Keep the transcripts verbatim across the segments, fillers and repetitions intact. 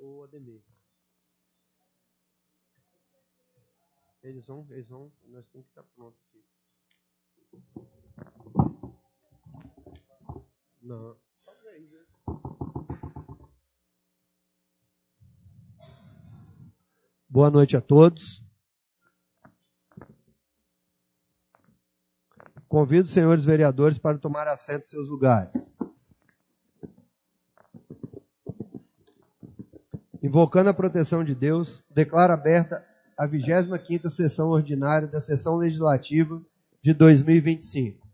ou Ademir. Eles vão, eles vão, nós temos que estar pronto aqui. Não. Boa noite a todos. Convido os senhores vereadores para tomar assento em seus lugares. Invocando a proteção de Deus, declaro aberta a vigésima quinta sessão ordinária da Sessão Legislativa de dois mil e vinte e cinco.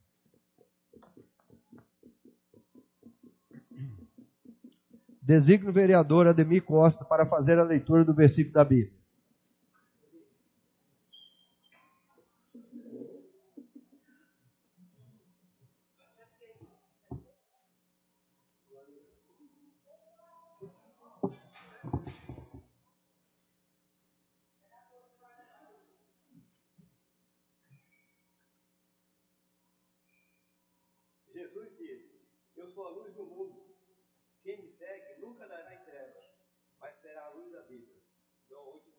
Designo o vereador Ademir Costa para fazer a leitura do versículo da Bíblia. Jesus disse: eu sou a luz do mundo. Quem me segue nunca andará em trevas, mas terá a luz da vida. João oito.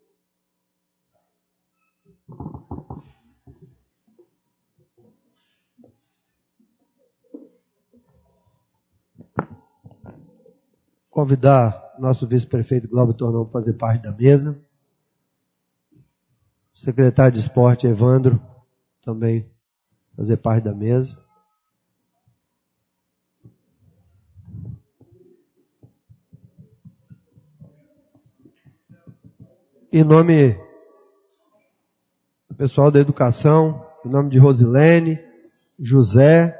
Convidar nosso vice-prefeito Glauber Tornão para fazer parte da mesa. O secretário de Esporte, Evandro, também fazer parte da mesa. Em nome do pessoal da educação, em nome de Rosilene, José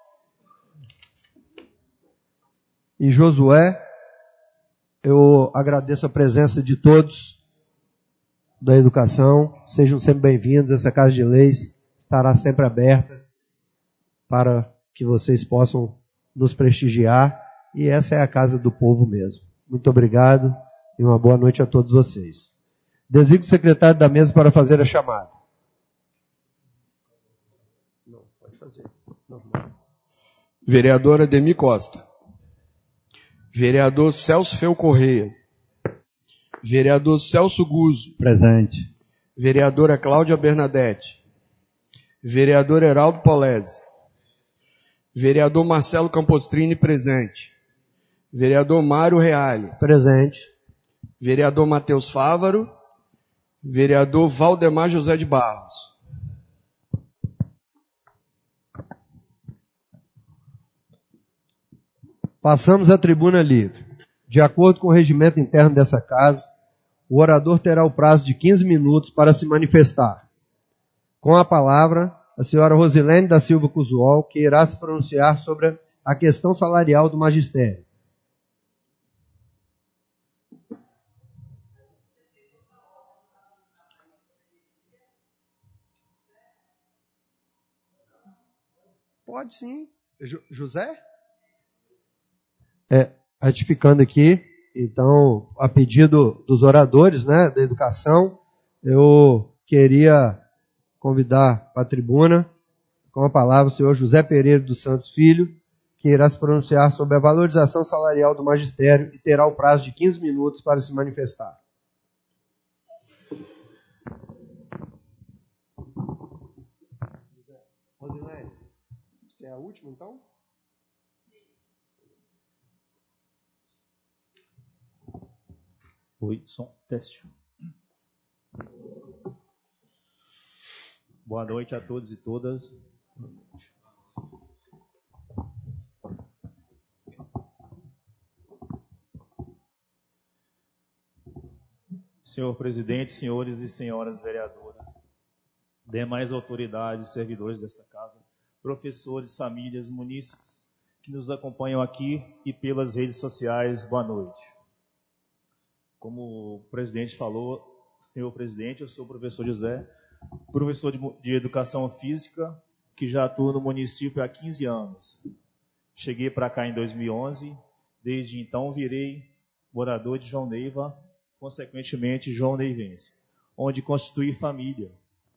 e Josué, eu agradeço a presença de todos da educação. Sejam sempre bem-vindos. Essa Casa de Leis estará sempre aberta para que vocês possam nos prestigiar. E essa é a casa do povo mesmo. Muito obrigado e uma boa noite a todos vocês. Designo o secretário da mesa para fazer a chamada. Não, pode fazer. Normal. Vereador Ademir Costa. Vereador Celso Feu Correia. Vereador Celso Guzzo. Presente. Vereadora Cláudia Bernadette. Vereador Heraldo Polese. Vereador Marcelo Campostrini, presente. Vereador Mário Reale. Presente. Vereador Matheus Fávaro. Vereador Valdemar José de Barros. Passamos à tribuna livre. De acordo com o regimento interno dessa casa, o orador terá o prazo de quinze minutos para se manifestar. Com a palavra, a senhora Rosilene da Silva Cusuol, que irá se pronunciar sobre a questão salarial do magistério. Pode sim. José? É, ratificando aqui, então, a pedido dos oradores, né, da educação, eu queria convidar para a tribuna, com a palavra, o senhor José Pereira dos Santos Filho, que irá se pronunciar sobre a valorização salarial do magistério e terá o prazo de quinze minutos para se manifestar. Rosilene, você é a última, então? Oi, som, teste. Boa noite a todos e todas. Senhor presidente, senhores e senhoras vereadoras, demais autoridades, servidores desta casa, professores, famílias, munícipes que nos acompanham aqui e pelas redes sociais, boa noite. Como o presidente falou, senhor presidente, eu sou o professor José, professor de, de Educação Física, que já atuo no município há quinze anos. Cheguei para cá em dois mil e onze, desde então virei morador de João Neiva, consequentemente João Neivense, onde constituí família.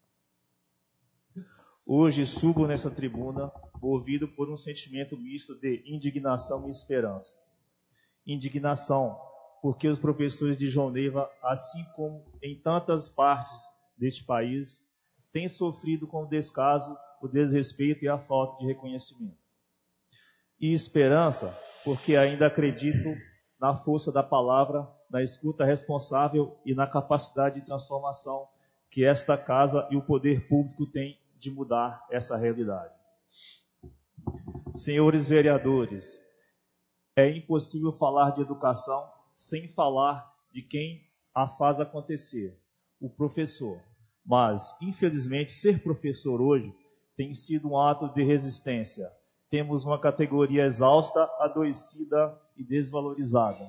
Hoje subo nessa tribuna, movido por um sentimento misto de indignação e esperança. Indignação porque os professores de João Neiva, assim como em tantas partes deste país, têm sofrido com o descaso, o desrespeito e a falta de reconhecimento. E esperança, porque ainda acredito na força da palavra, na escuta responsável e na capacidade de transformação que esta casa e o poder público têm de mudar essa realidade. Senhores vereadores, é impossível falar de educação sem falar de quem a faz acontecer, o professor. Mas, infelizmente, ser professor hoje tem sido um ato de resistência. Temos uma categoria exausta, adoecida e desvalorizada.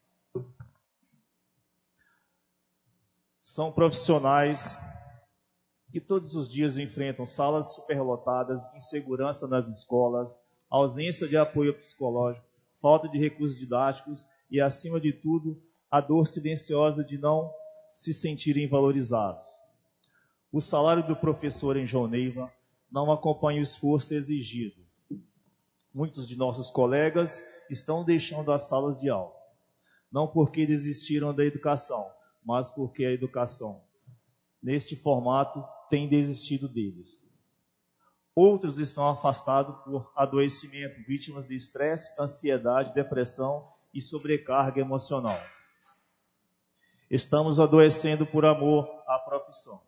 São profissionais que todos os dias enfrentam salas superlotadas, insegurança nas escolas, ausência de apoio psicológico, falta de recursos didáticos e, acima de tudo, a dor silenciosa de não se sentirem valorizados. O salário do professor em João Neiva não acompanha o esforço exigido. Muitos de nossos colegas estão deixando as salas de aula, não porque desistiram da educação, mas porque a educação, neste formato, tem desistido deles. Outros estão afastados por adoecimento, vítimas de estresse, ansiedade, depressão e sobrecarga emocional. Estamos adoecendo por amor à profissão.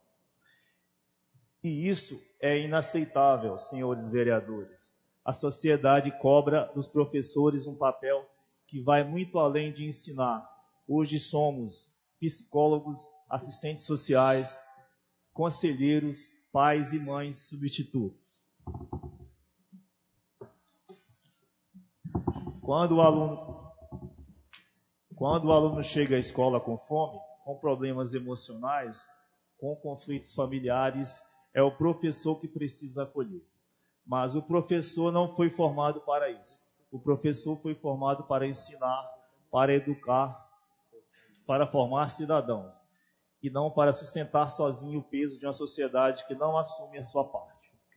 E isso é inaceitável, senhores vereadores. A sociedade cobra dos professores um papel que vai muito além de ensinar. Hoje somos psicólogos, assistentes sociais, conselheiros, pais e mães substitutos. Quando o aluno, quando o aluno chega à escola com fome, com problemas emocionais, com conflitos familiares, é o professor que precisa acolher. Mas o professor não foi formado para isso. O professor foi formado para ensinar, para educar, para formar cidadãos, e não para sustentar sozinho o peso de uma sociedade que não assume a sua parte.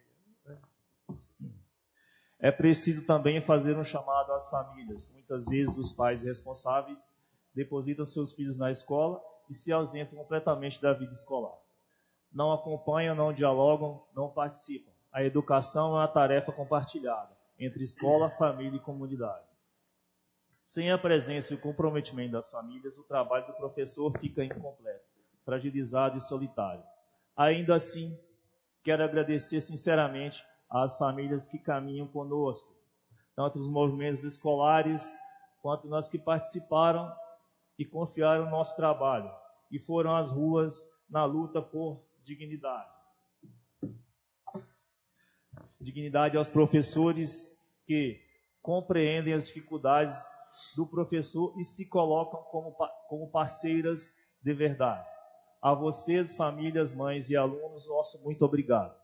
É preciso também fazer um chamado às famílias. Muitas vezes os pais responsáveis depositam seus filhos na escola e se ausentam completamente da vida escolar. Não acompanham, não dialogam, não participam. A educação é uma tarefa compartilhada entre escola, família e comunidade. Sem a presença e o comprometimento das famílias, o trabalho do professor fica incompleto, fragilizado e solitário. Ainda assim, quero agradecer sinceramente às famílias que caminham conosco, tanto os movimentos escolares, quanto nós que participaram e confiaram no nosso trabalho, e foram às ruas na luta por dignidade. Dignidade aos professores que compreendem as dificuldades do professor e se colocam como, como parceiras de verdade. A vocês, famílias, mães e alunos, nosso muito obrigado.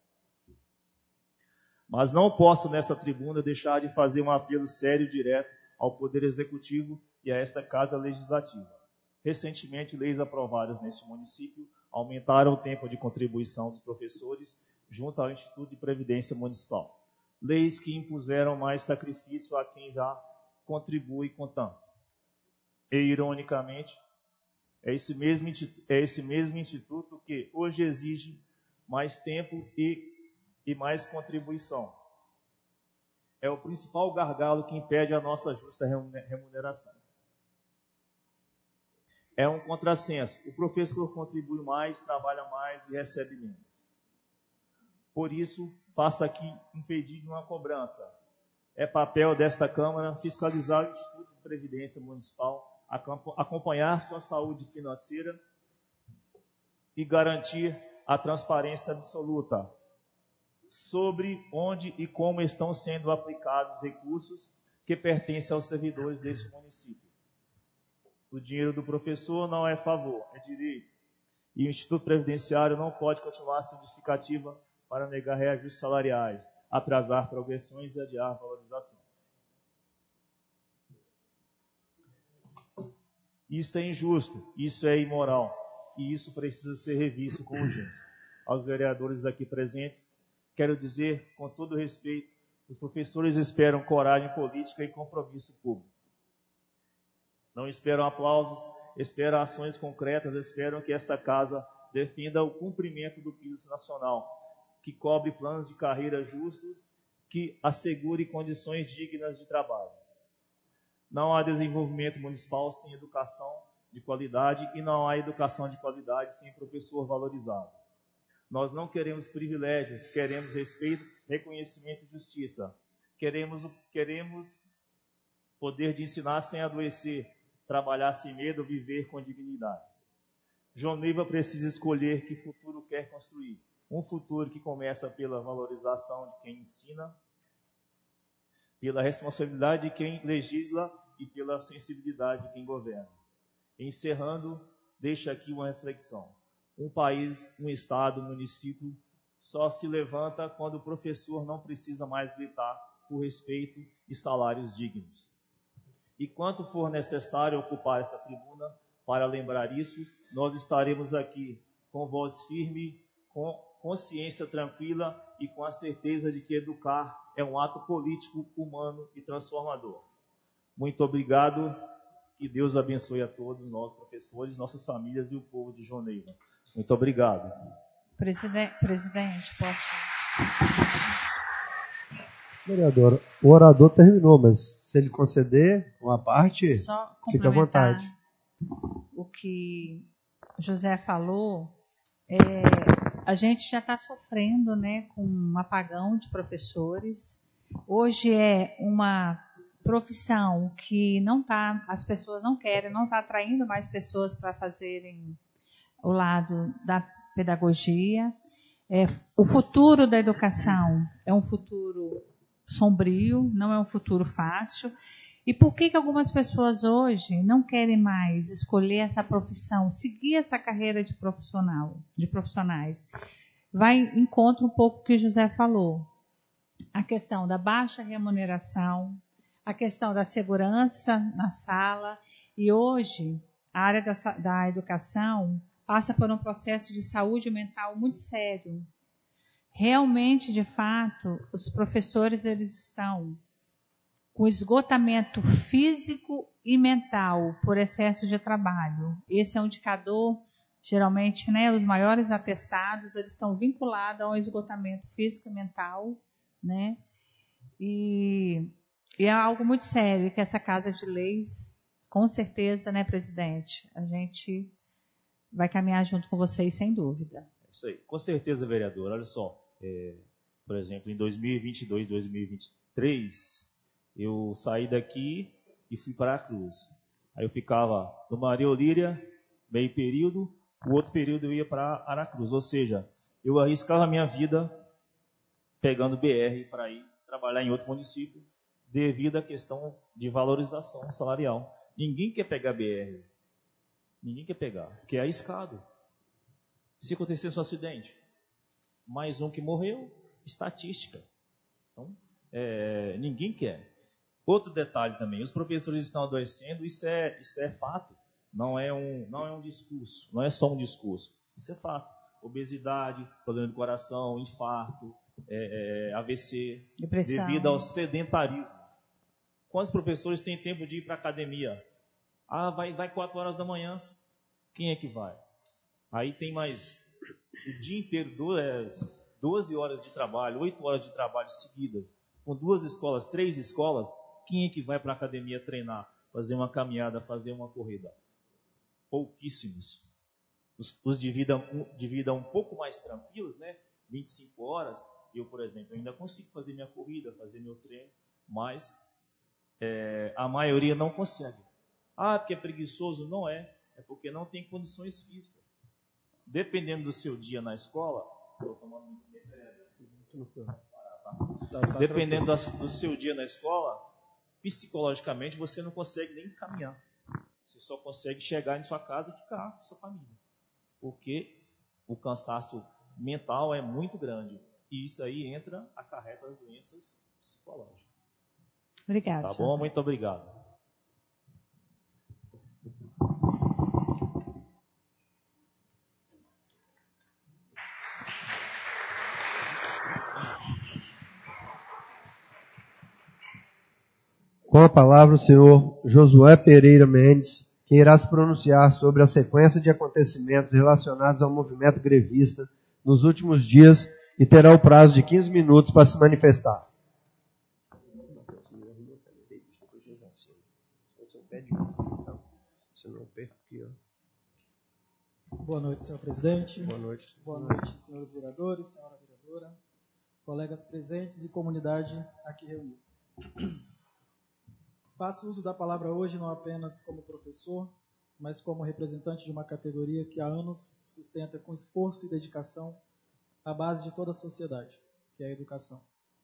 Mas não posso, nessa tribuna, deixar de fazer um apelo sério e direto ao Poder Executivo e a esta Casa Legislativa. Recentemente, leis aprovadas neste município aumentaram o tempo de contribuição dos professores junto ao Instituto de Previdência Municipal. Leis que impuseram mais sacrifício a quem já contribui com tanto. E, ironicamente, é esse mesmo, é esse mesmo instituto que hoje exige mais tempo e, e mais contribuição. É o principal gargalo que impede a nossa justa remuneração. É um contrassenso. O professor contribui mais, trabalha mais e recebe menos. Por isso, faço aqui um pedido de uma cobrança. É papel desta Câmara fiscalizar o Instituto de Previdência Municipal, acompanhar sua saúde financeira e garantir a transparência absoluta sobre onde e como estão sendo aplicados recursos que pertencem aos servidores deste município. O dinheiro do professor não é favor, é direito. E o Instituto Previdenciário não pode continuar sendo justificativa para negar reajustes salariais, atrasar progressões e adiar valorização. Isso é injusto, isso é imoral, e isso precisa ser revisto com urgência. Aos vereadores aqui presentes, quero dizer, com todo respeito, os professores esperam coragem política e compromisso público. Não esperam aplausos, esperam ações concretas, esperam que esta casa defenda o cumprimento do piso nacional, que cobre planos de carreira justos, que assegure condições dignas de trabalho. Não há desenvolvimento municipal sem educação de qualidade e não há educação de qualidade sem professor valorizado. Nós não queremos privilégios, queremos respeito, reconhecimento e justiça. Queremos, queremos poder de ensinar sem adoecer, trabalhar sem medo, viver com dignidade. João Neiva precisa escolher que futuro quer construir. Um futuro que começa pela valorização de quem ensina, pela responsabilidade de quem legisla e pela sensibilidade de quem governa. Encerrando, deixo aqui uma reflexão. Um país, um estado, um município só se levanta quando o professor não precisa mais gritar por respeito e salários dignos. E quanto for necessário ocupar esta tribuna para lembrar isso, nós estaremos aqui com voz firme, com consciência tranquila e com a certeza de que educar é um ato político, humano e transformador. Muito obrigado. Que Deus abençoe a todos nós, professores, nossas famílias e o povo de João Neiva. Muito obrigado. Presidente, presidente, posso... Vereador, o orador terminou, mas se ele conceder uma parte, Só fica à vontade. O que José falou, é, a gente já está sofrendo, né, com um apagão de professores. Hoje é uma profissão que não tá, as pessoas não querem, não está atraindo mais pessoas para fazerem o lado da pedagogia. É, o futuro da educação é um futuro sombrio, não é um futuro fácil. E por que que algumas pessoas hoje não querem mais escolher essa profissão, seguir essa carreira de profissional, de profissionais? Vai em contra um pouco o que o José falou. A questão da baixa remuneração, a questão da segurança na sala. E hoje, a área da, da educação passa por um processo de saúde mental muito sério. Realmente, de fato, os professores eles estão com esgotamento físico e mental por excesso de trabalho. Esse é um indicador, geralmente, né, os maiores atestados, eles estão vinculados a um esgotamento físico e mental, né? E, e é algo muito sério que essa Casa de Leis, com certeza, né, presidente, a gente vai caminhar junto com vocês, sem dúvida. Isso aí, com certeza, vereador. Olha só, é, por exemplo, em dois mil e vinte e dois, dois mil e vinte e três, eu saí daqui e fui para a Cruz. Aí eu ficava no Maria Olíria, meio período, o outro período eu ia para Aracruz. Ou seja, eu arriscava a minha vida pegando B R para ir trabalhar em outro município, devido à questão de valorização salarial. Ninguém quer pegar B R. Ninguém quer pegar, porque é arriscado. Se acontecesse um acidente, mais um que morreu, estatística. Então, é, ninguém quer. Outro detalhe também, os professores estão adoecendo, isso é, isso é fato, não é, um, não é um discurso, não é só um discurso, isso é fato. Obesidade, problema do coração, infarto, é, é, A V C, depressão, devido ao sedentarismo. Quantos professores têm tempo de ir para a academia? Ah, vai, vai quatro horas da manhã, quem é que vai? Aí tem mais o dia inteiro, doze horas de trabalho, oito horas de trabalho seguidas, com duas escolas, três escolas, quem é que vai para a academia treinar, fazer uma caminhada, fazer uma corrida? Pouquíssimos. Os, os de, vida, de vida um pouco mais tranquilos, né? vinte e cinco horas, eu, por exemplo, ainda consigo fazer minha corrida, fazer meu treino, mas é, a maioria não consegue. Ah, porque é preguiçoso? Não é. É porque não tem condições físicas. Dependendo do seu dia na escola, estou tomando muito tá? Dependendo da, do seu dia na escola, psicologicamente você não consegue nem caminhar. Você só consegue chegar em sua casa e ficar com sua família. Porque o cansaço mental é muito grande. E isso aí entra, acarreta as doenças psicológicas. Obrigada. Tá bom? Muito obrigado. com a palavra o senhor Josué Pereira Mendes, que irá se pronunciar sobre a sequência de acontecimentos relacionados ao movimento grevista nos últimos dias e terá o prazo de quinze minutos para se manifestar. Boa noite, senhor presidente. Boa noite. Boa noite, senhores vereadores, senhora vereadora, colegas presentes e comunidade aqui reunida. Faço uso da palavra hoje não apenas como professor, mas como representante de uma categoria que há anos sustenta com esforço e dedicação a base de toda a sociedade, que é a educação.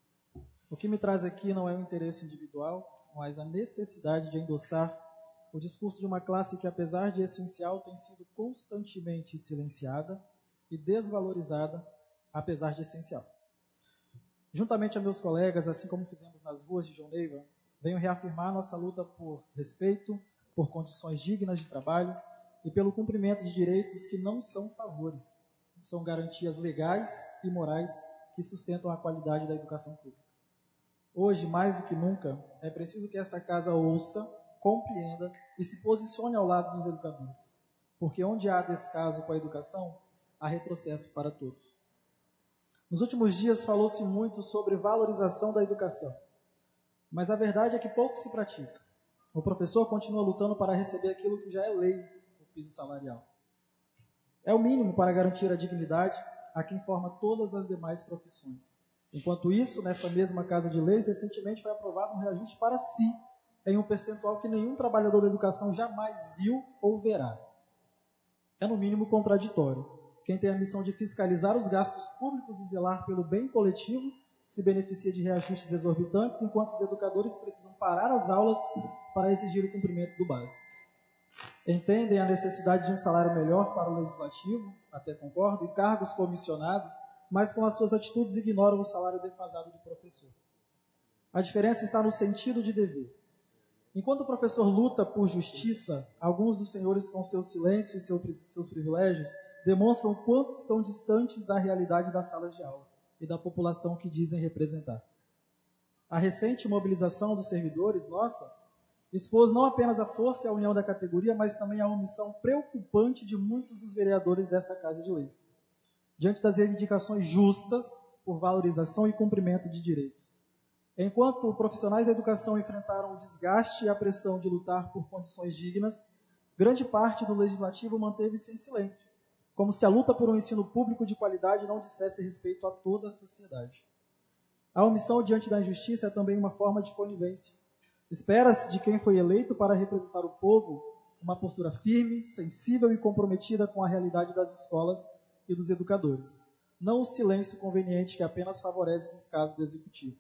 O que me traz aqui não é um interesse individual, mas a necessidade de endossar o discurso de uma classe que, apesar de essencial, tem sido constantemente silenciada e desvalorizada, apesar de essencial. Juntamente a meus colegas, assim como fizemos nas ruas de João Neiva, venho reafirmar nossa luta por respeito, por condições dignas de trabalho e pelo cumprimento de direitos que não são favores, são garantias legais e morais que sustentam a qualidade da educação pública. Hoje, mais do que nunca, é preciso que esta casa ouça, compreenda e se posicione ao lado dos educadores, porque onde há descaso com a educação, há retrocesso para todos. Nos últimos dias falou-se muito sobre valorização da educação, mas a verdade é que pouco se pratica. O professor continua lutando para receber aquilo que já é lei, o piso salarial. É o mínimo para garantir a dignidade a quem forma todas as demais profissões. Enquanto isso, nessa mesma Casa de Leis, recentemente foi aprovado um reajuste para si, em um percentual que nenhum trabalhador da educação jamais viu ou verá. É no mínimo contraditório. Quem tem a missão de fiscalizar os gastos públicos e zelar pelo bem coletivo se beneficia de reajustes exorbitantes, enquanto os educadores precisam parar as aulas para exigir o cumprimento do básico. Entendem a necessidade de um salário melhor para o legislativo, até concordo, e cargos comissionados, mas com as suas atitudes ignoram o salário defasado do professor. A diferença está no sentido de dever. Enquanto o professor luta por justiça, alguns dos senhores, com seu silêncio e seu, seus privilégios, demonstram o quanto estão distantes da realidade das salas de aula e da população que dizem representar. A recente mobilização dos servidores, nossa, expôs não apenas a força e a união da categoria, mas também a omissão preocupante de muitos dos vereadores dessa Casa de Leis, diante das reivindicações justas por valorização e cumprimento de direitos. Enquanto profissionais da educação enfrentaram o desgaste e a pressão de lutar por condições dignas, grande parte do legislativo manteve-se em silêncio, como se a luta por um ensino público de qualidade não dissesse respeito a toda a sociedade. A omissão diante da injustiça é também uma forma de conivência. Espera-se de quem foi eleito para representar o povo uma postura firme, sensível e comprometida com a realidade das escolas e dos educadores, não o silêncio conveniente que apenas favorece o descaso do executivo.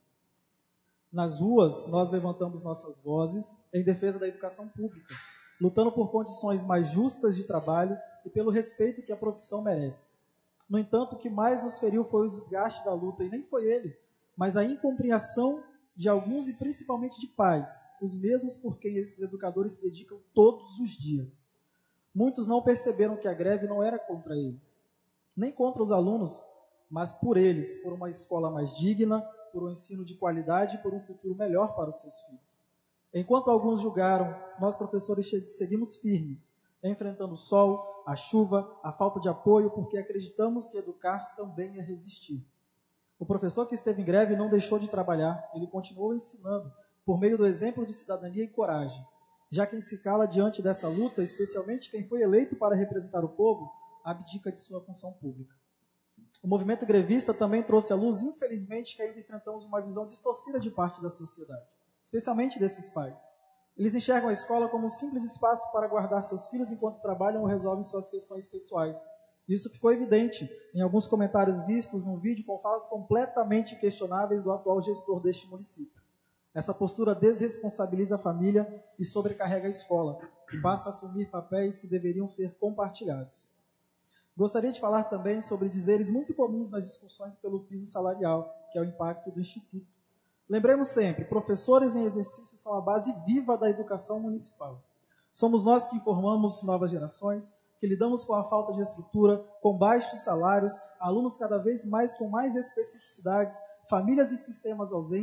Nas ruas, nós levantamos nossas vozes em defesa da educação pública, lutando por condições mais justas de trabalho e pelo respeito que a profissão merece. No entanto, o que mais nos feriu foi o desgaste da luta, e nem foi ele, mas a incompreensão de alguns e principalmente de pais, os mesmos por quem esses educadores se dedicam todos os dias. Muitos não perceberam que a greve não era contra eles, nem contra os alunos, mas por eles, por uma escola mais digna, por um ensino de qualidade e por um futuro melhor para os seus filhos. Enquanto alguns julgaram, nós professores seguimos firmes, enfrentando o sol, a chuva, a falta de apoio, porque acreditamos que educar também é resistir. O professor que esteve em greve não deixou de trabalhar, ele continuou ensinando, por meio do exemplo de cidadania e coragem. Já quem se cala diante dessa luta, especialmente quem foi eleito para representar o povo, abdica de sua função pública. O movimento grevista também trouxe à luz, infelizmente, que ainda enfrentamos uma visão distorcida de parte da sociedade, especialmente desses pais. Eles enxergam a escola como um simples espaço para guardar seus filhos enquanto trabalham ou resolvem suas questões pessoais. Isso ficou evidente em alguns comentários vistos no vídeo com falas completamente questionáveis do atual gestor deste município. Essa postura desresponsabiliza a família e sobrecarrega a escola, que passa a assumir papéis que deveriam ser compartilhados. Gostaria de falar também sobre dizeres muito comuns nas discussões pelo piso salarial, que é o impacto do Instituto. Lembremos sempre, professores em exercício são a base viva da educação municipal. Somos nós que informamos novas gerações, que lidamos com a falta de estrutura, com baixos salários, alunos cada vez mais com mais especificidades, famílias e sistemas ausentes,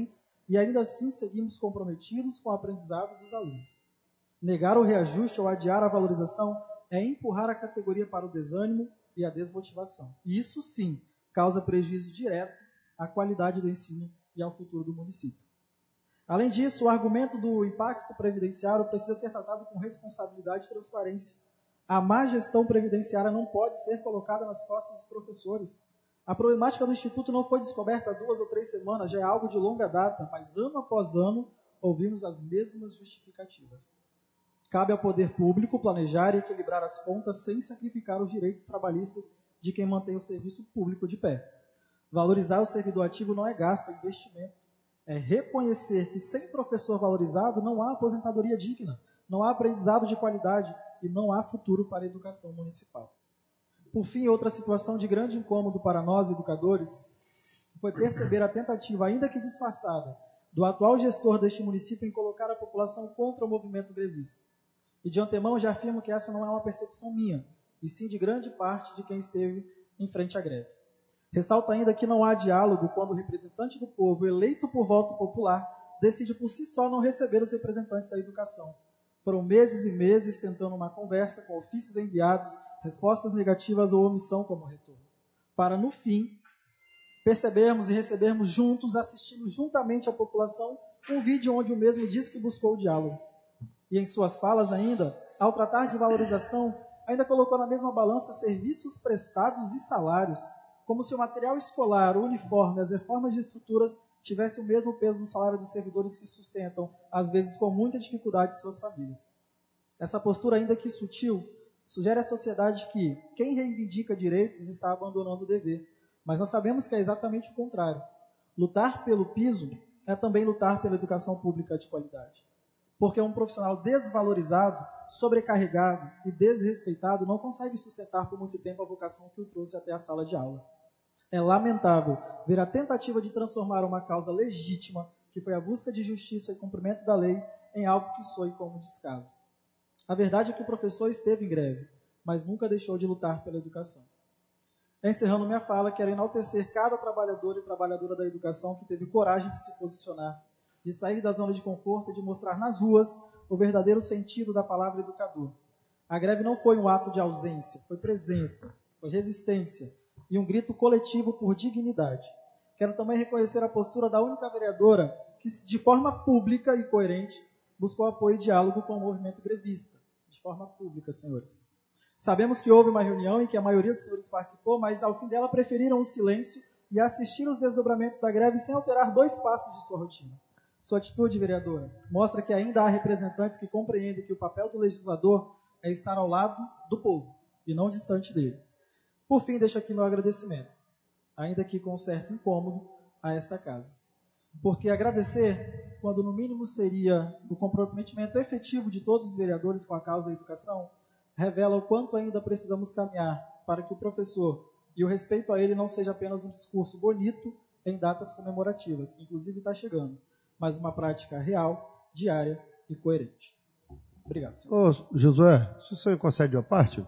e ainda assim seguimos comprometidos com o aprendizado dos alunos. Negar o reajuste ou adiar a valorização é empurrar a categoria para o desânimo e a desmotivação. E isso sim causa prejuízo direto à qualidade do ensino e ao futuro do município. Além disso, o argumento do impacto previdenciário precisa ser tratado com responsabilidade e transparência. A má gestão previdenciária não pode ser colocada nas costas dos professores. A problemática do Instituto não foi descoberta há duas ou três semanas, já é algo de longa data, mas ano após ano ouvimos as mesmas justificativas. Cabe ao poder público planejar e equilibrar as contas sem sacrificar os direitos trabalhistas de quem mantém o serviço público de pé. Valorizar o servidor ativo não é gasto, é investimento. É reconhecer que sem professor valorizado não há aposentadoria digna, não há aprendizado de qualidade e não há futuro para a educação municipal. Por fim, outra situação de grande incômodo para nós, educadores, foi perceber a tentativa, ainda que disfarçada, do atual gestor deste município em colocar a população contra o movimento grevista. E de antemão já afirmo que essa não é uma percepção minha, e sim de grande parte de quem esteve em frente à greve. Ressalto ainda que não há diálogo quando o representante do povo, eleito por voto popular, decide por si só não receber os representantes da educação. Foram meses e meses tentando uma conversa com ofícios enviados, respostas negativas ou omissão como retorno. Para, no fim, percebermos e recebermos juntos, assistindo juntamente à população, um vídeo onde o mesmo diz que buscou o diálogo. E em suas falas ainda, ao tratar de valorização, ainda colocou na mesma balança serviços prestados e salários, como se o material escolar, o uniforme, as reformas de estruturas tivessem o mesmo peso no salário dos servidores que sustentam, às vezes com muita dificuldade, suas famílias. Essa postura, ainda que sutil, sugere à sociedade que quem reivindica direitos está abandonando o dever. Mas nós sabemos que é exatamente o contrário. Lutar pelo piso é também lutar pela educação pública de qualidade. Porque um profissional desvalorizado, sobrecarregado e desrespeitado não consegue sustentar por muito tempo a vocação que o trouxe até a sala de aula. É lamentável ver a tentativa de transformar uma causa legítima, que foi a busca de justiça e cumprimento da lei, em algo que soe como descaso. A verdade é que o professor esteve em greve, mas nunca deixou de lutar pela educação. Encerrando minha fala, quero enaltecer cada trabalhador e trabalhadora da educação que teve coragem de se posicionar, de sair da zona de conforto e de mostrar nas ruas o verdadeiro sentido da palavra educador. A greve não foi um ato de ausência, foi presença, foi resistência e um grito coletivo por dignidade. Quero também reconhecer a postura da única vereadora que, de forma pública e coerente, buscou apoio e diálogo com o movimento grevista. De forma pública, senhores. Sabemos que houve uma reunião em que a maioria dos senhores participou, mas ao fim dela preferiram o silêncio e assistir os desdobramentos da greve sem alterar dois passos de sua rotina. Sua atitude, vereadora, mostra que ainda há representantes que compreendem que o papel do legislador é estar ao lado do povo e não distante dele. Por fim, deixo aqui meu agradecimento, ainda que com certo incômodo, a esta casa. Porque agradecer, quando no mínimo seria o comprometimento efetivo de todos os vereadores com a causa da educação, revela o quanto ainda precisamos caminhar para que o professor e o respeito a ele não seja apenas um discurso bonito em datas comemorativas, que inclusive está chegando, mas uma prática real, diária e coerente. Obrigado, senhor. Ô, Josué, se o senhor concede uma parte?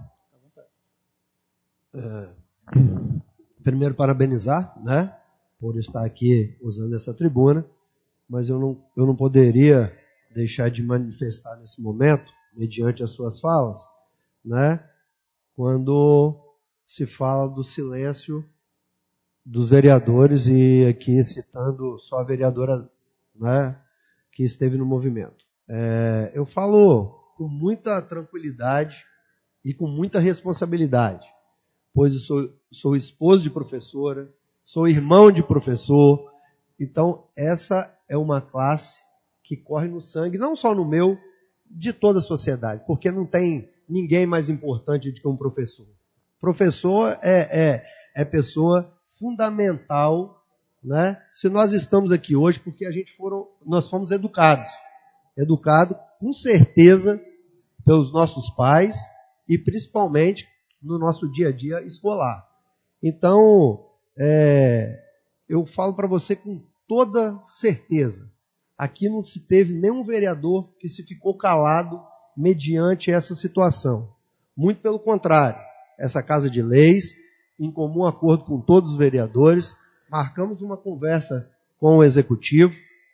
É, primeiro, parabenizar, né, por estar aqui usando essa tribuna, mas eu não, eu não poderia deixar de manifestar nesse momento, mediante as suas falas, né, quando se fala do silêncio dos vereadores, e aqui citando só a vereadora, né, que esteve no movimento. É, eu falo com muita tranquilidade e com muita responsabilidade, pois eu sou, sou esposo de professora, sou irmão de professor, então essa é uma classe que corre no sangue, não só no meu, de toda a sociedade, porque não tem ninguém mais importante do que um professor. Professor é, é, é pessoa fundamental, né? Se nós estamos aqui hoje, porque a gente foram, nós fomos educados, educados com certeza pelos nossos pais e principalmente no nosso dia a dia escolar. Então, é, eu falo para você com toda certeza, aqui não se teve nenhum vereador que se ficou calado mediante essa situação. Muito pelo contrário, essa Casa de Leis, em comum acordo com todos os vereadores, marcamos uma conversa com o Executivo,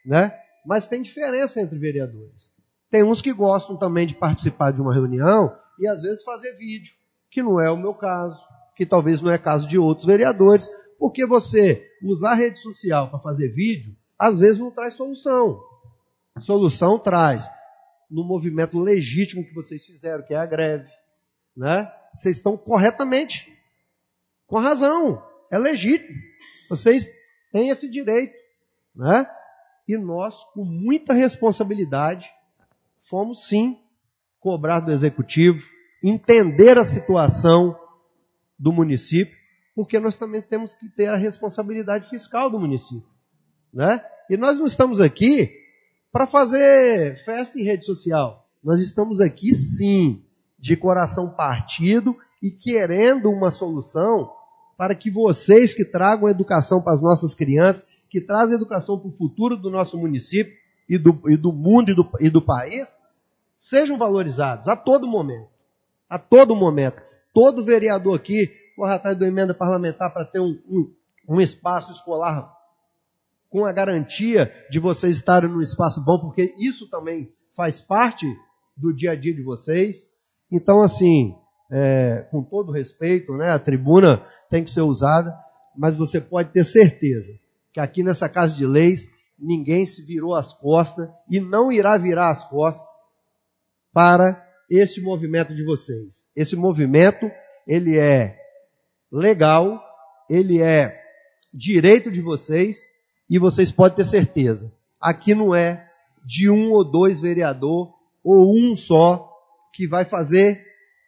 né? Mas tem diferença entre vereadores. Tem uns que gostam também de participar de uma reunião e às vezes fazer vídeo, que não é o meu caso, que talvez não é caso de outros vereadores, porque você usar a rede social para fazer vídeo, às vezes não traz solução. Solução traz no movimento legítimo que vocês fizeram, que é a greve, né? Vocês estão corretamente, com razão, é legítimo. Vocês têm esse direito, né? E nós, com muita responsabilidade, fomos sim cobrar do executivo, entender a situação do município, porque nós também temos que ter a responsabilidade fiscal do município, né? E nós não estamos aqui para fazer festa em rede social. Nós estamos aqui sim, de coração partido e querendo uma solução para que vocês que tragam educação para as nossas crianças, que trazem educação para o futuro do nosso município e do, e do mundo e do, e do país, sejam valorizados a todo momento. A todo momento. Todo vereador aqui corre atrás da emenda parlamentar para ter um, um, um espaço escolar com a garantia de vocês estarem num espaço bom, porque isso também faz parte do dia a dia de vocês. Então, assim, é, com todo respeito, né, a tribuna tem que ser usada, mas você pode ter certeza que aqui nessa Casa de Leis ninguém se virou as costas e não irá virar as costas para este movimento de vocês. Esse movimento, ele é legal, ele é direito de vocês e vocês podem ter certeza. Aqui não é de um ou dois vereador ou um só que vai fazer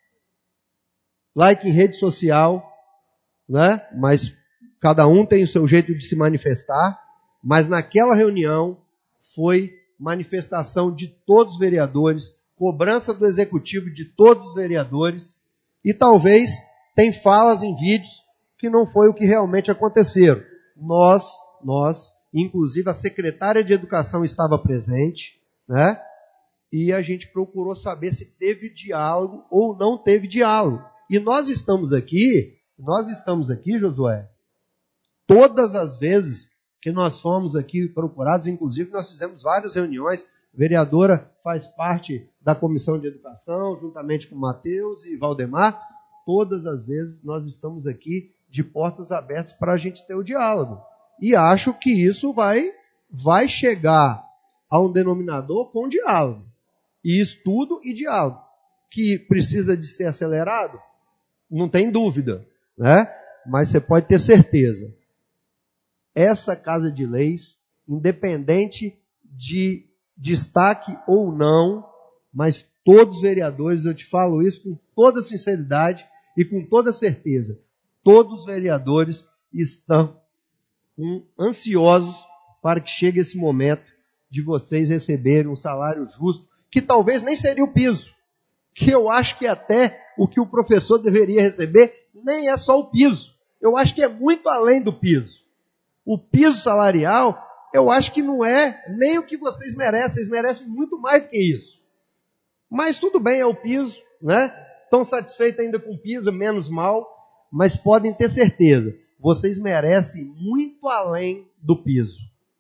like em rede social, né? Mas cada um tem o seu jeito de se manifestar, mas naquela reunião foi manifestação de todos os vereadores, cobrança do executivo de todos os vereadores, e talvez tem falas em vídeos que não foi o que realmente aconteceu. Nós, nós, inclusive a secretária de Educação estava presente, né? E a gente procurou saber se teve diálogo ou não teve diálogo. E nós estamos aqui, nós estamos aqui, Josué, todas as vezes que nós fomos aqui procurados, inclusive nós fizemos várias reuniões, a vereadora faz parte da Comissão de Educação, juntamente com Matheus e Valdemar, todas as vezes nós estamos aqui de portas abertas para a gente ter o diálogo. E acho que isso vai, vai chegar a um denominador com diálogo. E estudo e diálogo. Que precisa de ser acelerado? Não tem dúvida, né? Mas você pode ter certeza. Essa Casa de Leis, independente de destaque ou não, mas todos os vereadores, eu te falo isso com toda sinceridade e com toda certeza, todos os vereadores estão um, ansiosos para que chegue esse momento de vocês receberem um salário justo, que talvez nem seria o piso, que eu acho que até o que o professor deveria receber nem é só o piso. Eu acho que é muito além do piso. O piso salarial, eu acho que não é nem o que vocês merecem. Vocês merecem muito mais do que isso. Mas tudo bem, é o piso, né? Estão satisfeitos ainda com o piso, menos mal. Mas podem ter certeza, vocês merecem muito além do piso.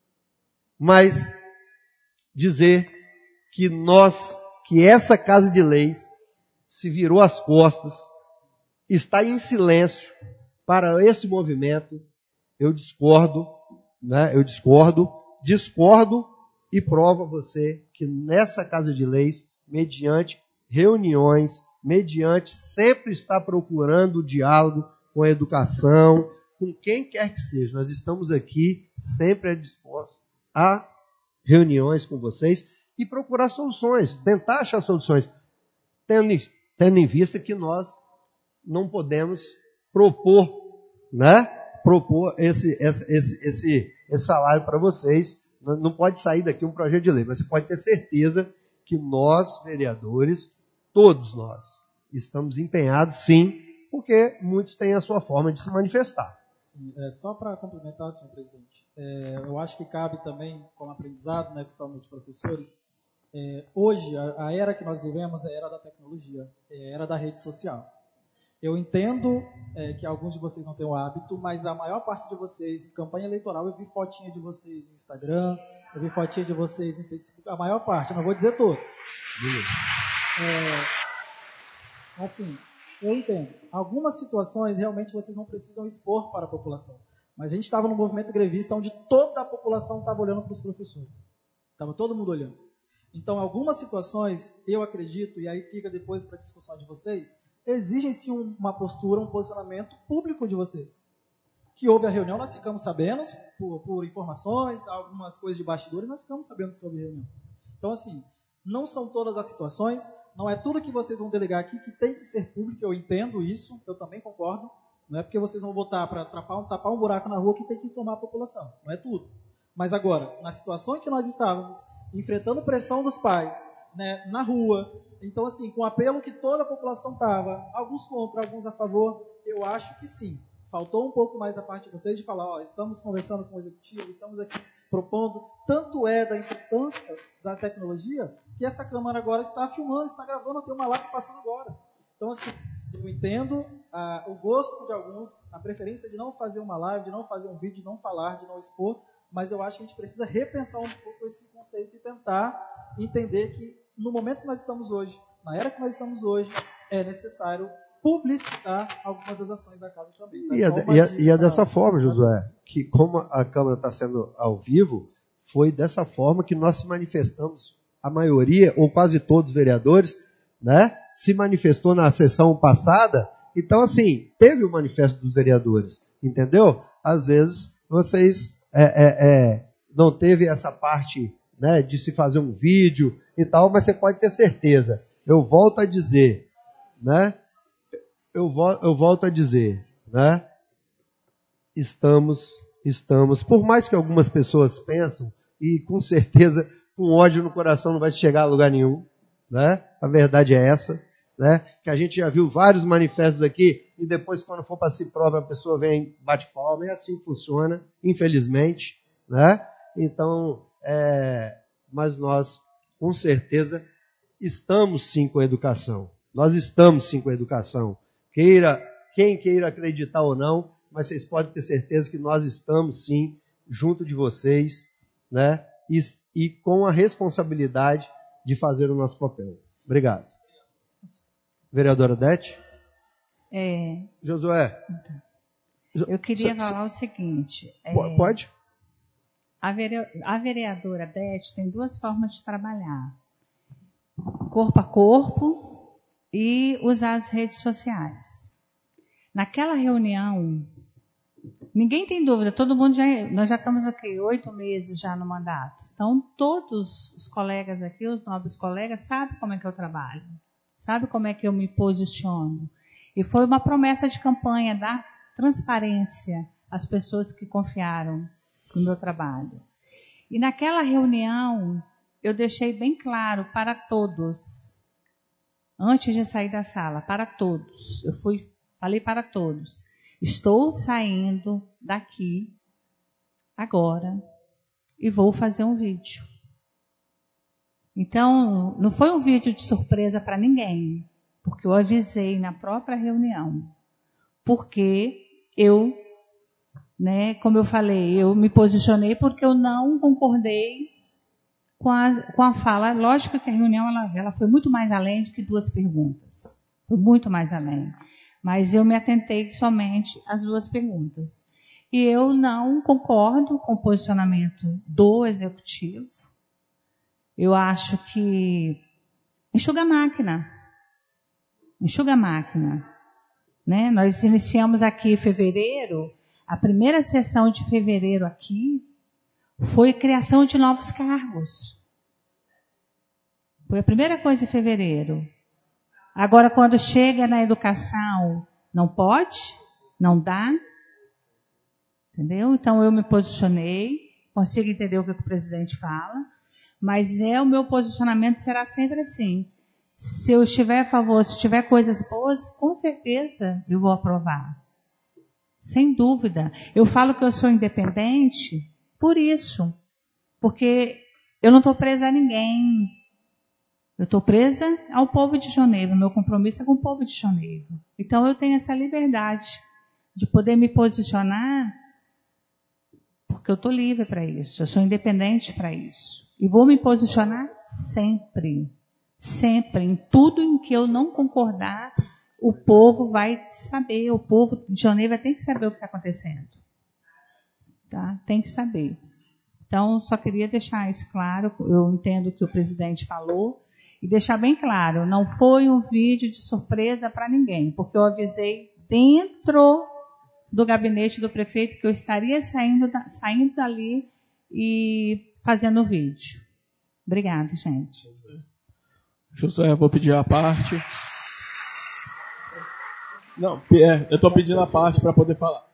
Mas dizer que nós, que essa Casa de Leis se virou as costas, está em silêncio para esse movimento, eu discordo, né? Eu discordo, discordo e provo a você que nessa Casa de Leis, mediante reuniões, mediante sempre está procurando o diálogo com a educação, com quem quer que seja. Nós estamos aqui sempre dispostos a reuniões com vocês e procurar soluções, tentar achar soluções, tendo, tendo em vista que nós não podemos propor, né? Propor esse, esse, esse, esse, esse salário para vocês. Não pode sair daqui um projeto de lei, mas você pode ter certeza que nós, vereadores, todos nós, estamos empenhados, sim, porque muitos têm a sua forma de se manifestar. Sim, é, só para complementar, senhor presidente, é, eu acho que cabe também, como aprendizado, né, que somos professores, é, hoje, a, a era que nós vivemos é a era da tecnologia, é a era da rede social. Eu entendo é, que alguns de vocês não têm o hábito, mas a maior parte de vocês, em campanha eleitoral, eu vi fotinha de vocês no Instagram, eu vi fotinha de vocês em Facebook, a maior parte, eu não vou dizer todos. É, assim, eu entendo. Algumas situações, realmente, vocês não precisam expor para a população. Mas a gente estava no movimento grevista onde toda a população estava olhando para os professores. Estava todo mundo olhando. Então, algumas situações, eu acredito, e aí fica depois para a discussão de vocês, exigem sim uma postura, um posicionamento público de vocês. Que houve a reunião, nós ficamos sabendo, por, por informações, algumas coisas de bastidores, nós ficamos sabendo que houve reunião. Então, assim, não são todas as situações, não é tudo que vocês vão delegar aqui que tem que ser público, eu entendo isso, eu também concordo. Não é porque vocês vão votar para tapar um, tapar um buraco na rua que tem que informar a população, não é tudo. Mas agora, na situação em que nós estávamos, enfrentando pressão dos pais, né, na rua, então assim, com o apelo que toda a população estava, alguns contra, alguns a favor, eu acho que sim. Faltou um pouco mais da parte de vocês de falar, ó, estamos conversando com o executivo, estamos aqui propondo, tanto é da importância da tecnologia, que essa Câmara agora está filmando, está gravando, tem uma live passando agora. Então assim, eu entendo ah, o gosto de alguns, a preferência de não fazer uma live, de não fazer um vídeo, de não falar, de não expor, mas eu acho que a gente precisa repensar um pouco esse conceito e tentar entender que no momento que nós estamos hoje, na era que nós estamos hoje, é necessário publicitar algumas das ações da casa também. Tá? E, é, e, é, e é dessa forma, Josué, que como a Câmara está sendo ao vivo, foi dessa forma que nós se manifestamos, a maioria, ou quase todos os vereadores, né, se manifestou na sessão passada. Então, assim, teve o manifesto dos vereadores, entendeu? Às vezes, vocês é, é, é, não teve essa parte, né, de se fazer um vídeo e tal, mas você pode ter certeza. Eu volto a dizer, né, eu, vo, eu volto a dizer, né, estamos, estamos, por mais que algumas pessoas pensam, e com certeza, com ódio no coração não vai chegar a lugar nenhum, né, a verdade é essa, né, que a gente já viu vários manifestos aqui, e depois quando for para si prova, a pessoa vem, bate palma, é assim que funciona, infelizmente, né, então, é, mas nós, com certeza, estamos sim com a educação, nós estamos sim com a educação, queira, quem queira acreditar ou não, mas vocês podem ter certeza que nós estamos sim, junto de vocês, né, e, e com a responsabilidade de fazer o nosso papel. Obrigado. Vereadora Odete? É, Josué? eu queria so, falar o seguinte. É, pode? A, vere, a vereadora Odete tem duas formas de trabalhar. Corpo a corpo e usar as redes sociais. Naquela reunião, ninguém tem dúvida, todo mundo já, nós já estamos aqui oito meses já no mandato. Então, todos os colegas aqui, os nobres colegas, sabem como é que eu trabalho. Sabe como é que eu me posiciono? E foi uma promessa de campanha dar transparência às pessoas que confiaram no meu trabalho. E naquela reunião, eu deixei bem claro para todos, antes de sair da sala, para todos, eu fui, falei para todos, estou saindo daqui agora e vou fazer um vídeo. Então, não foi um vídeo de surpresa para ninguém, porque eu avisei na própria reunião. Porque eu, né, como eu falei, eu me posicionei porque eu não concordei com a, com a fala. Lógico que a reunião ela, ela foi muito mais além do que duas perguntas. Foi muito mais além. Mas eu me atentei somente às duas perguntas. E eu não concordo com o posicionamento do executivo. Eu acho que enxuga a máquina. Enxuga a máquina. Né? Nós iniciamos aqui em fevereiro, a primeira sessão de fevereiro aqui foi criação de novos cargos. Foi a primeira coisa em fevereiro. Agora, quando chega na educação, não pode, não dá. Entendeu? Então, eu me posicionei, consigo entender o que o presidente fala. Mas é, o meu posicionamento será sempre assim. Se eu estiver a favor, se tiver coisas boas, com certeza eu vou aprovar. Sem dúvida. Eu falo que eu sou independente por isso. Porque eu não estou presa a ninguém. Eu estou presa ao povo de janeiro, meu compromisso é com o povo de janeiro. Então eu tenho essa liberdade de poder me posicionar, porque eu estou livre para isso, eu sou independente para isso. E vou me posicionar sempre, sempre, em tudo em que eu não concordar, o povo vai saber, o povo de janeiro tem que saber o que está acontecendo. Tá? Tem que saber. Então, só queria deixar isso claro, eu entendo o que o presidente falou, e deixar bem claro, não foi um vídeo de surpresa para ninguém, porque eu avisei dentro do gabinete do prefeito que eu estaria saindo, da, saindo dali e fazendo o vídeo. Obrigada, gente. Josué, vou pedir a parte. Não, é, eu estou pedindo a parte para poder falar.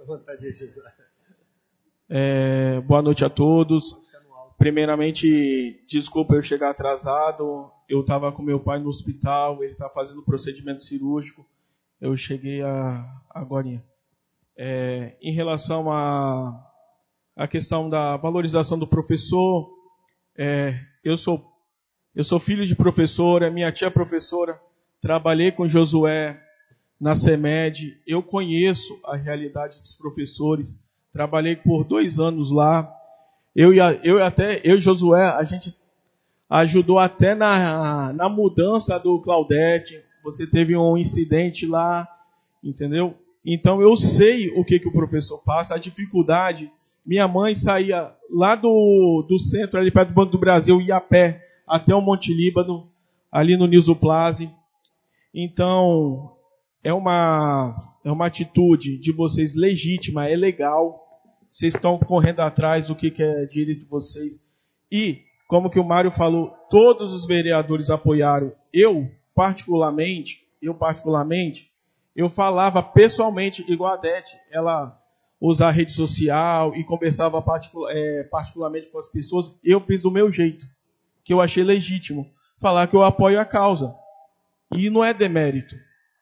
É, boa noite a todos. Primeiramente, desculpa eu chegar atrasado. Eu estava com meu pai no hospital, ele está fazendo procedimento cirúrgico. Eu cheguei a, agora. É, em relação à a, a questão da valorização do professor, é, eu, sou, eu sou filho de professora, minha tia é professora, trabalhei com Josué na CEMED, eu conheço a realidade dos professores, trabalhei por dois anos lá. Eu e, a, eu até, eu e Josué, a gente ajudou até na, na mudança do Claudete. Você teve um incidente lá, entendeu? Então eu sei o que, que o professor passa, a dificuldade. Minha mãe saía lá do, do centro, ali perto do Banco do Brasil, ia a pé até o Monte Líbano, ali no Niso Plaza. Então, é uma, é uma atitude de vocês legítima, é legal. Vocês estão correndo atrás do que, que é direito de vocês. E, como que o Mário falou, todos os vereadores apoiaram. Eu, particularmente, eu particularmente, eu falava pessoalmente, igual a Dete, ela usar a rede social e conversava particular, é, particularmente com as pessoas. Eu fiz do meu jeito, que eu achei legítimo, falar que eu apoio a causa. E não é demérito.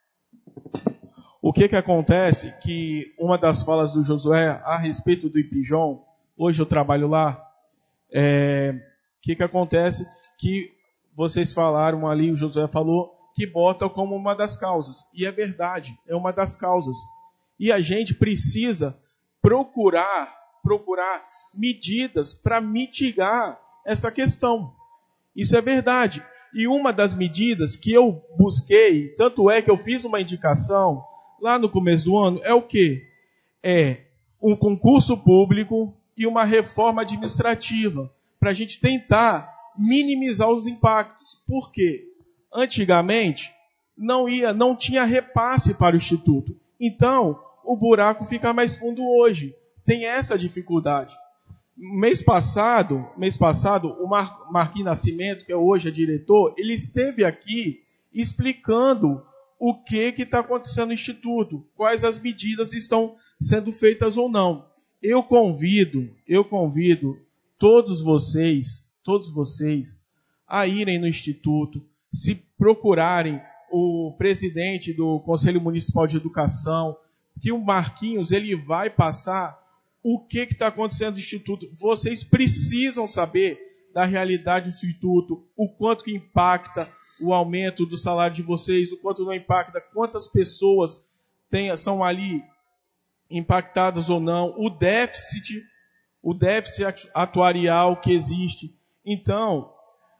O que que acontece? Que uma das falas do Josué a respeito do Ipijom, hoje eu trabalho lá, é, o que que acontece? Que vocês falaram ali, o Josué falou, que bota como uma das causas. E é verdade, é uma das causas. E a gente precisa procurar, procurar medidas para mitigar essa questão. Isso é verdade. E uma das medidas que eu busquei, tanto é que eu fiz uma indicação lá no começo do ano, é o quê? É um concurso público e uma reforma administrativa, para a gente tentar minimizar os impactos. Por quê? Antigamente, não, ia, não tinha repasse para o Instituto. Então, o buraco fica mais fundo hoje. Tem essa dificuldade. Mês passado, mês passado, o Mar, Marquinhos Nascimento, que hoje é diretor, ele esteve aqui explicando o que está acontecendo no Instituto, quais as medidas estão sendo feitas ou não. Eu convido, eu convido todos vocês, todos vocês, a irem no Instituto, se procurarem o presidente do Conselho Municipal de Educação, que o Marquinhos ele vai passar o que está acontecendo no Instituto. Vocês precisam saber da realidade do Instituto, o quanto que impacta o aumento do salário de vocês, o quanto não impacta, quantas pessoas tem, são ali impactadas ou não, o déficit, o déficit atuarial que existe. Então,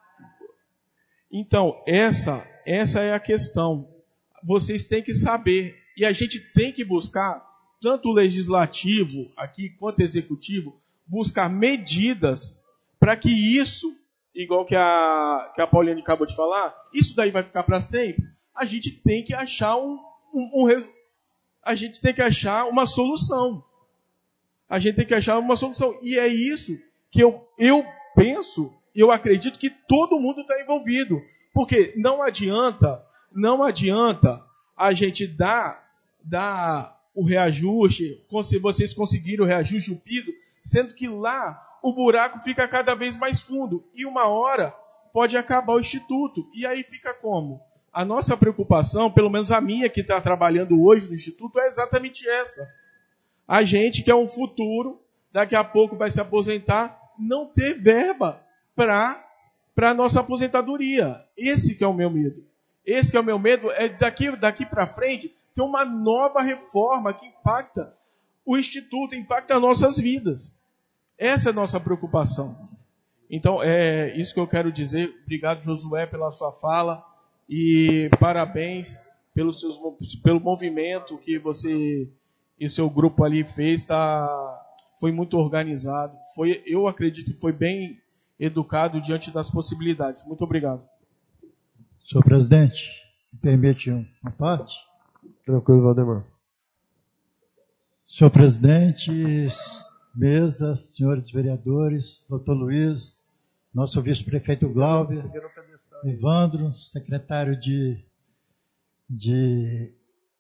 então essa, essa é a questão. Vocês têm que saber, e a gente tem que buscar, tanto o legislativo aqui quanto o executivo, buscar medidas para que isso, igual que a, que a Pauline acabou de falar, isso daí vai ficar para sempre. A gente tem que achar um, um, um, a gente tem que achar uma solução. A gente tem que achar uma solução. E é isso que eu, eu penso, eu acredito que todo mundo está envolvido. Porque não adianta, não adianta a gente dar, dar o reajuste, se vocês conseguiram o reajuste, o piso, sendo que lá o buraco fica cada vez mais fundo. E uma hora pode acabar o Instituto. E aí fica como? A nossa preocupação, pelo menos a minha que está trabalhando hoje no Instituto, é exatamente essa. A gente quer um futuro, daqui a pouco vai se aposentar, não ter verba para para a nossa aposentadoria. Esse que é o meu medo. Esse que é o meu medo, é daqui, daqui para frente ter uma nova reforma que impacta o Instituto, impacta as nossas vidas. Essa é a nossa preocupação. Então, é isso que eu quero dizer. Obrigado, Josué, pela sua fala e parabéns pelo, seus, pelo movimento que você e seu grupo ali fez. Tá, foi muito organizado. Foi, eu acredito que foi bem educado diante das possibilidades. Muito obrigado. Senhor presidente, me permite uma parte? Tranquilo, Valdemar. Senhor presidente, mesa, senhores vereadores, doutor Luiz, nosso vice-prefeito Glauber, Evandro, secretário de, de,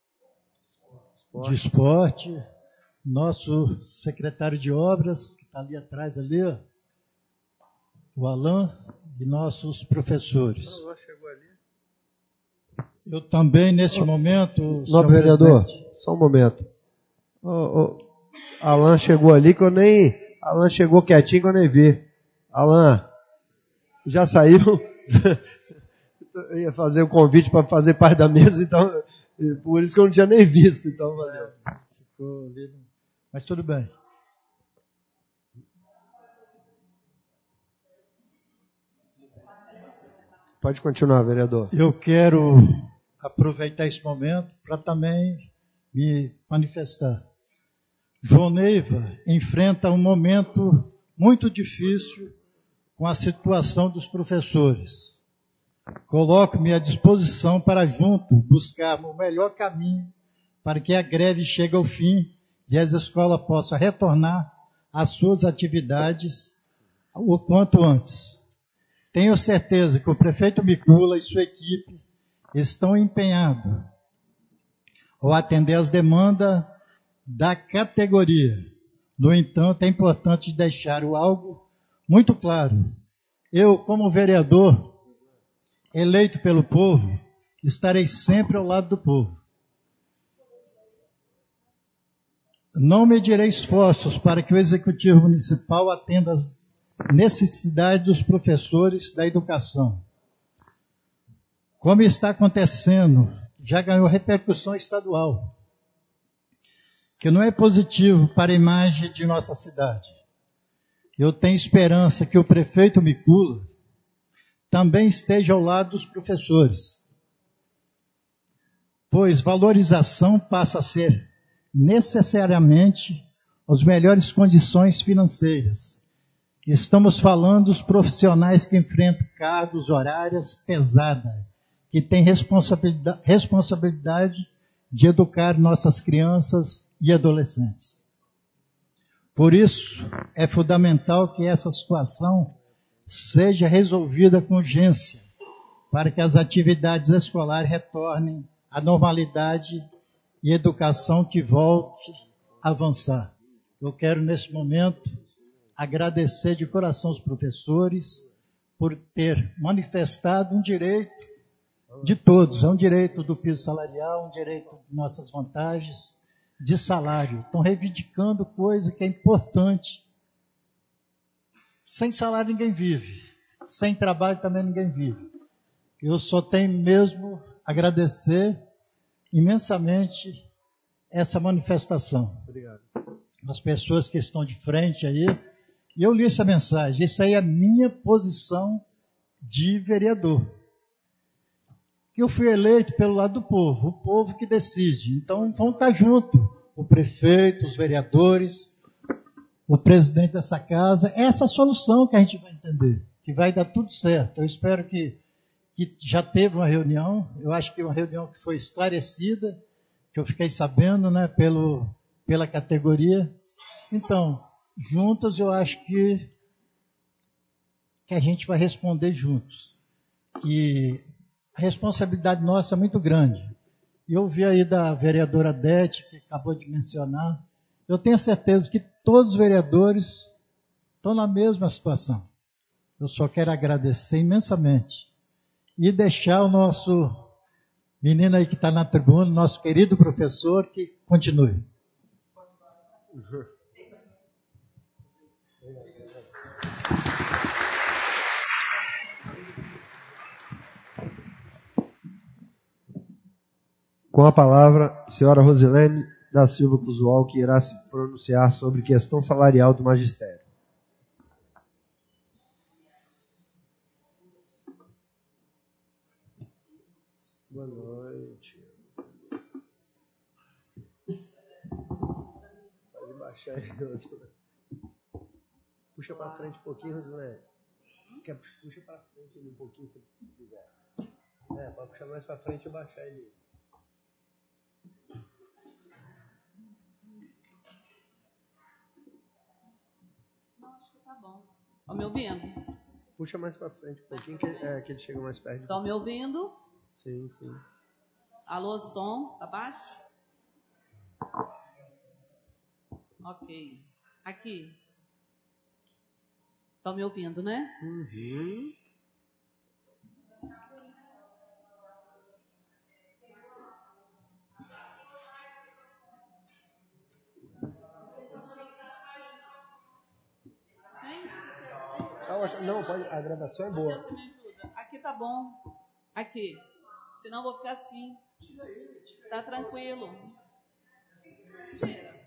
de esporte, nosso secretário de obras, que está ali atrás, ali, ó, o Alain, e nossos professores. Eu também, nesse momento... Nobre vereador, presidente, só um momento. O, o Alain chegou ali que eu nem... Alain chegou quietinho que eu nem vi. Alain, já saiu? Eu ia fazer o convite para fazer parte da mesa, então... Por isso que eu não tinha nem visto. Então, valeu. Ficou ali, mas tudo bem. Pode continuar, vereador. Eu quero aproveitar esse momento para também me manifestar. João Neiva enfrenta um momento muito difícil com a situação dos professores. Coloco-me à disposição para junto buscarmos o melhor caminho para que a greve chegue ao fim e as escolas possam retornar às suas atividades o quanto antes. Tenho certeza que o prefeito Micula e sua equipe estão empenhados ao atender as demandas da categoria. No entanto, é importante deixar algo muito claro. Eu, como vereador eleito pelo povo, estarei sempre ao lado do povo. Não medirei esforços para que o Executivo Municipal atenda às necessidades dos professores da educação. Como está acontecendo, já ganhou repercussão estadual, que não é positivo para a imagem de nossa cidade. Eu tenho esperança que o prefeito Micula também esteja ao lado dos professores, pois valorização passa a ser necessariamente as melhores condições financeiras. Estamos falando dos profissionais que enfrentam cargos horárias pesadas, que têm responsabilidade, responsabilidade de educar nossas crianças e adolescentes. Por isso, é fundamental que essa situação seja resolvida com urgência, para que as atividades escolares retornem à normalidade e educação que volte a avançar. Eu quero, nesse momento, agradecer de coração os professores por ter manifestado um direito de todos, é um direito do piso salarial, um direito de nossas vantagens de salário. Estão reivindicando coisa que é importante. Sem salário ninguém vive, sem trabalho também ninguém vive. Eu só tenho mesmo agradecer imensamente essa manifestação. Obrigado. As pessoas que estão de frente aí. E eu li essa mensagem, isso aí é a minha posição de vereador. Eu fui eleito pelo lado do povo, o povo que decide. Então vamos estar junto, o prefeito, os vereadores, o presidente dessa casa. Essa é a solução que a gente vai entender, que vai dar tudo certo. Eu espero que, que já teve uma reunião, eu acho que uma reunião que foi esclarecida, que eu fiquei sabendo, né, pelo, pela categoria. Então, juntos eu acho que, que a gente vai responder juntos. Que a responsabilidade nossa é muito grande. E eu ouvi aí da vereadora Dete, que acabou de mencionar. Eu tenho certeza que todos os vereadores estão na mesma situação. Eu só quero agradecer imensamente. E deixar o nosso menino aí que está na tribuna, nosso querido professor, que continue. Uhum. Com a palavra, a senhora Rosilene da Silva Cusual, que irá se pronunciar sobre questão salarial do magistério. Boa noite. Pode baixar aí, Rosilene. Puxa para frente um pouquinho, Rosilene. Puxa para frente um pouquinho, se quiser. É, pode puxar mais para frente e baixar ele. Não, acho que tá bom. Estão me ouvindo? Puxa mais para frente um pouquinho, que, é, que ele chega mais perto. Estão me ouvindo? Sim, sim. Alô, som, tá baixo? Ok. Aqui. Estão me ouvindo, né? Uhum. Não, pode, a gravação é boa. Você me ajuda. Aqui tá bom. Aqui. Senão eu vou ficar assim. Tá tranquilo. Tira.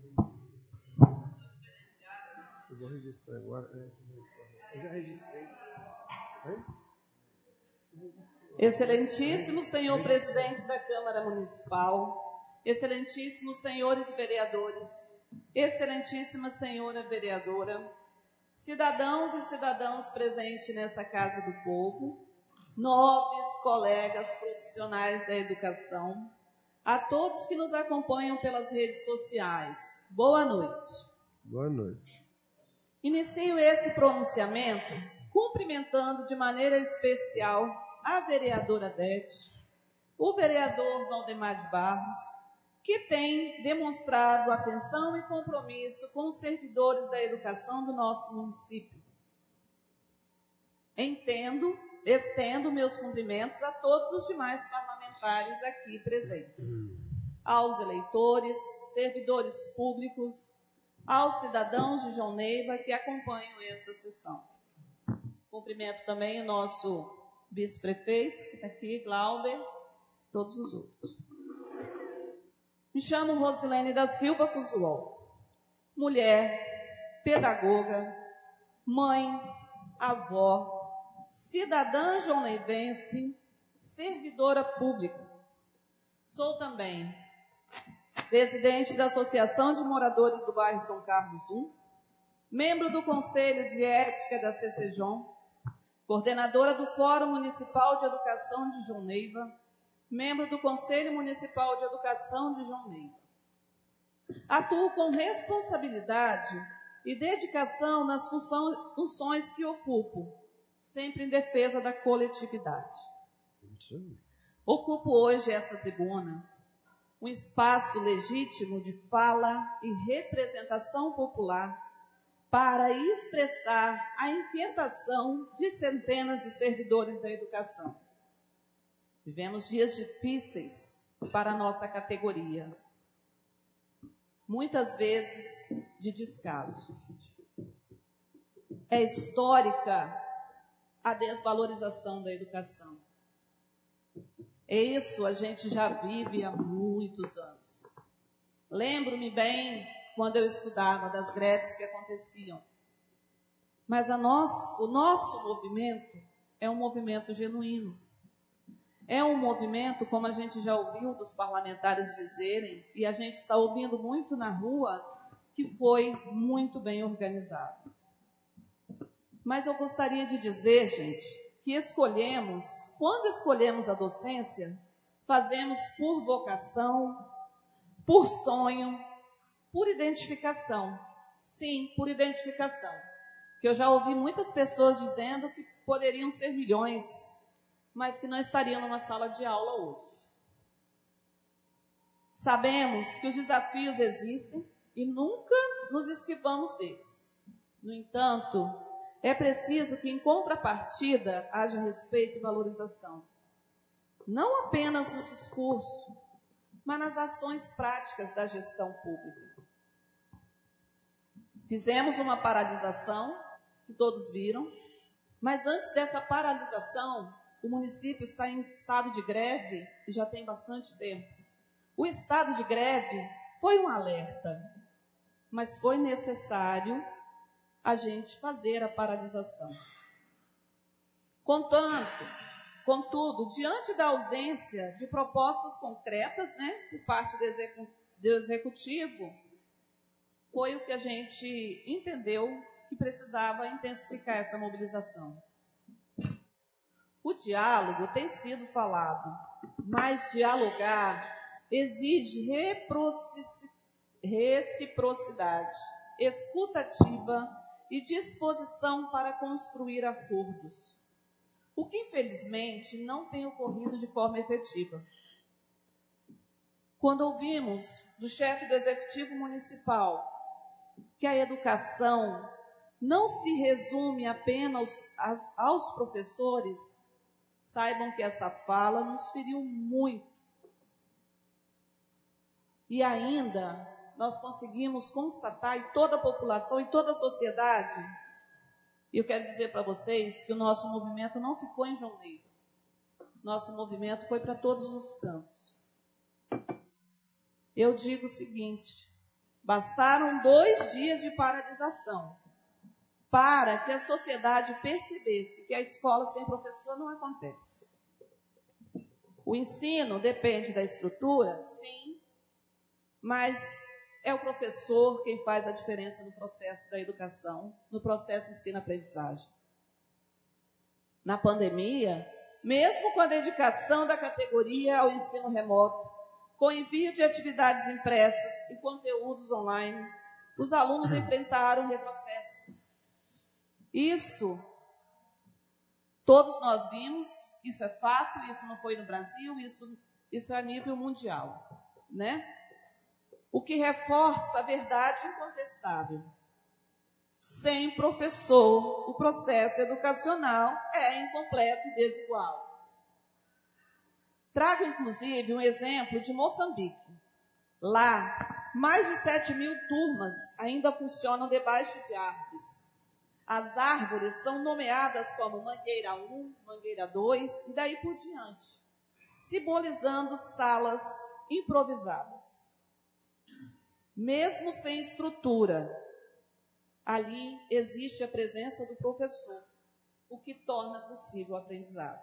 Eu vou registrar agora. Eu já registrei. Oi? Excelentíssimo senhor presidente da Câmara Municipal, excelentíssimos senhores vereadores, excelentíssima senhora vereadora, cidadãos e cidadãos presentes nessa Casa do Povo, nobres colegas profissionais da educação, a todos que nos acompanham pelas redes sociais, boa noite. Boa noite. Inicio esse pronunciamento cumprimentando de maneira especial a vereadora Dete, o vereador Valdemar de Barros, que tem demonstrado atenção e compromisso com os servidores da educação do nosso município. Entendo, estendo meus cumprimentos a todos os demais parlamentares aqui presentes, aos eleitores, servidores públicos, aos cidadãos de João Neiva que acompanham esta sessão. Cumprimento também o nosso vice-prefeito, que está aqui, Glauber, todos os outros. Me chamo Rosilene da Silva Cusual, mulher, pedagoga, mãe, avó, cidadã joãoneivense, servidora pública. Sou também presidente da Associação de Moradores do Bairro São Carlos I, membro do Conselho de Ética da C C J O M, coordenadora do Fórum Municipal de Educação de João Neiva, membro do Conselho Municipal de Educação de João Neiva. Atuo com responsabilidade e dedicação nas funções que ocupo, sempre em defesa da coletividade. Ocupo hoje esta tribuna, um espaço legítimo de fala e representação popular para expressar a inquietação de centenas de servidores da educação. Vivemos dias difíceis para a nossa categoria, muitas vezes de descaso. É histórica a desvalorização da educação. É isso a gente já vive há muitos anos. Lembro-me bem quando eu estudava das greves que aconteciam. Mas a nosso, o nosso movimento é um movimento genuíno. É um movimento, como a gente já ouviu dos parlamentares dizerem, e a gente está ouvindo muito na rua, que foi muito bem organizado. Mas eu gostaria de dizer, gente, que escolhemos, quando escolhemos a docência, fazemos por vocação, por sonho, por identificação. Sim, por identificação. Que eu já ouvi muitas pessoas dizendo que poderiam ser milhões, mas que não estariam numa sala de aula hoje. Sabemos que os desafios existem e nunca nos esquivamos deles. No entanto, é preciso que, em contrapartida, haja respeito e valorização. Não apenas no discurso, mas nas ações práticas da gestão pública. Fizemos uma paralisação, que todos viram, mas antes dessa paralisação, o município está em estado de greve e já tem bastante tempo. O estado de greve foi um alerta, mas foi necessário a gente fazer a paralisação. Contanto, contudo, diante da ausência de propostas concretas, né, por parte do, execu- do executivo, foi o que a gente entendeu que precisava intensificar essa mobilização. O diálogo tem sido falado, mas dialogar exige reciprocidade, escutativa e disposição para construir acordos, o que infelizmente não tem ocorrido de forma efetiva. Quando ouvimos do chefe do Executivo Municipal que a educação não se resume apenas aos, aos professores, saibam que essa fala nos feriu muito. E ainda nós conseguimos constatar, e toda a população, e toda a sociedade, e eu quero dizer para vocês que o nosso movimento não ficou em João Neiva. Nosso movimento foi para todos os cantos. Eu digo o seguinte, bastaram dois dias de paralisação para que a sociedade percebesse que a escola sem professor não acontece. O ensino depende da estrutura, sim, mas é o professor quem faz a diferença no processo da educação, no processo ensino-aprendizagem. Na pandemia, mesmo com a dedicação da categoria ao ensino remoto, com envio de atividades impressas e conteúdos online, os alunos enfrentaram retrocessos. Isso, todos nós vimos, isso é fato, isso não foi no Brasil, isso, isso é a nível mundial, né? O que reforça a verdade incontestável. Sem professor, o processo educacional é incompleto e desigual. Trago, inclusive, um exemplo de Moçambique. Lá, mais de sete mil turmas ainda funcionam debaixo de árvores. As árvores são nomeadas como Mangueira um, Mangueira dois e daí por diante, simbolizando salas improvisadas. Mesmo sem estrutura, ali existe a presença do professor, o que torna possível o aprendizado.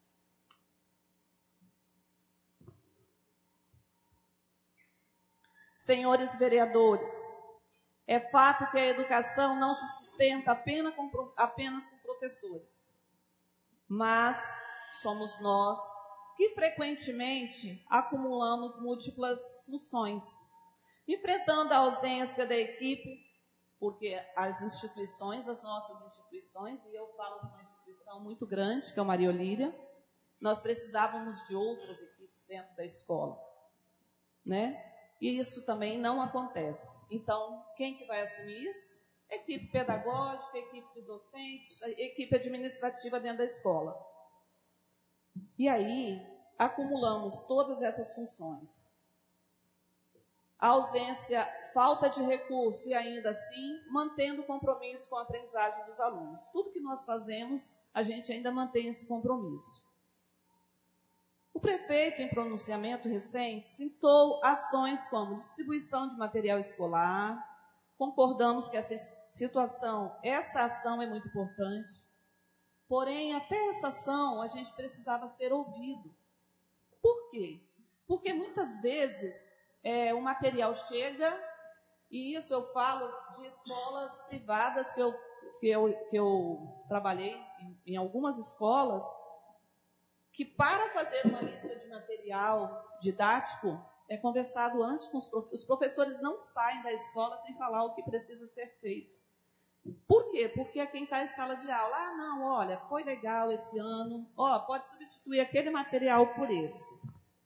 Senhores vereadores, é fato que a educação não se sustenta apenas com, apenas com professores, mas somos nós que frequentemente acumulamos múltiplas funções, enfrentando a ausência da equipe, porque as instituições, as nossas instituições, e eu falo de uma instituição muito grande, que é o Maria Olíria, nós precisávamos de outras equipes dentro da escola, né? E isso também não acontece. Então, quem que vai assumir isso? Equipe pedagógica, equipe de docentes, equipe administrativa dentro da escola. E aí, acumulamos todas essas funções. A ausência, falta de recurso e ainda assim, mantendo o compromisso com a aprendizagem dos alunos. Tudo que nós fazemos, a gente ainda mantém esse compromisso. O prefeito, em pronunciamento recente, citou ações como distribuição de material escolar. Concordamos que essa situação, essa ação é muito importante. Porém, até essa ação, a gente precisava ser ouvido. Por quê? Porque muitas vezes é, o material chega, e isso eu falo de escolas privadas que eu, que eu, que eu trabalhei em, em algumas escolas, que para fazer uma lista de material didático, é conversado antes com os professores. Os professores não saem da escola sem falar o que precisa ser feito. Por quê? Porque é quem está em sala de aula. Ah, não, olha, foi legal esse ano. Ó, pode substituir aquele material por esse.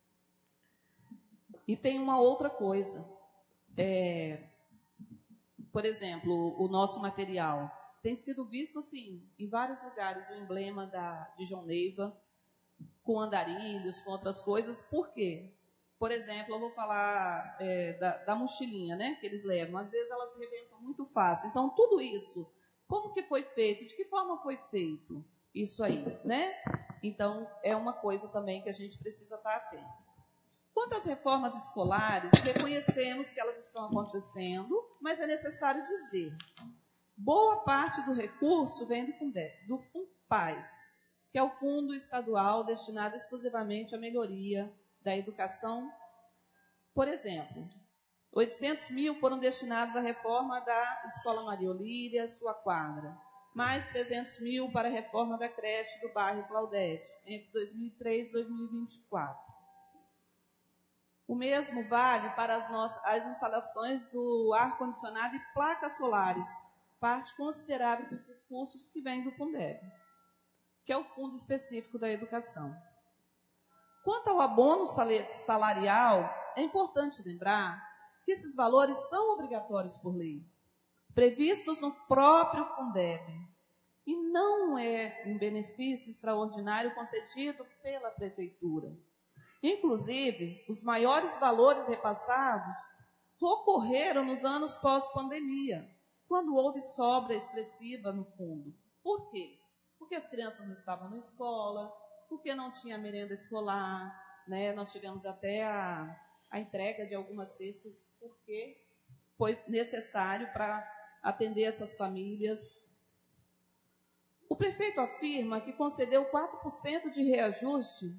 E tem uma outra coisa. É, por exemplo, o nosso material tem sido visto, sim, em vários lugares, o emblema da, de João Neiva, com andarilhos, com outras coisas. Por quê? Por exemplo, eu vou falar é, da, da mochilinha, né, que eles levam. Às vezes elas rebentam muito fácil. Então, tudo isso, como que foi feito? De que forma foi feito isso aí, né? Então, é uma coisa também que a gente precisa estar atento. Quanto às reformas escolares, reconhecemos que elas estão acontecendo, mas é necessário dizer, boa parte do recurso vem do Fundeb, do FUNPAES, que é o fundo estadual destinado exclusivamente à melhoria da educação. Por exemplo, oitocentos mil foram destinados à reforma da Escola Maria Olíria, sua quadra, mais trezentos mil para a reforma da creche do bairro Claudete, entre dois mil e três e dois mil e vinte e quatro. O mesmo vale para as, nossas, as instalações do ar-condicionado e placas solares, parte considerável dos recursos que vêm do Fundeb, que é o Fundo Específico da Educação. Quanto ao abono salarial, é importante lembrar que esses valores são obrigatórios por lei, previstos no próprio Fundeb, e não é um benefício extraordinário concedido pela Prefeitura. Inclusive, os maiores valores repassados ocorreram nos anos pós-pandemia, quando houve sobra expressiva no fundo. Por quê? Porque as crianças não estavam na escola, porque não tinha merenda escolar, né? Nós tivemos até a, a entrega de algumas cestas, porque foi necessário para atender essas famílias. O prefeito afirma que concedeu quatro por cento de reajuste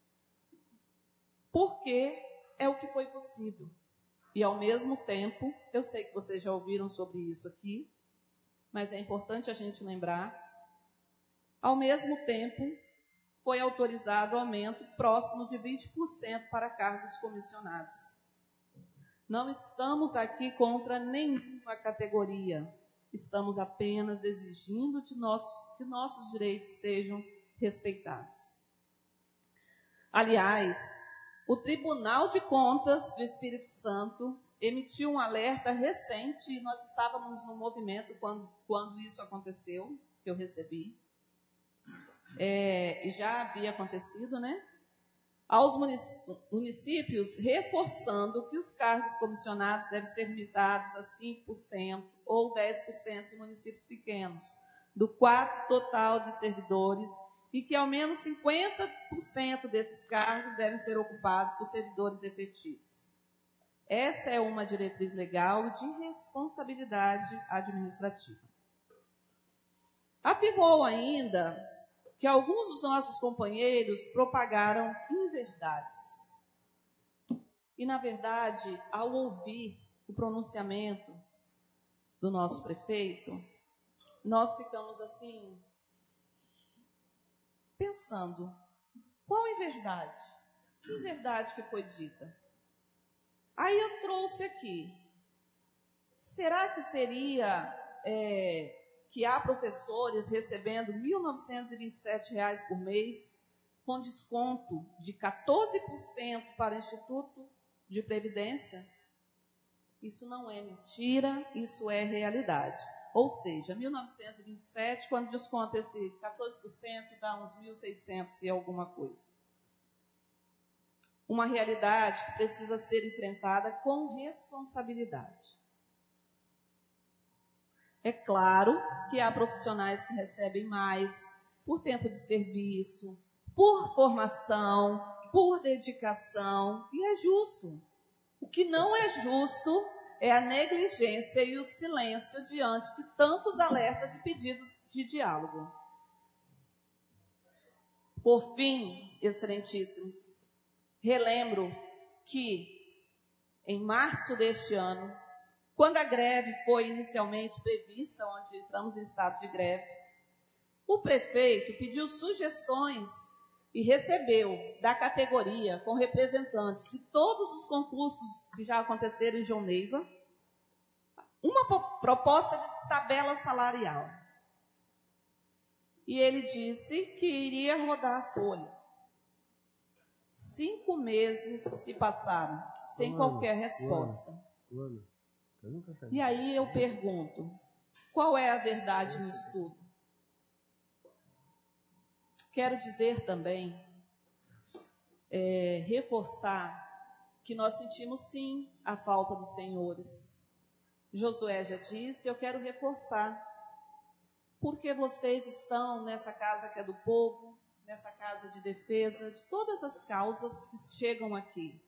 porque é o que foi possível. E, ao mesmo tempo, eu sei que vocês já ouviram sobre isso aqui, mas é importante a gente lembrar, ao mesmo tempo, foi autorizado aumento próximo de vinte por cento para cargos comissionados. Não estamos aqui contra nenhuma categoria, estamos apenas exigindo de nossos, que nossos direitos sejam respeitados. Aliás, o Tribunal de Contas do Espírito Santo emitiu um alerta recente, e nós estávamos no movimento quando, quando isso aconteceu, que eu recebi, é, e já havia acontecido, né? Aos municípios, reforçando que os cargos comissionados devem ser limitados a cinco por cento ou dez por cento em municípios pequenos, do quadro total de servidores, e que ao menos cinquenta por cento desses cargos devem ser ocupados por servidores efetivos. Essa é uma diretriz legal de responsabilidade administrativa. Afirmou ainda que alguns dos nossos companheiros propagaram inverdades. E, na verdade, ao ouvir o pronunciamento do nosso prefeito, nós ficamos assim, pensando, qual inverdade? Que inverdade que foi dita? Aí eu trouxe aqui, será que seria é, que há professores recebendo mil novecentos e vinte e sete reais por mês, com desconto de quatorze por cento para o Instituto de Previdência? Isso não é mentira, isso é realidade. Ou seja, mil novecentos e vinte e sete, quando desconta esse quatorze por cento, dá uns mil e seiscentos e alguma coisa. Uma realidade que precisa ser enfrentada com responsabilidade. É claro que há profissionais que recebem mais por tempo de serviço, por formação, por dedicação, e é justo. O que não é justo é a negligência e o silêncio diante de tantos alertas e pedidos de diálogo. Por fim, excelentíssimos, relembro que, em março deste ano, quando a greve foi inicialmente prevista, onde entramos em estado de greve, o prefeito pediu sugestões e recebeu da categoria, com representantes de todos os concursos que já aconteceram em João Neiva, uma proposta de tabela salarial. E ele disse que iria rodar a folha. Cinco meses se passaram, sem qualquer resposta. E aí eu pergunto, qual é a verdade nisso tudo? Quero dizer também, é, reforçar, que nós sentimos sim a falta dos senhores. Josué já disse, eu quero reforçar, porque vocês estão nessa casa que é do povo, nessa casa de defesa de todas as causas que chegam aqui.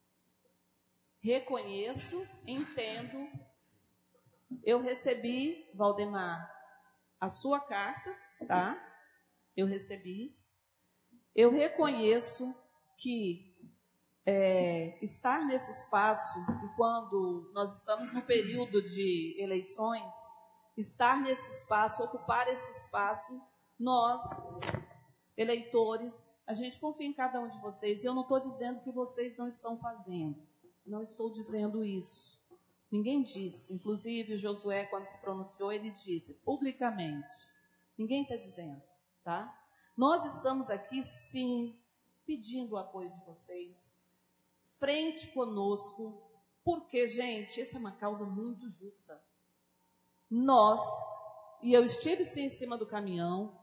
Reconheço, entendo. Eu recebi, Valdemar, a sua carta, tá? Eu recebi. Eu reconheço que é, estar nesse espaço, e quando nós estamos no período de eleições, estar nesse espaço, ocupar esse espaço, nós, eleitores, a gente confia em cada um de vocês. E eu não estou dizendo que vocês não estão fazendo. Não estou dizendo isso. Ninguém disse. Inclusive, o Josué, quando se pronunciou, ele disse publicamente. Ninguém está dizendo, tá? Nós estamos aqui, sim, pedindo o apoio de vocês, frente conosco, porque, gente, essa é uma causa muito justa. Nós, e eu estive, sim, em cima do caminhão,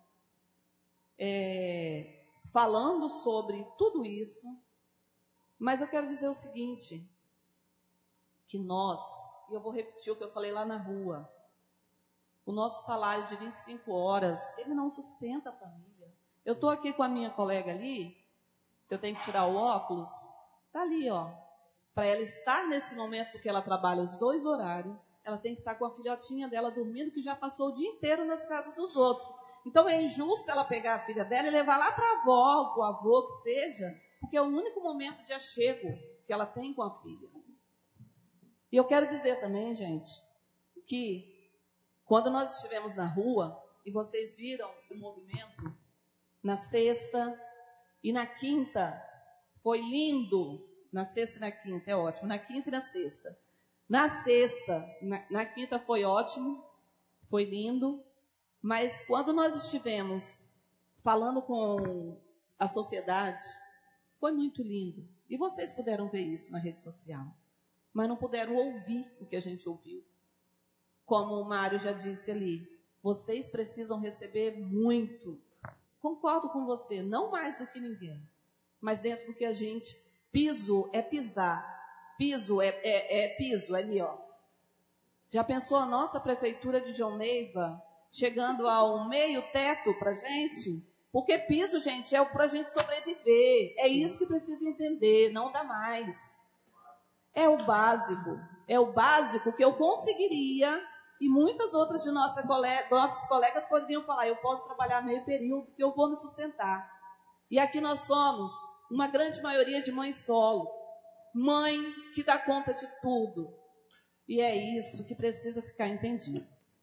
é, falando sobre tudo isso, mas eu quero dizer o seguinte, que nós, e eu vou repetir o que eu falei lá na rua, o nosso salário de vinte e cinco horas, ele não sustenta a família. Eu estou aqui com a minha colega ali, eu tenho que tirar o óculos, está ali, ó. Para ela estar nesse momento, porque ela trabalha os dois horários, ela tem que estar com a filhotinha dela dormindo, que já passou o dia inteiro nas casas dos outros. Então é injusto ela pegar a filha dela e levar lá para a avó, para o avô, que seja, porque é o único momento de achego que ela tem com a filha. E eu quero dizer também, gente, que quando nós estivemos na rua, e vocês viram o movimento, na sexta e na quinta, foi lindo, na sexta e na quinta, é ótimo, na quinta e na sexta. Na sexta, na, na quinta foi ótimo, foi lindo, mas quando nós estivemos falando com a sociedade, foi muito lindo. E vocês puderam ver isso na rede social, mas não puderam ouvir o que a gente ouviu. Como o Mário já disse ali, vocês precisam receber muito. Concordo com você, não mais do que ninguém, mas dentro do que a gente... Piso é pisar, piso é, é, é piso, é ali, ó. Já pensou a nossa prefeitura de João Neiva chegando ao meio teto para gente? Porque piso, gente, é para a gente sobreviver. É isso que precisa entender, não dá mais. É o básico, é o básico que eu conseguiria, e muitas outras de nossa colega, nossos colegas poderiam falar, eu posso trabalhar meio período, que eu vou me sustentar. E aqui nós somos uma grande maioria de mãe solo, mãe que dá conta de tudo. E é isso que precisa ficar entendido.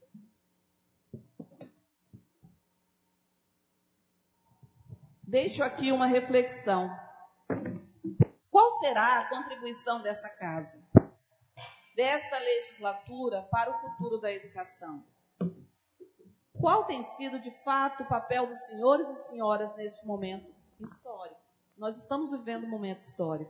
Deixo aqui uma reflexão. Qual será a contribuição dessa casa, desta legislatura, para o futuro da educação? Qual tem sido, de fato, o papel dos senhores e senhoras neste momento histórico? Nós estamos vivendo um momento histórico.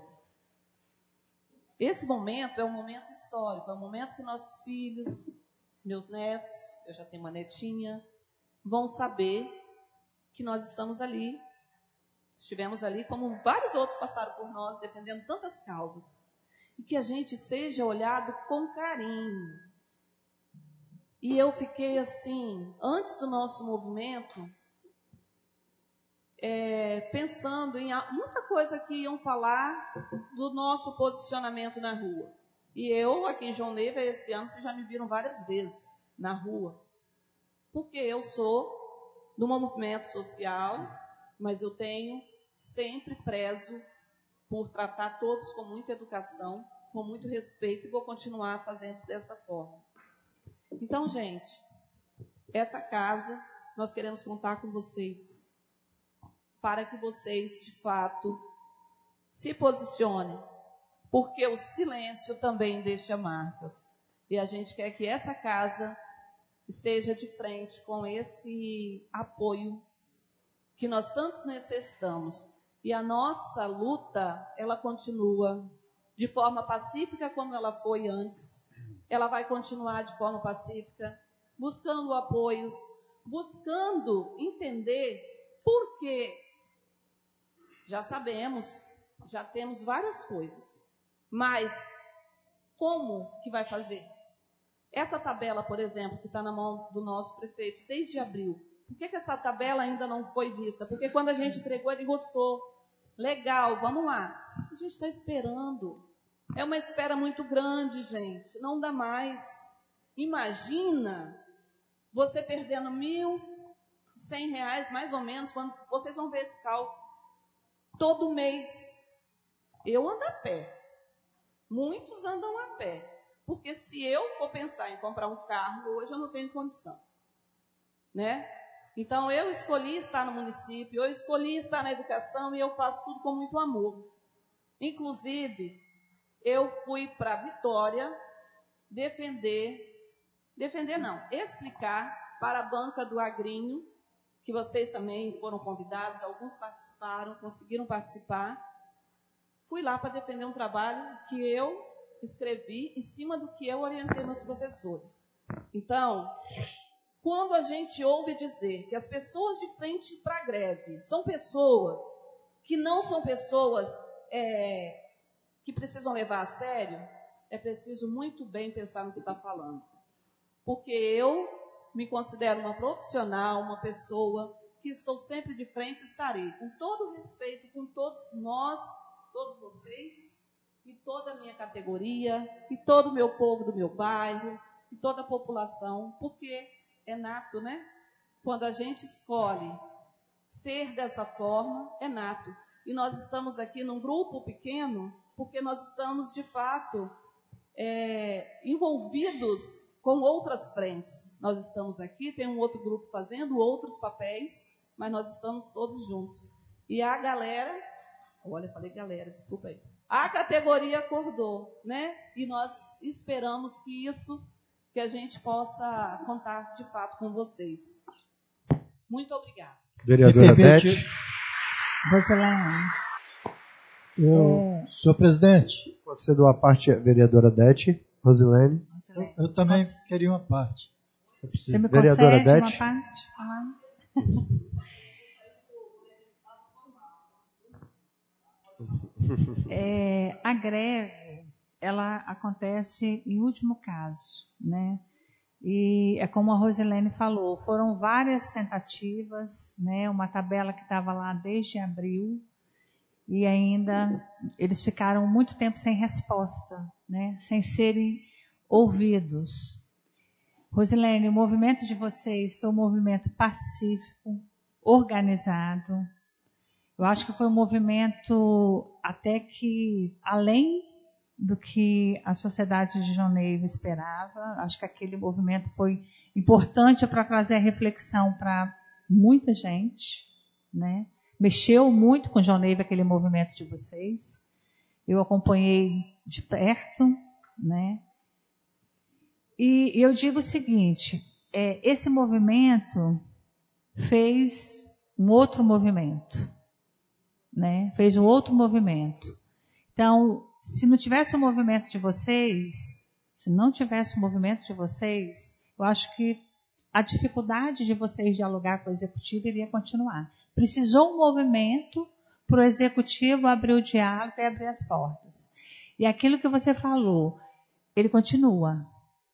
Esse momento é um momento histórico, é um momento que nossos filhos, meus netos, eu já tenho uma netinha, vão saber que nós estamos ali, estivemos ali, como vários outros passaram por nós, defendendo tantas causas. E que a gente seja olhado com carinho. E eu fiquei assim, antes do nosso movimento, é, pensando em muita coisa que iam falar do nosso posicionamento na rua. E eu, aqui em João Neiva, esse ano, vocês já me viram várias vezes na rua. Porque eu sou do movimento social, mas eu tenho sempre prezo por tratar todos com muita educação, com muito respeito, e vou continuar fazendo dessa forma. Então, gente, essa casa, nós queremos contar com vocês, para que vocês, de fato, se posicionem, porque o silêncio também deixa marcas. E a gente quer que essa casa esteja de frente com esse apoio que nós tanto necessitamos. E a nossa luta, ela continua de forma pacífica como ela foi antes. Ela vai continuar de forma pacífica, buscando apoios, buscando entender por quê. Já sabemos, já temos várias coisas, mas como que vai fazer? Essa tabela, por exemplo, que está na mão do nosso prefeito desde abril, Por que, que essa tabela ainda não foi vista? Porque quando a gente entregou, ele gostou. Legal, vamos lá. A gente está esperando. É uma espera muito grande, gente. Não dá mais. Imagina você perdendo mil e cem reais, mais ou menos, quando vocês vão ver esse cálculo. Todo mês. Eu ando a pé. Muitos andam a pé. Porque se eu for pensar em comprar um carro, hoje eu não tenho condição. Né? Então, eu escolhi estar no município, eu escolhi estar na educação e eu faço tudo com muito amor. Inclusive, eu fui para Vitória defender, defender não, explicar para a banca do Agrinho, que vocês também foram convidados, alguns participaram, conseguiram participar. Fui lá para defender um trabalho que eu escrevi em cima do que eu orientei meus professores. Então, quando a gente ouve dizer que as pessoas de frente para a greve são pessoas que não são pessoas é, que precisam levar a sério, é preciso muito bem pensar no que está falando. Porque eu me considero uma profissional, uma pessoa que estou sempre de frente e estarei com todo o respeito, com todos nós, todos vocês, e toda a minha categoria, e todo o meu povo do meu bairro, e toda a população, porque é nato, né? Quando a gente escolhe ser dessa forma, é nato. E nós estamos aqui num grupo pequeno, porque nós estamos, de fato, é, envolvidos com outras frentes. Nós estamos aqui, tem um outro grupo fazendo outros papéis, mas nós estamos todos juntos. E a galera, olha, falei galera, desculpa aí. A categoria acordou, né? E nós esperamos que isso, que a gente possa contar de fato com vocês. Muito obrigada. Vereadora Beth. Rosilene. Eu, senhor presidente. Você deu a parte, vereadora Dete. Rosilene. Eu, eu também Posso? queria uma parte. Você me vereadora concede Dete. uma parte? Ah. É, a greve, ela acontece em último caso, né? E é como a Rosilene falou, foram várias tentativas, né? Uma tabela que estava lá desde abril e ainda eles ficaram muito tempo sem resposta, né? Sem serem ouvidos. Rosilene, o movimento de vocês foi um movimento pacífico, organizado. Eu acho que foi um movimento até que, além do que a sociedade de João Neiva esperava, acho que aquele movimento foi importante para trazer a reflexão para muita gente, né? Mexeu muito com João Neiva aquele movimento de vocês. Eu acompanhei de perto, né? E eu digo o seguinte, é, esse movimento fez um outro movimento. Né? Fez um outro movimento. Então, se não tivesse o movimento de vocês, se não tivesse o movimento de vocês, eu acho que a dificuldade de vocês dialogar com o executivo iria continuar. Precisou um movimento para o executivo abrir o diálogo e abrir as portas. E aquilo que você falou, ele continua.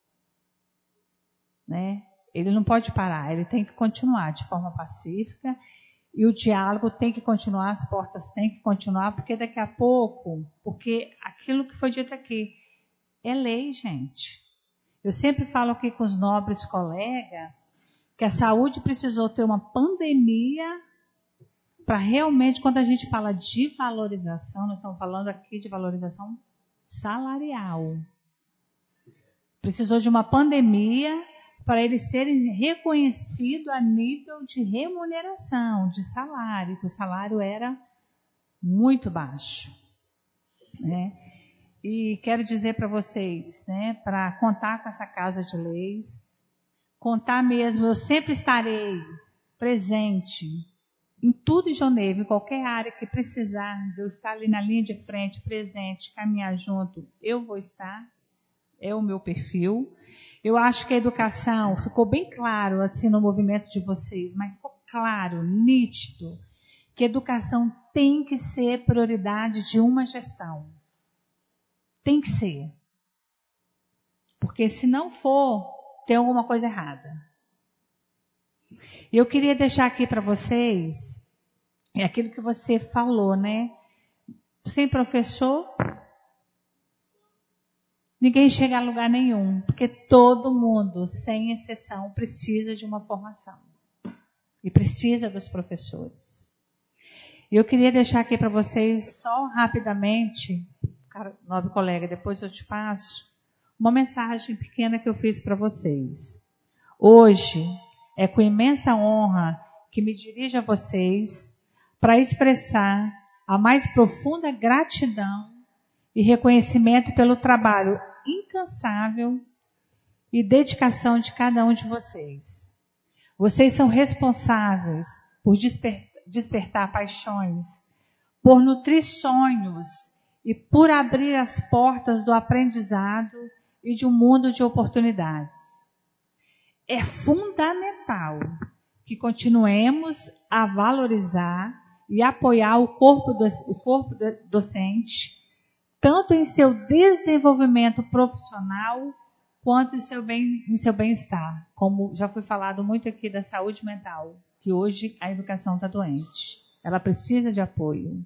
Né? Ele não pode parar, ele tem que continuar de forma pacífica. E o diálogo tem que continuar, as portas têm que continuar, porque daqui a pouco, porque aquilo que foi dito aqui é lei, gente. Eu sempre falo aqui com os nobres colegas que a saúde precisou ter uma pandemia para realmente, quando a gente fala de valorização, nós estamos falando aqui de valorização salarial. Precisou de uma pandemia para eles serem reconhecidos a nível de remuneração, de salário, que o salário era muito baixo. Né? E quero dizer para vocês, né, para contar com essa Casa de Leis, contar mesmo, eu sempre estarei presente em tudo em João Neiva, em qualquer área que precisar de eu estar ali na linha de frente, presente, caminhar junto, eu vou estar, é o meu perfil. Eu acho que a educação ficou bem claro assim no movimento de vocês, mas ficou claro, nítido, que a educação tem que ser prioridade de uma gestão. Tem que ser. Porque se não for, tem alguma coisa errada. E eu queria deixar aqui para vocês, é aquilo que você falou, né? Sem professor, ninguém chega a lugar nenhum, porque todo mundo, sem exceção, precisa de uma formação. E precisa dos professores. E eu queria deixar aqui para vocês, só rapidamente, nobre colega, depois eu te passo, uma mensagem pequena que eu fiz para vocês. Hoje, é com imensa honra que me dirijo a vocês para expressar a mais profunda gratidão e reconhecimento pelo trabalho incansável e dedicação de cada um de vocês. Vocês são responsáveis por desper- despertar paixões, por nutrir sonhos e por abrir as portas do aprendizado e de um mundo de oportunidades. É fundamental que continuemos a valorizar e apoiar o corpo, do, o corpo docente, tanto em seu desenvolvimento profissional, quanto em seu, bem, em seu bem-estar. Como já foi falado muito aqui da saúde mental, que hoje a educação está doente. Ela precisa de apoio.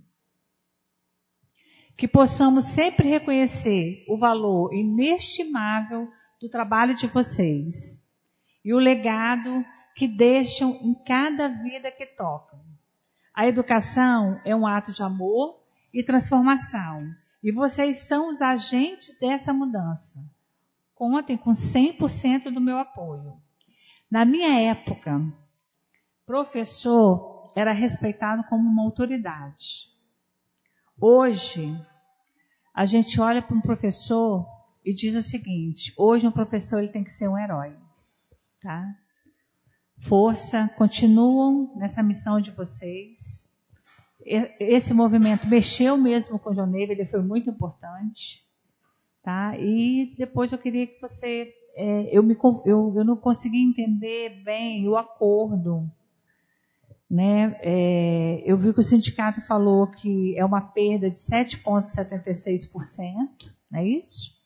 Que possamos sempre reconhecer o valor inestimável do trabalho de vocês e o legado que deixam em cada vida que tocam. A educação é um ato de amor e transformação, e vocês são os agentes dessa mudança. Contem com cem por cento do meu apoio. Na minha época, professor era respeitado como uma autoridade. Hoje, a gente olha para um professor e diz o seguinte: hoje um professor ele tem que ser um herói. Tá? Força, continuam nessa missão de vocês. Esse movimento mexeu mesmo com o João Neiva, ele foi muito importante. Tá? E depois eu queria que você... É, eu, me, eu, eu não consegui entender bem o acordo. Né? É, eu vi que o sindicato falou que é uma perda de sete vírgula setenta e seis por cento. Não é isso?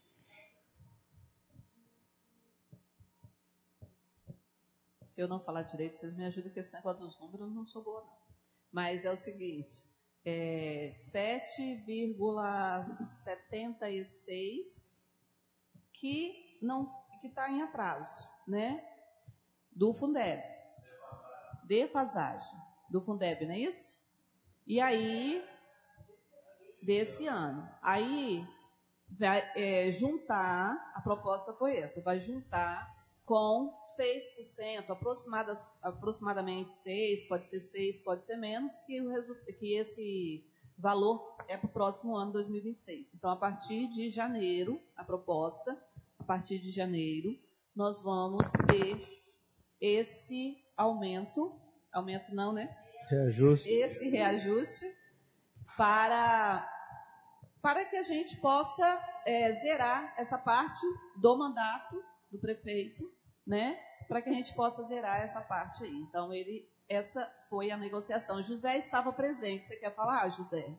Se eu não falar direito, vocês me ajudam, que esse negócio dos números não sou boa, não. Mas é o seguinte, é sete vírgula setenta e seis que não que está em atraso, né? Do Fundeb. Defasagem do Fundeb, não é isso? E aí, desse ano. Aí, vai é, juntar, a proposta foi essa, vai juntar com seis por cento, aproximadas, aproximadamente seis, pode ser seis, pode ser menos, que, o resu- que esse valor é para o próximo ano, dois mil e vinte e seis. Então, a partir de janeiro, a proposta, a partir de janeiro, nós vamos ter esse aumento, aumento não, né? Reajuste. Esse reajuste para, para que a gente possa é, zerar essa parte do mandato do prefeito, né? Para que a gente possa zerar essa parte aí. Então, ele, essa foi a negociação. José estava presente. Você quer falar, José?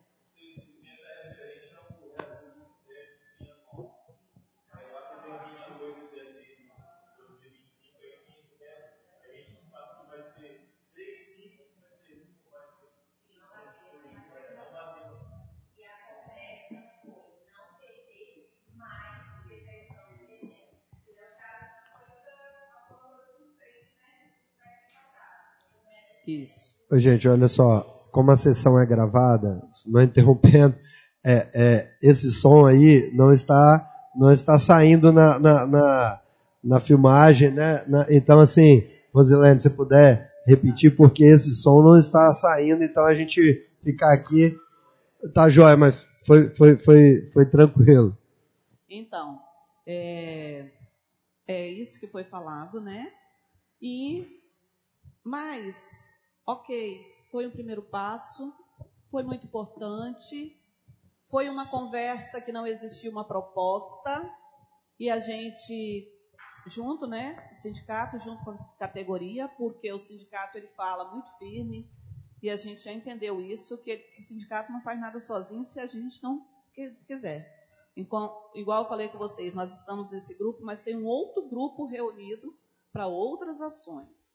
Isso. Ô, gente, olha só, como a sessão é gravada, não interrompendo, é, é, esse som aí não está, não está saindo na, na, na, na filmagem, né? Na, então, assim, Rosilene, se puder repetir, porque esse som não está saindo, então a gente ficar aqui, tá jóia, mas foi, foi, foi, foi tranquilo. Então, é, é isso que foi falado, né? E, mas, ok, foi um primeiro passo, foi muito importante, foi uma conversa que não existia uma proposta, e a gente, junto, né, o sindicato, junto com a categoria, porque o sindicato ele fala muito firme, e a gente já entendeu isso, que, que o sindicato não faz nada sozinho se a gente não quiser. Enquanto, igual eu falei com vocês, nós estamos nesse grupo, mas tem um outro grupo reunido para outras ações.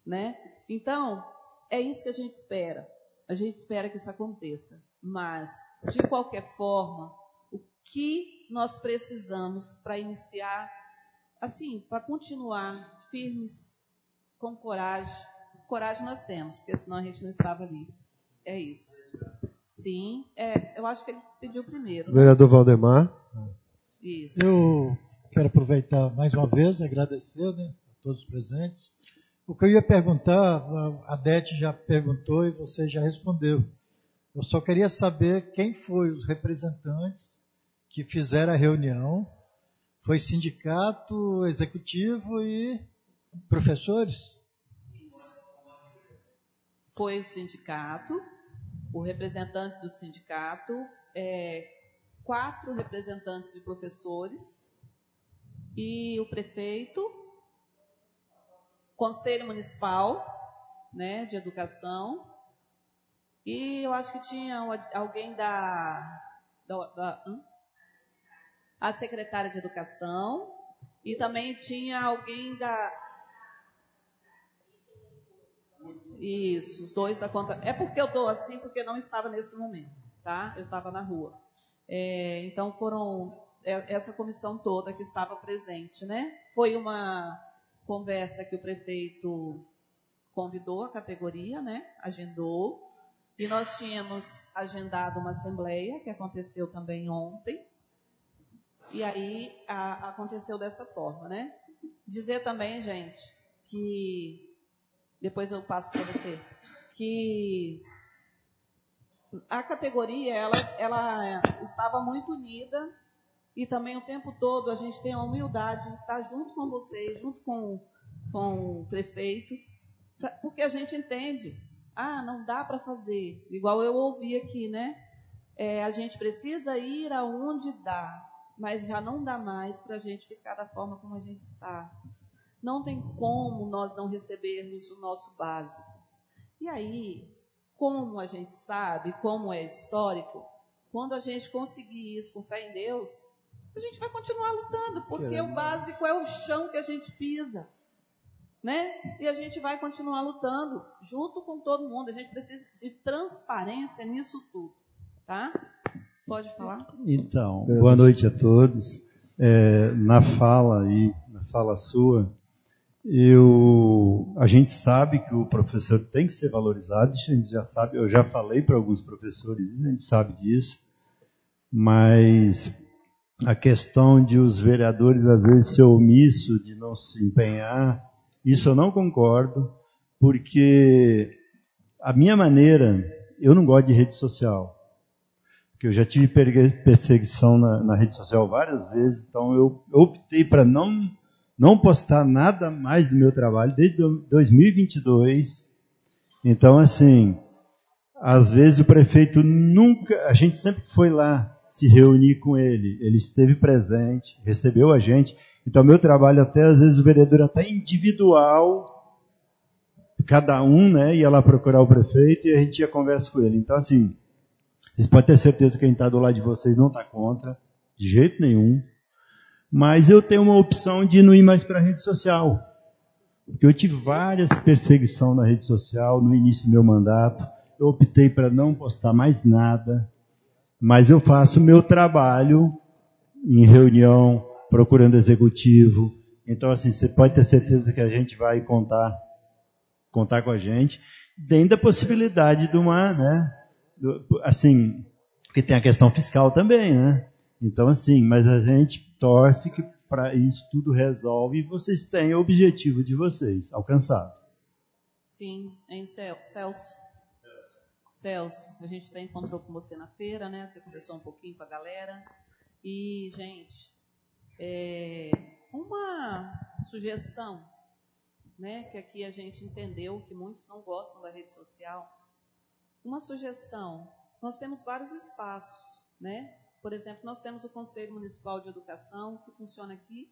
né? Então, é isso que a gente espera. A gente espera que isso aconteça. Mas, de qualquer forma, o que nós precisamos para iniciar, assim, para continuar firmes, com coragem. Coragem nós temos, porque senão a gente não estava ali. É isso. Sim, é, eu acho que ele pediu primeiro. Né? Vereador Valdemar. Isso. Eu quero aproveitar mais uma vez e agradecer, né, a todos os presentes. O que eu ia perguntar, a Dete já perguntou e você já respondeu. Eu só queria saber quem foi os representantes que fizeram a reunião. Foi sindicato, executivo e professores? Isso. Foi o sindicato, o representante do sindicato, é, quatro representantes de professores e o prefeito, Conselho Municipal, né, de Educação, e eu acho que tinha alguém da, da, da hum? a secretária de Educação, e também tinha alguém da... Isso, os dois da conta... É porque eu dou assim, porque não estava nesse momento, tá? Eu estava na rua. É, então foram essa comissão toda que estava presente, né? Foi uma conversa que o prefeito convidou a categoria, né? Agendou. E nós tínhamos agendado uma assembleia, que aconteceu também ontem. E aí a, aconteceu dessa forma, né? Dizer também, gente, que... Depois eu passo para você. Que a categoria, ela, ela estava muito unida. E também o tempo todo a gente tem a humildade de estar junto com vocês, junto com, com o prefeito, pra, porque a gente entende, ah, não dá para fazer, igual eu ouvi aqui, né? É, a gente precisa ir aonde dá, mas já não dá mais para a gente ficar da forma como a gente está. Não tem como nós não recebermos o nosso básico. E aí, como a gente sabe, como é histórico, quando a gente conseguir isso com fé em Deus, a gente vai continuar lutando, porque o básico é o chão que a gente pisa, né? E a gente vai continuar lutando junto com todo mundo. A gente precisa de transparência nisso tudo, tá? Pode falar? Então, boa noite a todos. É, na fala e na fala sua, eu, a gente sabe que o professor tem que ser valorizado. A gente já sabe. Eu já falei para alguns professores, a gente sabe disso, mas a questão de os vereadores, às vezes, ser omisso, de não se empenhar, isso eu não concordo, porque a minha maneira, eu não gosto de rede social, porque eu já tive perseguição na, na rede social várias vezes, então eu, eu optei para não, não postar nada mais do meu trabalho desde dois mil e vinte e dois. Então, assim, às vezes o prefeito nunca, a gente sempre foi lá se reunir com ele, ele esteve presente, recebeu a gente. Então, meu trabalho até, às vezes, o vereador até individual, cada um, né, ia lá procurar o prefeito e a gente ia conversa com ele. Então, assim, vocês podem ter certeza que quem está do lado de vocês não está contra, de jeito nenhum. Mas eu tenho uma opção de não ir mais para a rede social. Porque eu tive várias perseguições na rede social no início do meu mandato. Eu optei para não postar mais nada. Mas eu faço o meu trabalho em reunião, procurando executivo. Então, assim, você pode ter certeza que a gente vai contar, contar com a gente, dentro da possibilidade de uma, né, do, assim, porque tem a questão fiscal também, né? Então, assim, mas a gente torce que para isso tudo resolve e vocês têm o objetivo de vocês alcançado. Sim, em Celso. Celso, a gente até encontrou com você na feira, né? Você conversou um pouquinho com a galera. E, gente, é, uma sugestão, né? Que aqui a gente entendeu que muitos não gostam da rede social. Uma sugestão, nós temos vários espaços, né? Por exemplo, nós temos o Conselho Municipal de Educação, que funciona aqui.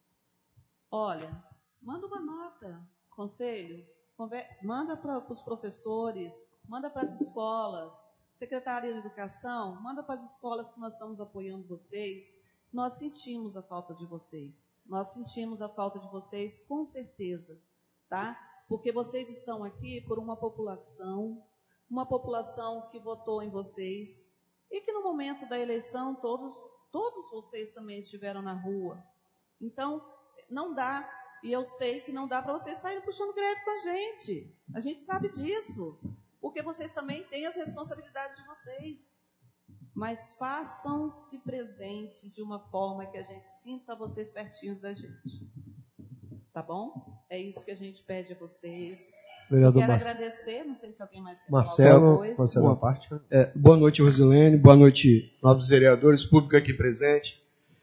Olha, manda uma nota, conselho, conver- manda para os professores, manda para as escolas, Secretaria de Educação, manda para as escolas que nós estamos apoiando vocês. Nós sentimos a falta de vocês. Nós sentimos a falta de vocês, com certeza, tá? porque vocês estão aqui por uma população, uma população que votou em vocês, e que no momento da eleição todos, todos vocês também estiveram na rua. Então, não dá, e eu sei que não dá para vocês saírem puxando greve com a gente. A gente sabe disso, porque vocês também têm as responsabilidades de vocês. Mas façam-se presentes de uma forma que a gente sinta vocês pertinhos da gente. Tá bom? É isso que a gente pede a vocês. Vereador Quero Marcelo. agradecer, não sei se alguém mais quer Marcelo, falar alguma coisa. Marcelo à parte. É, boa noite, Rosilene. Boa noite, novos vereadores, público aqui presente.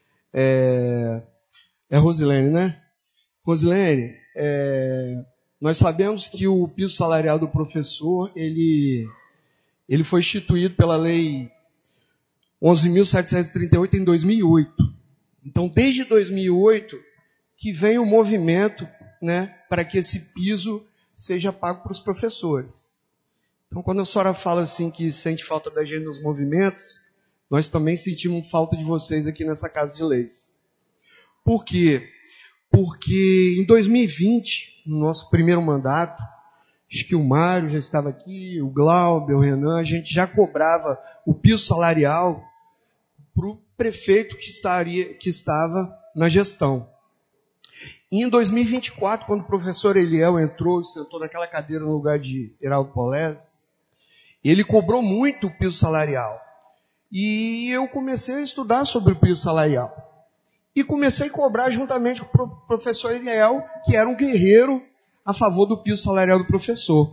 É, é Rosilene, né? Rosilene, é, nós sabemos que o piso salarial do professor, ele, ele foi instituído pela lei onze mil setecentos e trinta e oito em dois mil e oito. Então, desde dois mil e oito, que vem o movimento, né, para que esse piso seja pago para os professores. Então, quando a senhora fala assim que sente falta da gente nos movimentos, nós também sentimos falta de vocês aqui nessa Casa de Leis. Por quê? Porque em dois mil e vinte, no nosso primeiro mandato, acho que o Mário já estava aqui, o Glauber, o Renan, a gente já cobrava o piso salarial para o prefeito que, estaria, que estava na gestão. E em dois mil e vinte e quatro, quando o professor Eliel entrou e sentou naquela cadeira no lugar de Heraldo Polese, ele cobrou muito o piso salarial. E eu comecei a estudar sobre o piso salarial. E comecei a cobrar juntamente com o professor Eliel, que era um guerreiro a favor do piso salarial do professor.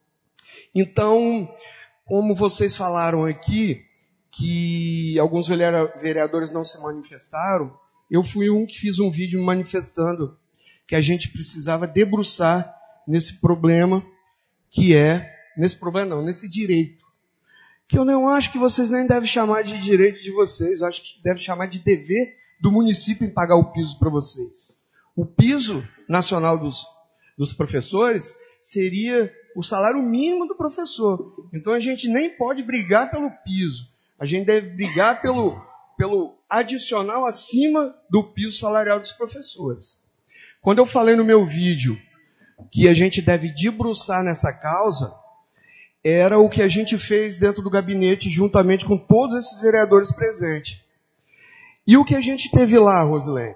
Então, como vocês falaram aqui, que alguns vereadores não se manifestaram, eu fui um que fiz um vídeo me manifestando que a gente precisava debruçar nesse problema, que é, nesse problema não, nesse direito. Que eu não acho que vocês nem devem chamar de direito de vocês, eu acho que devem chamar de dever do município em pagar o piso para vocês. O piso nacional dos, dos professores seria o salário mínimo do professor. Então a gente nem pode brigar pelo piso. A gente deve brigar pelo, pelo adicional acima do piso salarial dos professores. Quando eu falei no meu vídeo que a gente deve debruçar nessa causa, era o que a gente fez dentro do gabinete juntamente com todos esses vereadores presentes. E o que a gente teve lá, Rosilene?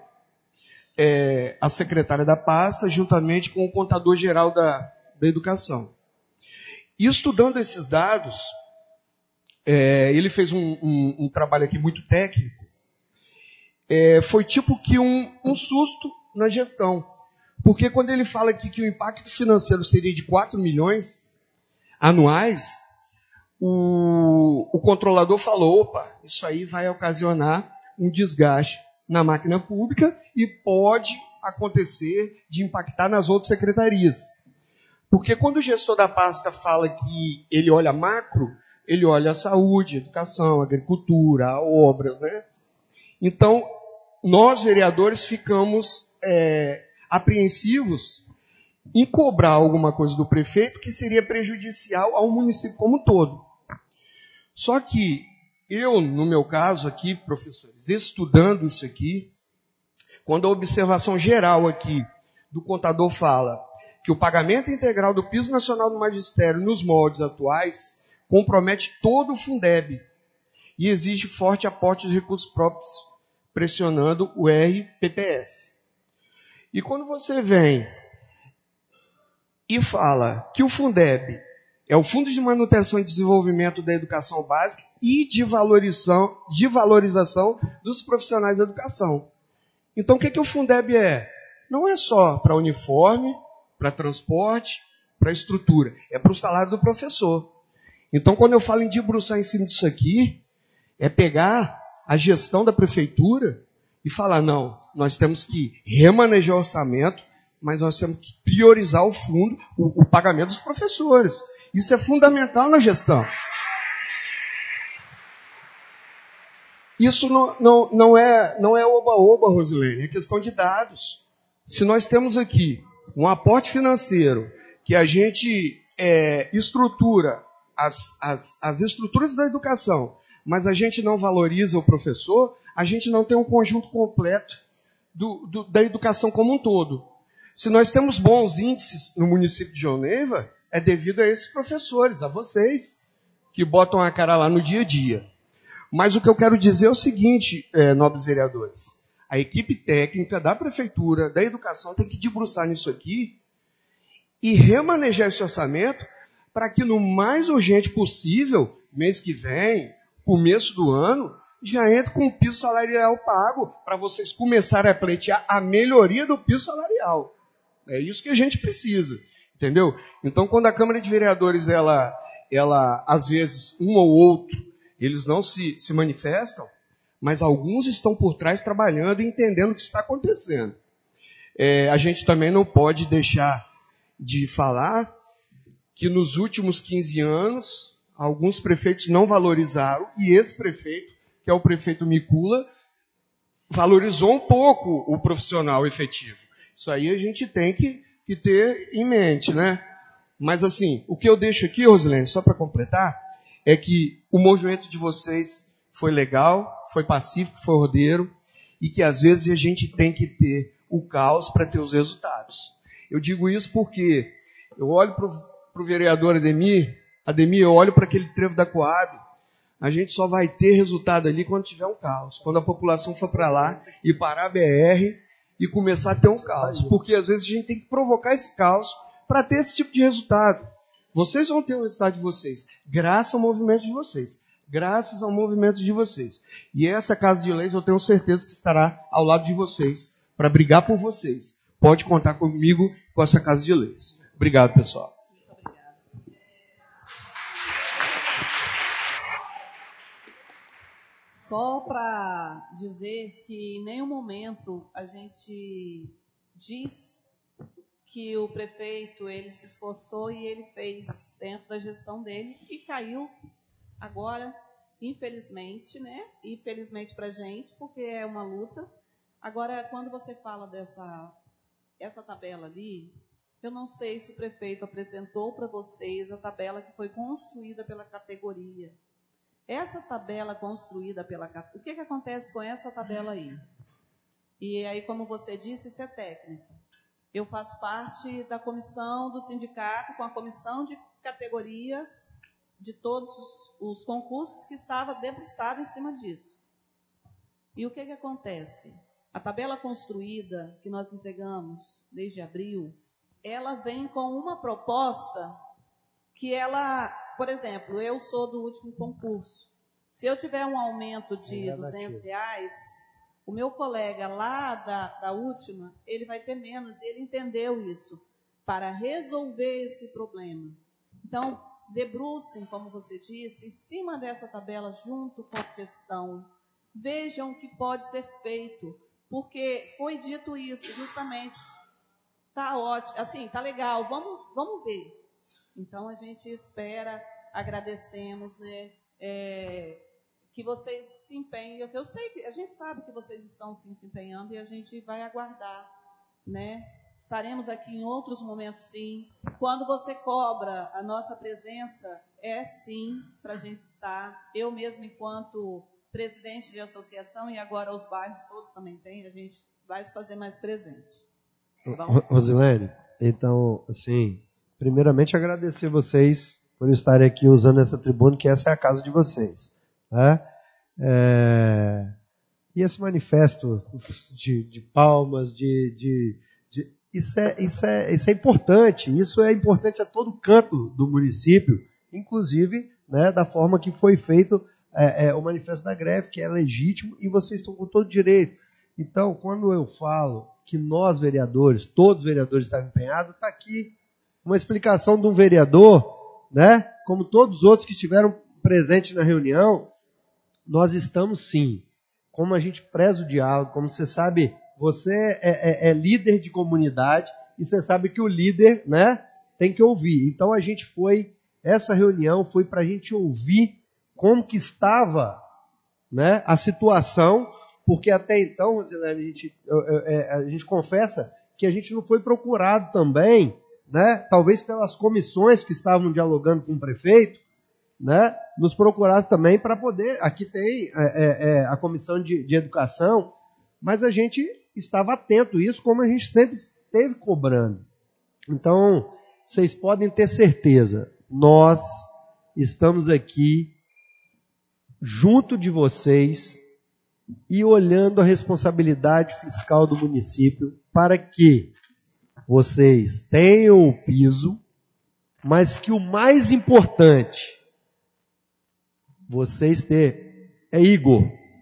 É, a secretária da pasta, juntamente com o contador-geral da, da educação. E estudando esses dados, é, ele fez um, um, um trabalho aqui muito técnico, é, foi tipo que um, um susto na gestão. Porque quando ele fala aqui que o impacto financeiro seria de quatro milhões anuais, o, o controlador falou, opa, isso aí vai ocasionar um desgaste na máquina pública e pode acontecer de impactar nas outras secretarias. Porque quando o gestor da pasta fala que ele olha macro, ele olha a saúde, a educação, a agricultura, a obras, né? Então, nós, vereadores, ficamos é, apreensivos em cobrar alguma coisa do prefeito que seria prejudicial ao município como um todo. Só que eu, no meu caso aqui, professores, estudando isso aqui, quando a observação geral aqui do contador fala que o pagamento integral do piso nacional do magistério nos moldes atuais compromete todo o Fundeb e exige forte aporte de recursos próprios, pressionando o R P P S. E quando você vem e fala que o Fundeb é o Fundo de Manutenção e Desenvolvimento da Educação Básica e de valorização, de valorização dos profissionais da educação. Então, o que, que o Fundeb é? Não é só para uniforme, para transporte, para estrutura. É para o salário do professor. Então, quando eu falo em debruçar em cima disso aqui, é pegar a gestão da prefeitura e falar, não, nós temos que remanejar o orçamento, mas nós temos que priorizar o fundo, o, o pagamento dos professores. Isso é fundamental na gestão. Isso não, não, não é não é oba-oba, Rosilene, é questão de dados. Se nós temos aqui um aporte financeiro que a gente é, estrutura as, as, as estruturas da educação, mas a gente não valoriza o professor, a gente não tem um conjunto completo do, do, da educação como um todo. Se nós temos bons índices no município de João Neiva, é devido a esses professores, a vocês, que botam a cara lá no dia a dia. Mas o que eu quero dizer é o seguinte, é, nobres vereadores. A equipe técnica da prefeitura, da educação, tem que debruçar nisso aqui e remanejar esse orçamento para que no mais urgente possível, mês que vem, começo do ano, já entre com o piso salarial pago para vocês começarem a pleitear a melhoria do piso salarial. É isso que a gente precisa, entendeu? Então, quando a Câmara de Vereadores, ela, ela às vezes, um ou outro, eles não se, se manifestam, mas alguns estão por trás trabalhando e entendendo o que está acontecendo. É, a gente também não pode deixar de falar que nos últimos quinze anos, alguns prefeitos não valorizaram, e esse prefeito, que é o prefeito Micula, valorizou um pouco o profissional efetivo. Isso aí a gente tem que, que ter em mente, né? Mas assim, o que eu deixo aqui, Rosilene, só para completar, é que o movimento de vocês foi legal, foi pacífico, foi rodeiro, e que às vezes a gente tem que ter o caos para ter os resultados. Eu digo isso porque eu olho para o vereador Ademir, Ademir, eu olho para aquele trevo da Coab, a gente só vai ter resultado ali quando tiver um caos, quando a população for para lá e parar a B R e começar a ter um caos, porque às vezes a gente tem que provocar esse caos para ter esse tipo de resultado. Vocês vão ter o resultado de vocês, graças ao movimento de vocês, graças ao movimento de vocês. E essa Casa de Leis eu tenho certeza que estará ao lado de vocês, para brigar por vocês. Pode contar comigo, com essa Casa de Leis. Obrigado, pessoal. Só para dizer que em nenhum momento a gente diz que o prefeito ele se esforçou e ele fez dentro da gestão dele e caiu agora, infelizmente, né? Infelizmente para a gente, porque é uma luta. Agora, quando você fala dessa essa tabela ali, eu não sei se o prefeito apresentou para vocês a tabela que foi construída pela categoria. Essa tabela construída pela categoria, o que, que acontece com essa tabela aí? E aí, como você disse, isso é técnico. Eu faço parte da comissão do sindicato, com a comissão de categorias de todos os concursos que estava debruçado em cima disso. E o que, que acontece? A tabela construída que nós entregamos desde abril, ela vem com uma proposta que ela, por exemplo, eu sou do último concurso. Se eu tiver um aumento de duzentos reais, o meu colega lá da, da última, ele vai ter menos, e ele entendeu isso, para resolver esse problema. Então, debrucem, como você disse, em cima dessa tabela, junto com a gestão, vejam o que pode ser feito, porque foi dito isso, justamente, tá ótimo, assim, tá legal, vamos, vamos ver. Então, a gente espera, agradecemos, né, é, que vocês se empenhem. Eu sei que a gente sabe que vocês estão sim, se empenhando e a gente vai aguardar, né? Estaremos aqui em outros momentos, sim. Quando você cobra a nossa presença, é sim para a gente estar. Eu mesmo, enquanto presidente de associação, e agora os bairros todos também têm, a gente vai se fazer mais presente. Vamos? Rosilene, então, assim, primeiramente agradecer vocês por estarem aqui usando essa tribuna, que essa é a casa de vocês. Né? É... E esse manifesto de, de palmas, de, de, de... Isso, é, isso, é, isso é importante, isso é importante a todo canto do município, inclusive, né, da forma que foi feito é, é, o manifesto da greve, que é legítimo, e vocês estão com todo direito. Então, quando eu falo que nós, vereadores, todos os vereadores estavam empenhados, está aqui uma explicação de um vereador, né, como todos os outros que estiveram presentes na reunião. Nós estamos sim, como a gente preza o diálogo, como você sabe, você é, é, é líder de comunidade e você sabe que o líder, né, tem que ouvir. Então a gente foi, essa reunião foi para a gente ouvir como que estava, né, a situação, porque até então, Rosilene, a gente, eu, eu, é, a gente confessa que a gente não foi procurado também, né, talvez pelas comissões que estavam dialogando com o prefeito, né, nos procuraram também para poder, aqui tem é, é, a comissão de, de educação, mas a gente estava atento a isso, como a gente sempre esteve cobrando. Então, vocês podem ter certeza, nós estamos aqui junto de vocês e olhando a responsabilidade fiscal do município para que vocês tenham o piso, mas que o mais importante, vocês ter, é Igor.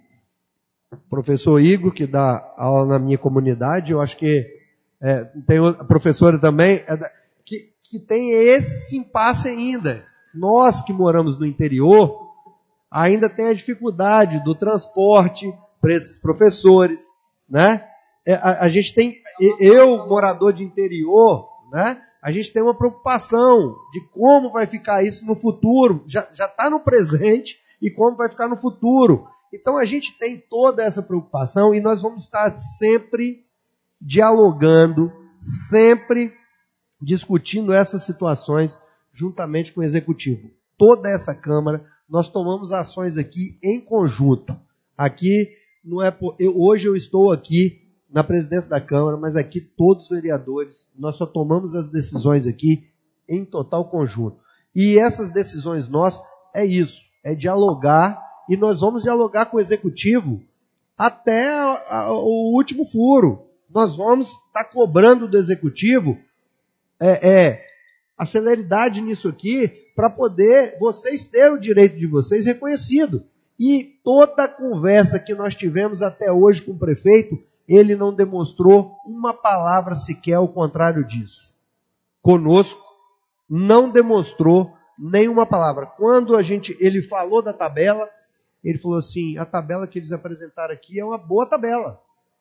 Professor Igor, que dá aula na minha comunidade, eu acho que é, tem a professora também, é da, que, que tem esse impasse ainda. Nós que moramos no interior, ainda tem a dificuldade do transporte para esses professores, né? A, a gente tem, eu, morador de interior, né? A gente tem uma preocupação de como vai ficar isso no futuro. Já já está no presente e como vai ficar no futuro. Então a gente tem toda essa preocupação e nós vamos estar sempre dialogando, sempre discutindo essas situações juntamente com o Executivo. Toda essa Câmara, nós tomamos ações aqui em conjunto. Aqui, não é por, eu, hoje eu estou aqui na presidência da Câmara, mas aqui todos os vereadores, nós só tomamos as decisões aqui em total conjunto. E essas decisões nossas é isso, é dialogar, e nós vamos dialogar com o Executivo até a, a, o último furo. Nós vamos estar cobrando do Executivo é, é, a celeridade nisso aqui para poder vocês terem o direito de vocês reconhecido. E toda a conversa que nós tivemos até hoje com o prefeito, ele não demonstrou uma palavra sequer ao contrário disso. Conosco, não demonstrou nenhuma palavra. Quando a gente, ele falou da tabela, ele falou assim, a tabela que eles apresentaram aqui é uma boa tabela.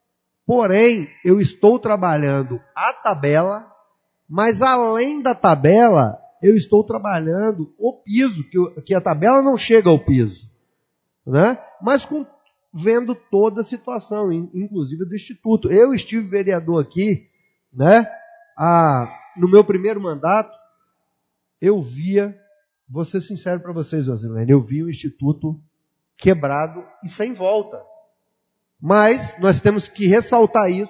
Porém, eu estou trabalhando a tabela, mas além da tabela, eu estou trabalhando o piso, que, que a tabela não chega ao piso, né? Mas com, vendo toda a situação, inclusive do Instituto. Eu estive vereador aqui, né? A, no meu primeiro mandato, eu via, vou ser sincero para vocês, Rosilene, eu vi o Instituto quebrado e sem volta. Mas nós temos que ressaltar isso,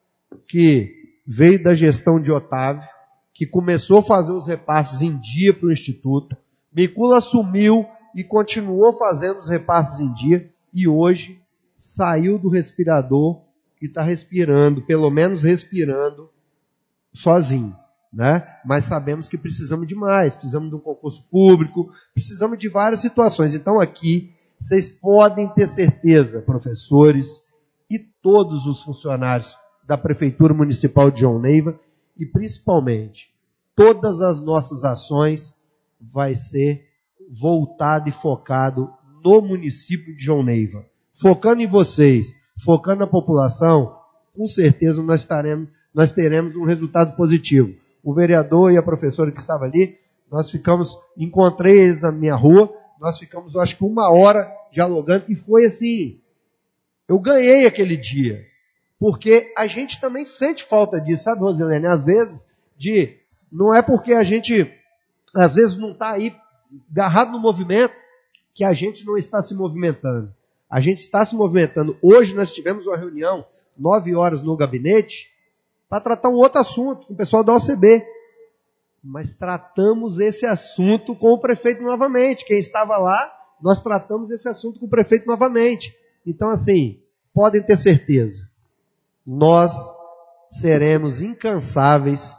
que veio da gestão de Otávio, que começou a fazer os repasses em dia para o Instituto. Micula assumiu e continuou fazendo os repasses em dia, e hoje saiu do respirador e está respirando, pelo menos respirando, sozinho, né? Mas sabemos que precisamos de mais, precisamos de um concurso público, precisamos de várias situações. Então aqui, vocês podem ter certeza, professores e todos os funcionários da Prefeitura Municipal de João Neiva, e principalmente, todas as nossas ações vai ser voltado e focado no município de João Neiva. Focando em vocês, focando na população, com certeza nós, estaremos, nós teremos um resultado positivo. O vereador e a professora que estava ali, nós ficamos, encontrei eles na minha rua, nós ficamos, acho que uma hora dialogando, e foi assim, eu ganhei aquele dia, porque a gente também sente falta disso, sabe, Rosilene? Às vezes, de, não é porque a gente, às vezes não está aí, agarrado no movimento, que a gente não está se movimentando. A gente está se movimentando. Hoje nós tivemos uma reunião, nove horas no gabinete, para tratar um outro assunto, com o pessoal da O C B. Mas tratamos esse assunto com o prefeito novamente. Quem estava lá, nós tratamos esse assunto com o prefeito novamente. Então, assim, podem ter certeza, nós seremos incansáveis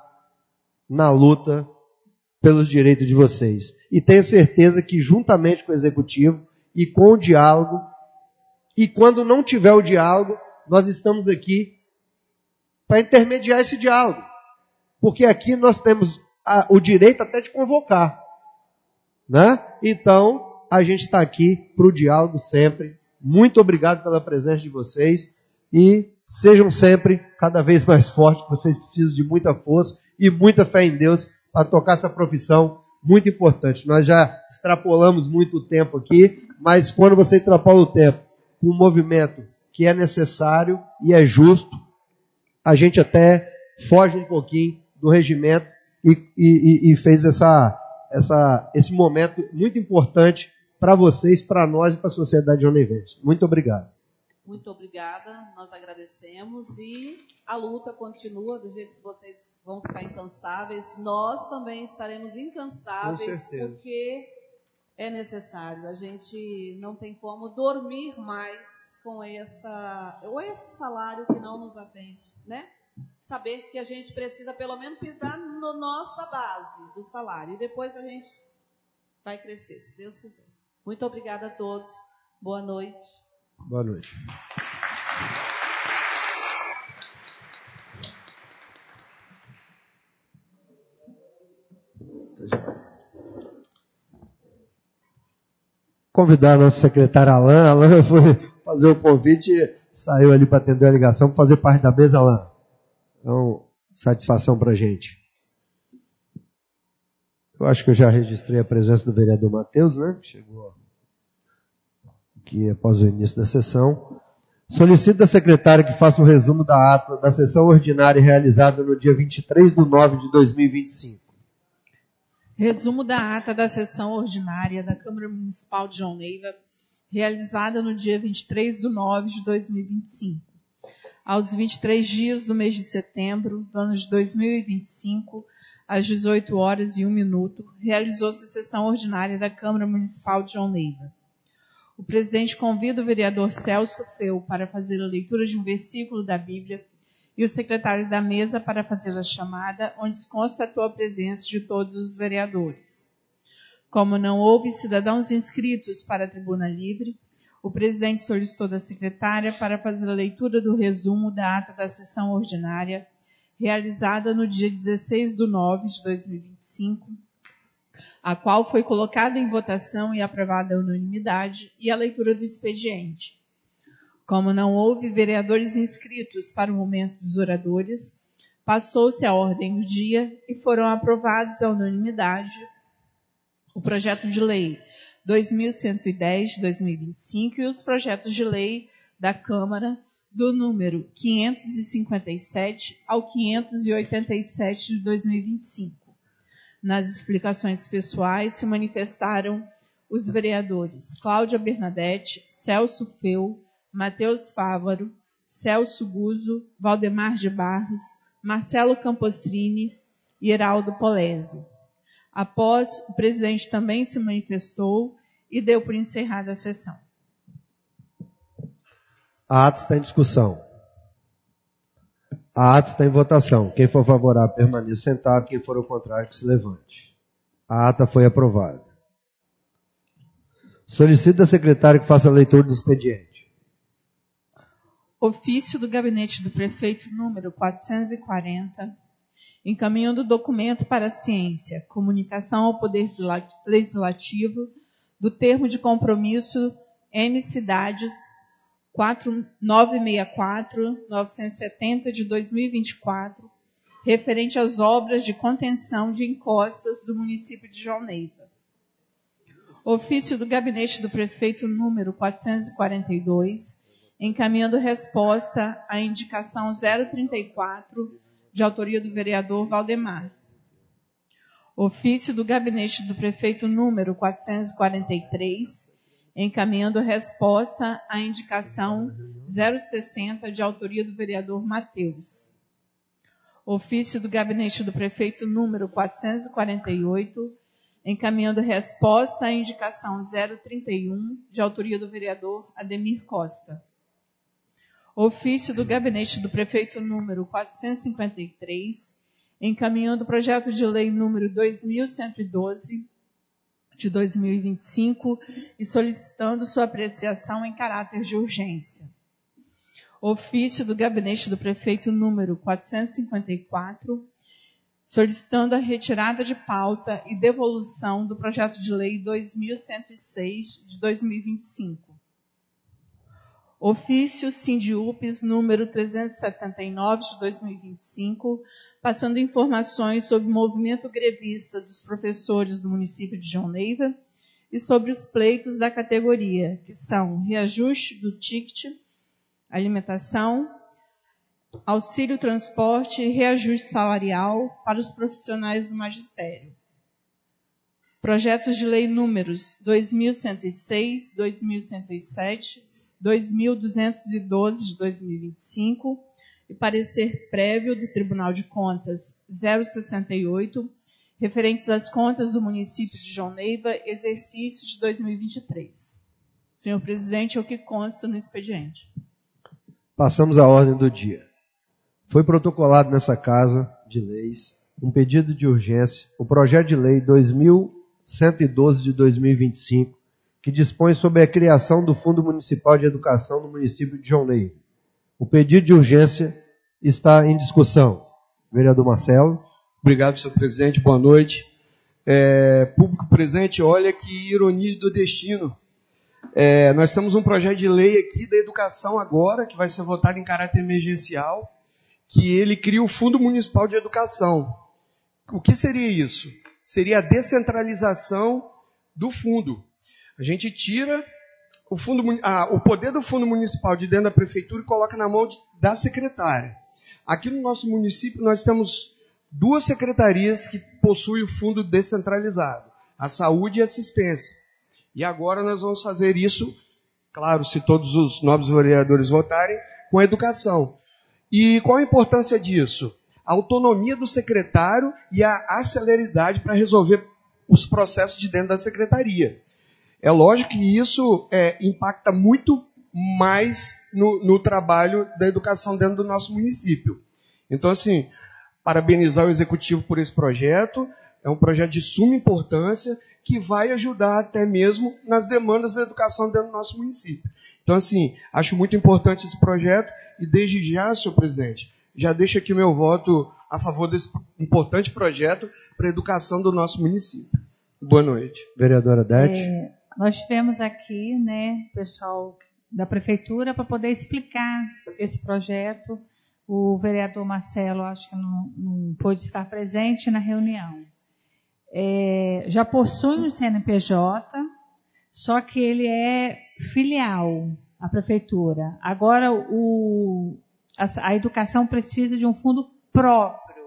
na luta pelos direitos de vocês. E tenho certeza que juntamente com o Executivo e com o diálogo, e quando não tiver o diálogo, nós estamos aqui para intermediar esse diálogo. Porque aqui nós temos a, o direito até de convocar, né? Então, a gente está aqui para o diálogo sempre. Muito obrigado pela presença de vocês e sejam sempre cada vez mais fortes, vocês precisam de muita força e muita fé em Deus para tocar essa profissão muito importante. Nós já extrapolamos muito tempo aqui, mas quando você extrapola o tempo com um movimento que é necessário e é justo, a gente até foge um pouquinho do regimento e, e, e fez essa, essa, esse momento muito importante para vocês, para nós e para a sociedade jonevense. Muito obrigado. Muito obrigada, nós agradecemos e a luta continua do jeito que vocês vão ficar incansáveis. Nós também estaremos incansáveis, porque é necessário. A gente não tem como dormir mais com essa, ou esse salário que não nos atende, né? Saber que a gente precisa pelo menos pisar na nossa base do salário e depois a gente vai crescer, se Deus quiser. Muito obrigada a todos. Boa noite. Boa noite. Convidar a nosso secretário Alain. Alain foi fazer o convite e saiu ali para atender a ligação, para fazer parte da mesa, Alain. Então, satisfação para a gente. Eu acho que eu já registrei a presença do vereador Matheus, né? Chegou aqui após o início da sessão. Solicito da secretária que faça um resumo da ata da sessão ordinária realizada no dia vinte e três de nove de dois mil e vinte e cinco. Resumo da ata da sessão ordinária da Câmara Municipal de João Neiva, realizada no dia vinte e três de nove de dois mil e vinte e cinco. Aos vinte e três dias do mês de setembro do ano de dois mil e vinte e cinco, às dezoito horas e um minuto, realizou-se a sessão ordinária da Câmara Municipal de João Neiva. O presidente convida o vereador Celso Feu para fazer a leitura de um versículo da Bíblia e o secretário da mesa para fazer a chamada, onde se constatou a presença de todos os vereadores. Como não houve cidadãos inscritos para a tribuna livre, o presidente solicitou da secretária para fazer a leitura do resumo da ata da sessão ordinária, realizada no dia dezesseis de nove de dois mil e vinte e cinco, a qual foi colocada em votação e aprovada à unanimidade, e a leitura do expediente. Como não houve vereadores inscritos para o momento dos oradores, passou-se a ordem do dia e foram aprovados à unanimidade o projeto de lei dois mil cento e dez de dois mil e vinte e cinco e os projetos de lei da Câmara do número quinhentos e cinquenta e sete ao quinhentos e oitenta e sete de dois mil e vinte e cinco. Nas explicações pessoais se manifestaram os vereadores Cláudia Bernadette, Celso Feu, Matheus Fávaro, Celso Guzzo, Valdemar de Barros, Marcelo Campostrini e Heraldo Polese. Após, o presidente também se manifestou e deu por encerrada a sessão. A ata está em discussão. A ata está em votação. Quem for favorável, permaneça sentado. Quem for ao contrário, que se levante. A ata foi aprovada. Solicito da secretária que faça a leitura do expediente. Ofício do Gabinete do Prefeito número quatrocentos e quarenta, encaminhando o documento para a ciência, comunicação ao Poder Legislativo, do termo de compromisso N Cidades quatro nove seis quatro nove sete zero de dois mil e vinte e quatro, referente às obras de contenção de encostas do município de João Neiva. Ofício do Gabinete do Prefeito número quatrocentos e quarenta e dois, encaminhando resposta à indicação zero trinta e quatro, de autoria do vereador Valdemar. Ofício do Gabinete do Prefeito número quatrocentos e quarenta e três, encaminhando resposta à indicação zero sessenta, de autoria do vereador Matheus. Ofício do Gabinete do Prefeito número quatrocentos e quarenta e oito, encaminhando resposta à indicação zero trinta e um, de autoria do vereador Ademir Costa. Ofício do Gabinete do Prefeito número quatrocentos e cinquenta e três, encaminhando o projeto de lei número dois mil cento e doze, de dois mil e vinte e cinco, e solicitando sua apreciação em caráter de urgência. Ofício do Gabinete do Prefeito número quatrocentos e cinquenta e quatro, solicitando a retirada de pauta e devolução do projeto de lei dois mil cento e seis, de dois mil e vinte e cinco. Ofício Sindiupes número trezentos e setenta e nove, de dois mil e vinte e cinco, passando informações sobre o movimento grevista dos professores do município de João Neiva e sobre os pleitos da categoria, que são reajuste do ticket, alimentação, auxílio transporte e reajuste salarial para os profissionais do magistério. Projetos de lei números dois mil cento e seis, dois mil cento e sete, dois mil duzentos e doze de dois mil e vinte e cinco e parecer prévio do Tribunal de Contas zero sessenta e oito, referentes às contas do município de João Neiva, exercício de dois mil e vinte e três. Senhor presidente, é o que consta no expediente. Passamos à ordem do dia. Foi protocolado nessa Casa de Leis um pedido de urgência, o projeto de lei dois mil cento e doze de dois mil e vinte e cinco, que dispõe sobre a criação do Fundo Municipal de Educação no município de João Neiva. O pedido de urgência está em discussão. Vereador Marcelo. Obrigado, senhor presidente. Boa noite. É, público presente, olha que ironia do destino. É, nós temos um projeto de lei aqui da educação agora, que vai ser votado em caráter emergencial, que ele cria o Fundo Municipal de Educação. O que seria isso? Seria a descentralização do fundo. A gente tira o, fundo, ah, o poder do Fundo Municipal de dentro da Prefeitura e coloca na mão de, da secretária. Aqui no nosso município nós temos duas secretarias que possuem o fundo descentralizado, a Saúde e a Assistência. E agora nós vamos fazer isso, claro, se todos os nobres vereadores votarem, com a educação. E qual a importância disso? A autonomia do secretário e a celeridade para resolver os processos de dentro da secretaria. É lógico que isso é, impacta muito mais no, no trabalho da educação dentro do nosso município. Então, assim, parabenizar o Executivo por esse projeto. É um projeto de suma importância que vai ajudar até mesmo nas demandas da educação dentro do nosso município. Então, assim, acho muito importante esse projeto e desde já, senhor presidente, já deixo aqui o meu voto a favor desse importante projeto para a educação do nosso município. Boa noite. Vereadora Dete. É, nós tivemos aqui, né, o pessoal da Prefeitura para poder explicar esse projeto. O vereador Marcelo, acho que não, não pôde estar presente na reunião. É, já possui um C N P J, só que ele é filial à Prefeitura. Agora, o, a, a educação precisa de um fundo próprio.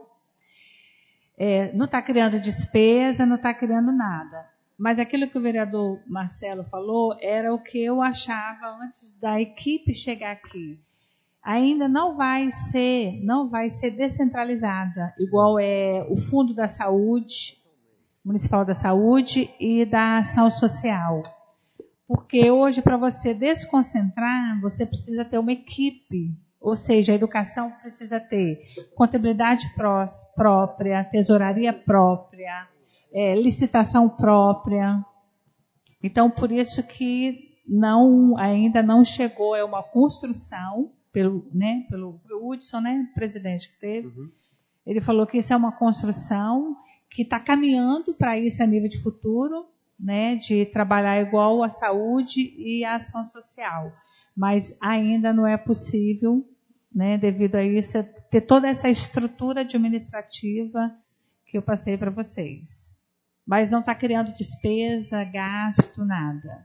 É, não está criando despesa, não está criando nada. Mas aquilo que o vereador Marcelo falou era o que eu achava antes da equipe chegar aqui. Ainda não vai ser, não vai ser descentralizada, igual é o Fundo da Saúde, Municipal da Saúde e da Ação Social. Porque hoje, para você desconcentrar, você precisa ter uma equipe. Ou seja, a educação precisa ter contabilidade pró- própria, tesouraria própria, é, licitação própria. Então, por isso que não, ainda não chegou, é uma construção, pelo, né, pelo Hudson, né, presidente que teve. Uhum. Ele falou que isso é uma construção que está caminhando para isso a nível de futuro, né, de trabalhar igual a saúde e a ação social. Mas ainda não é possível, né, devido a isso, ter toda essa estrutura administrativa que eu passei para vocês. Mas não está criando despesa, gasto, nada.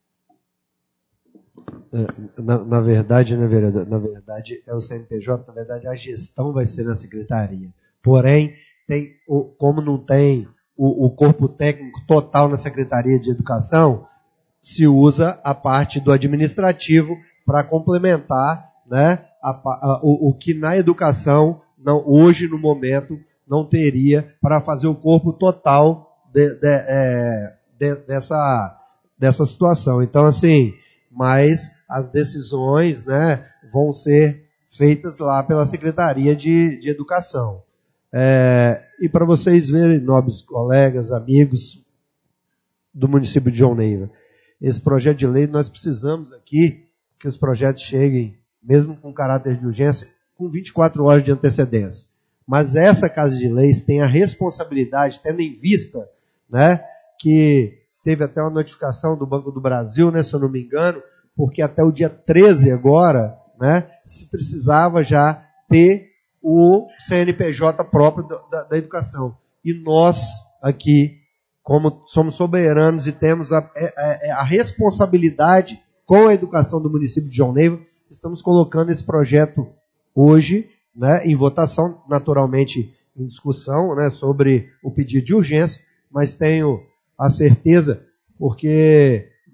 Na, na verdade, né, vereador, na verdade, é o C N P J, na verdade, a gestão vai ser na secretaria. Porém, tem, o, como não tem o, o corpo técnico total na Secretaria de Educação, se usa a parte do administrativo para complementar, né, a, a, o, o que na educação, não, hoje, no momento, não teria para fazer o corpo total de, de, é, de, dessa, dessa situação. Então, assim, mas as decisões, né, vão ser feitas lá pela Secretaria de, de Educação. É, e para vocês verem, nobres colegas, amigos do município de João Neiva, esse projeto de lei, nós precisamos aqui que os projetos cheguem, mesmo com caráter de urgência, com vinte e quatro horas de antecedência. Mas essa Casa de Leis tem a responsabilidade, tendo em vista, né, que teve até uma notificação do Banco do Brasil, né, se eu não me engano, porque até o dia treze agora, né, se precisava já ter o C N P J próprio da, da educação. E nós, aqui, como somos soberanos e temos a, a, a responsabilidade com a educação do município de João Neiva, estamos colocando esse projeto hoje, né, em votação, naturalmente em discussão, né, sobre o pedido de urgência, mas tenho a certeza, porque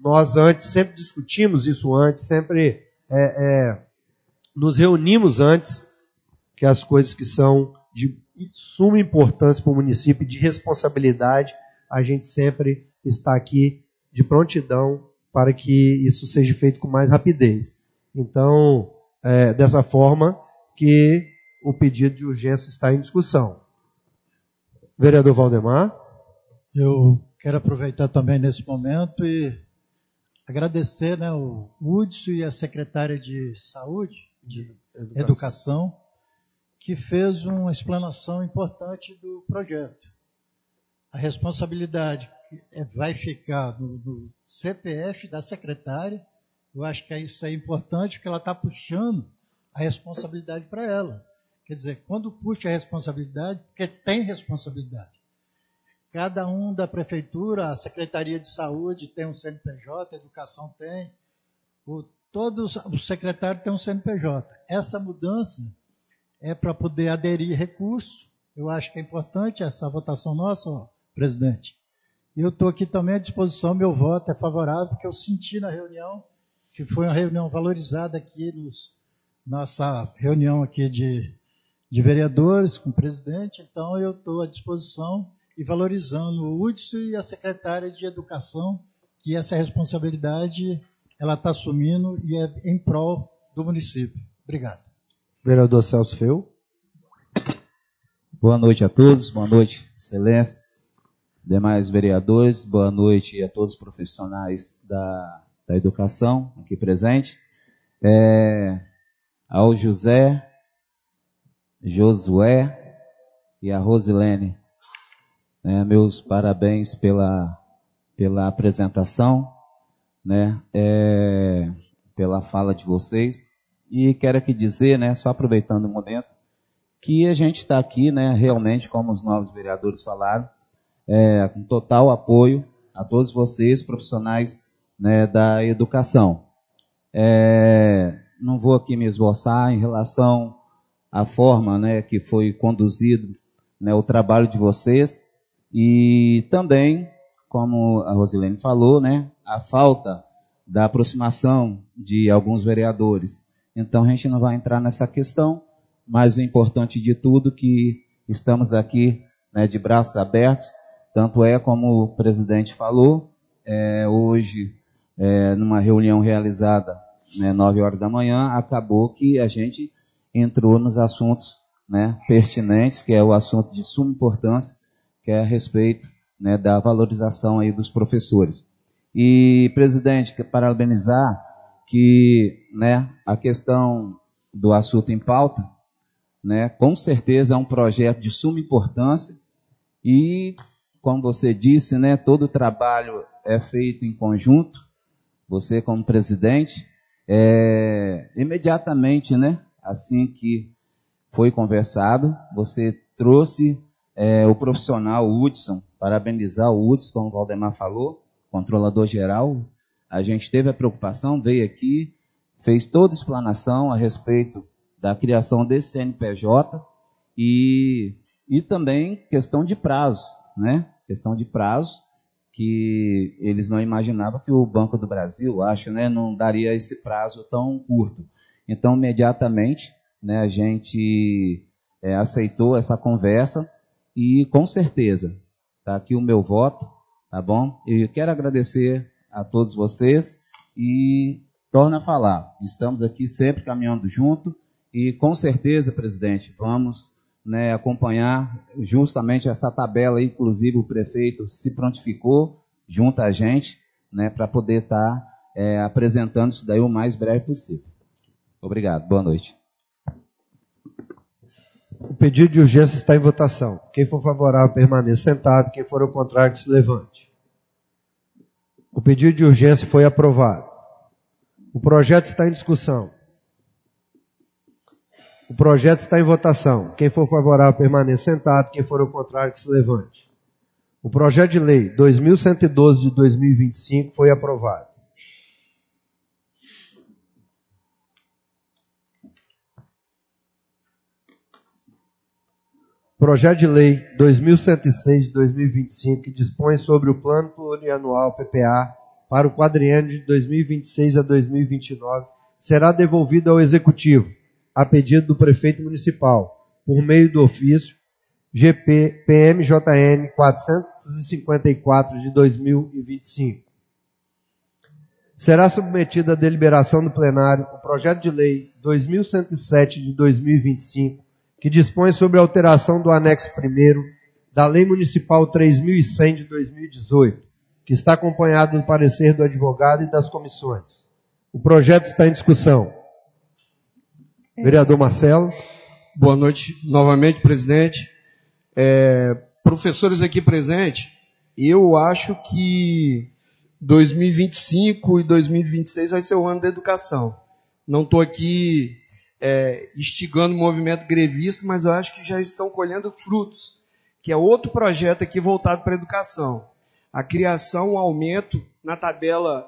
nós antes sempre discutimos isso antes, sempre é, é, nos reunimos antes, que as coisas que são de suma importância para o município, de responsabilidade, a gente sempre está aqui de prontidão para que isso seja feito com mais rapidez. Então, é dessa forma que o pedido de urgência está em discussão. Vereador Valdemar. Eu quero aproveitar também nesse momento e agradecer, né, o Hudson e a secretária de Saúde, de Educação. Educação, que fez uma explanação importante do projeto. A responsabilidade vai ficar no, no C P F da secretária. Eu acho que isso é importante, porque ela está puxando a responsabilidade para ela. Quer dizer, quando puxa a responsabilidade, porque tem responsabilidade. Cada um da prefeitura, a Secretaria de Saúde tem um C N P J, a Educação tem, o, todos os secretários têm um C N P J. Essa mudança é para poder aderir recurso. Eu acho que é importante essa votação nossa, ó, presidente. Eu estou aqui também à disposição, meu voto é favorável, porque eu senti na reunião, que foi uma reunião valorizada aqui, nos, nossa reunião aqui de, de vereadores com o presidente, então eu estou à disposição e valorizando o Hudson e a secretária de Educação, que essa responsabilidade ela está assumindo e é em prol do município. Obrigado. Vereador Celso Feu. Boa noite a todos, boa noite, excelência, demais vereadores, boa noite a todos os profissionais da, da educação aqui presentes. É, ao José, Josué e a Rosilene. É, meus parabéns pela, pela apresentação, né, é, pela fala de vocês. E quero aqui dizer, né, só aproveitando o momento, que a gente está aqui, né, realmente, como os novos vereadores falaram, é, com total apoio a todos vocês, profissionais, né, da educação. É, não vou aqui me esboçar em relação à forma, né, que foi conduzido, né, o trabalho de vocês. E também, como a Rosilene falou, né, a falta da aproximação de alguns vereadores. Então a gente não vai entrar nessa questão, mas o importante de tudo é que estamos aqui, né, de braços abertos, tanto é como o presidente falou, é, hoje, é, numa reunião realizada, né, nove horas da manhã, acabou que a gente entrou nos assuntos, né, pertinentes, que é o assunto de suma importância, que é a respeito, né, da valorização aí dos professores. E, presidente, que parabenizar que, né, a questão do assunto em pauta, né, com certeza é um projeto de suma importância e, como você disse, né, todo o trabalho é feito em conjunto. Você, como presidente, é, imediatamente, né, assim que foi conversado, você trouxe É, o profissional o Hudson, parabenizar o Hudson, como o Valdemar falou, controlador geral. A gente teve a preocupação, veio aqui, fez toda a explanação a respeito da criação desse C N P J e, e também questão de prazo, né? Questão de prazo, que eles não imaginavam que o Banco do Brasil, acho, né, não daria esse prazo tão curto. Então, imediatamente, né, a gente é, aceitou essa conversa. E com certeza, está aqui o meu voto, tá bom? E quero agradecer a todos vocês e torno a falar, estamos aqui sempre caminhando junto e com certeza, presidente, vamos, né, acompanhar justamente essa tabela aí, inclusive o prefeito se prontificou junto a gente, né, para poder estar tá, é, apresentando isso daí o mais breve possível. Obrigado, boa noite. O pedido de urgência está em votação. Quem for favorável, permaneça sentado. Quem for ao contrário, que se levante. O pedido de urgência foi aprovado. O projeto está em discussão. O projeto está em votação. Quem for favorável, permaneça sentado. Quem for ao contrário, que se levante. O projeto de lei dois mil cento e doze de dois mil e vinte e cinco foi aprovado. Projeto de Lei dois mil cento e seis de dois mil e vinte e cinco, que dispõe sobre o Plano Plurianual P P A para o quadriênio de dois mil e vinte e seis a dois mil e vinte e nove será devolvido ao Executivo, a pedido do Prefeito Municipal, por meio do ofício G P P M J N quatrocentos e cinquenta e quatro de dois mil e vinte e cinco. Será submetido à deliberação do plenário o projeto de lei dois mil cento e sete de dois mil e vinte e cinco, que dispõe sobre a alteração do anexo primeiro da Lei Municipal três mil e cem de dois mil e dezoito, que está acompanhado do parecer do advogado e das comissões. O projeto está em discussão. Vereador Marcelo. Boa noite novamente, presidente. É, professores aqui presentes, eu acho que dois mil e vinte e cinco e dois mil e vinte e seis vai ser o ano da educação. Não estou aqui é, instigando o movimento grevista, mas eu acho que já estão colhendo frutos, que é outro projeto aqui voltado para a educação. A criação, o aumento na tabela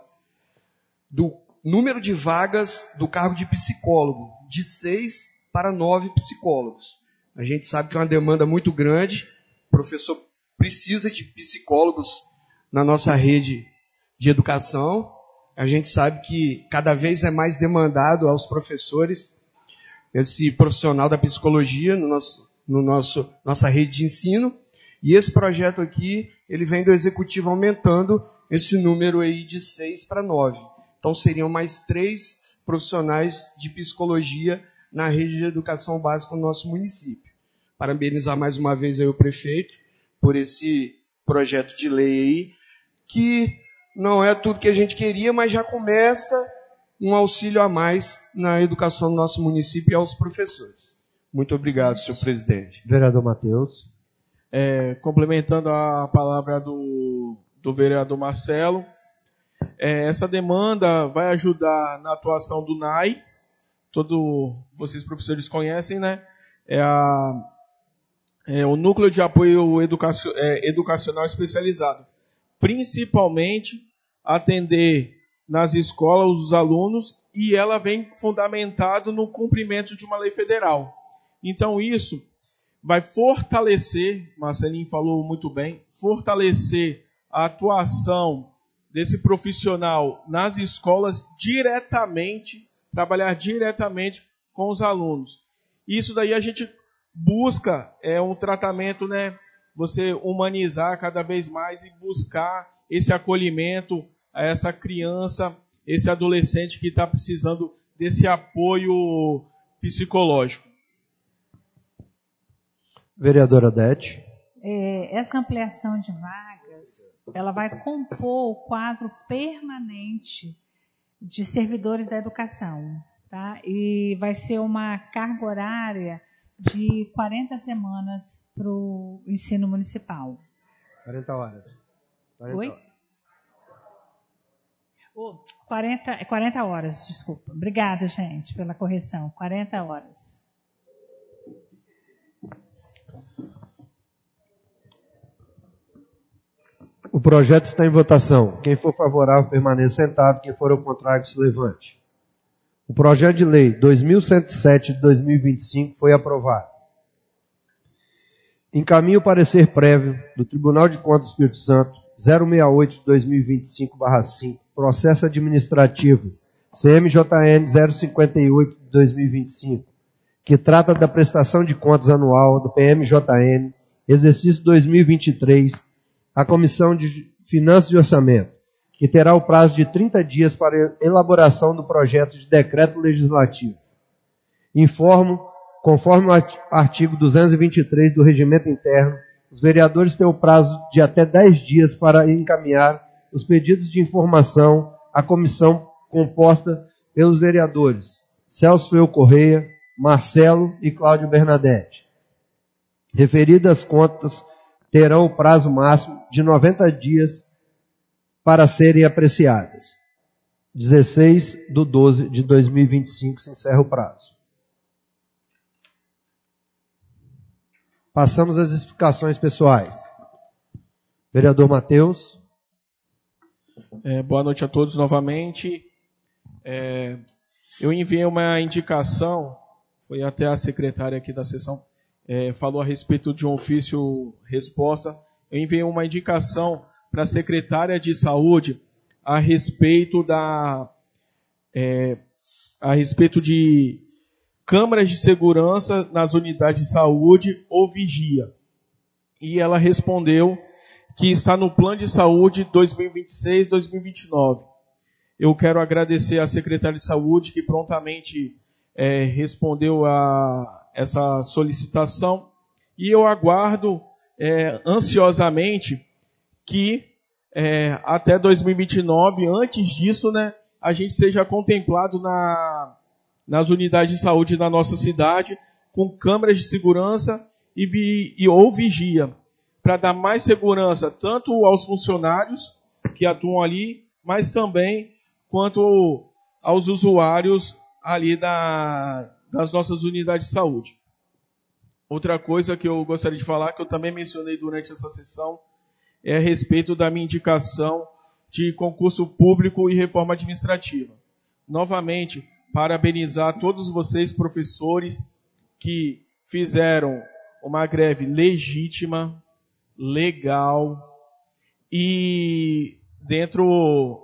do número de vagas do cargo de psicólogo, de seis para nove psicólogos. A gente sabe que é uma demanda muito grande, o professor precisa de psicólogos na nossa rede de educação. A gente sabe que cada vez é mais demandado aos professores esse profissional da psicologia no nosso, no nosso, nossa rede de ensino. E esse projeto aqui, ele vem do Executivo aumentando esse número aí de seis para nove. Então seriam mais três profissionais de psicologia na rede de educação básica no nosso município. Parabenizar mais uma vez aí o prefeito por esse projeto de lei aí, que não é tudo que a gente queria, mas já começa um auxílio a mais na educação do nosso município e aos professores. Muito obrigado, senhor presidente. Vereador Matheus. É, complementando a palavra do, do vereador Marcelo, é, essa demanda vai ajudar na atuação do N A I, todos vocês professores conhecem, né? É, a, é o Núcleo de Apoio Educacio, é, Educacional Especializado. Principalmente atender nas escolas os alunos, e ela vem fundamentado no cumprimento de uma lei federal. Então isso vai fortalecer, Marcelinho falou muito bem, fortalecer a atuação desse profissional nas escolas diretamente, trabalhar diretamente com os alunos. Isso daí a gente busca é, um tratamento, né, você humanizar cada vez mais e buscar esse acolhimento a essa criança, esse adolescente que está precisando desse apoio psicológico. Vereadora Odete. É, essa ampliação de vagas, ela vai compor o quadro permanente de servidores da educação, tá? E vai ser uma carga horária de quarenta semanas para o ensino municipal. quarenta horas. quarenta Oi? Horas. Oh, quarenta, quarenta horas, desculpa. Obrigada, gente, pela correção. quarenta horas. O projeto está em votação. Quem for favorável, permaneça sentado. Quem for ao contrário, que se levante. O projeto de lei dois mil cento e sete de dois mil e vinte e cinco foi aprovado. Encaminho o parecer prévio do Tribunal de Contas do Espírito Santo zero sessenta e oito de dois mil e vinte e cinco barra cinco, processo administrativo C M J N zero cinquenta e oito de dois mil e vinte e cinco, que trata da prestação de contas anual do P M J N, exercício dois mil e vinte e três, a Comissão de Finanças e Orçamento, que terá o prazo de trinta dias para elaboração do projeto de decreto legislativo. Informo, conforme o artigo duzentos e vinte e três do Regimento Interno, os vereadores têm o prazo de até dez dias para encaminhar os pedidos de informação à comissão composta pelos vereadores Celso Eu Correia, Marcelo e Cláudio Bernadette. Referidas contas terão o prazo máximo de noventa dias para serem apreciadas. dezesseis de doze de dois mil e vinte e cinco se encerra o prazo. Passamos às explicações pessoais. Vereador Matheus. É, boa noite a todos novamente. É, eu enviei uma indicação, foi até a secretária aqui da sessão, é, falou a respeito de um ofício resposta. Eu enviei uma indicação para a secretária de saúde a respeito da é, a respeito de câmaras de segurança nas unidades de saúde ou vigia. E ela respondeu que está no plano de saúde dois mil e vinte e seis, dois mil e vinte e nove. Eu quero agradecer à secretária de saúde que prontamente é, respondeu a essa solicitação e eu aguardo é, ansiosamente que é, até dois mil e vinte e nove, antes disso, né, a gente seja contemplado na, nas unidades de saúde da nossa cidade com câmeras de segurança e, vi, e ou vigia, para dar mais segurança tanto aos funcionários que atuam ali, mas também quanto aos usuários ali da, das nossas unidades de saúde. Outra coisa que eu gostaria de falar, que eu também mencionei durante essa sessão, é a respeito da minha indicação de concurso público e reforma administrativa. Novamente, parabenizar todos vocês, professores, que fizeram uma greve legítima, legal e dentro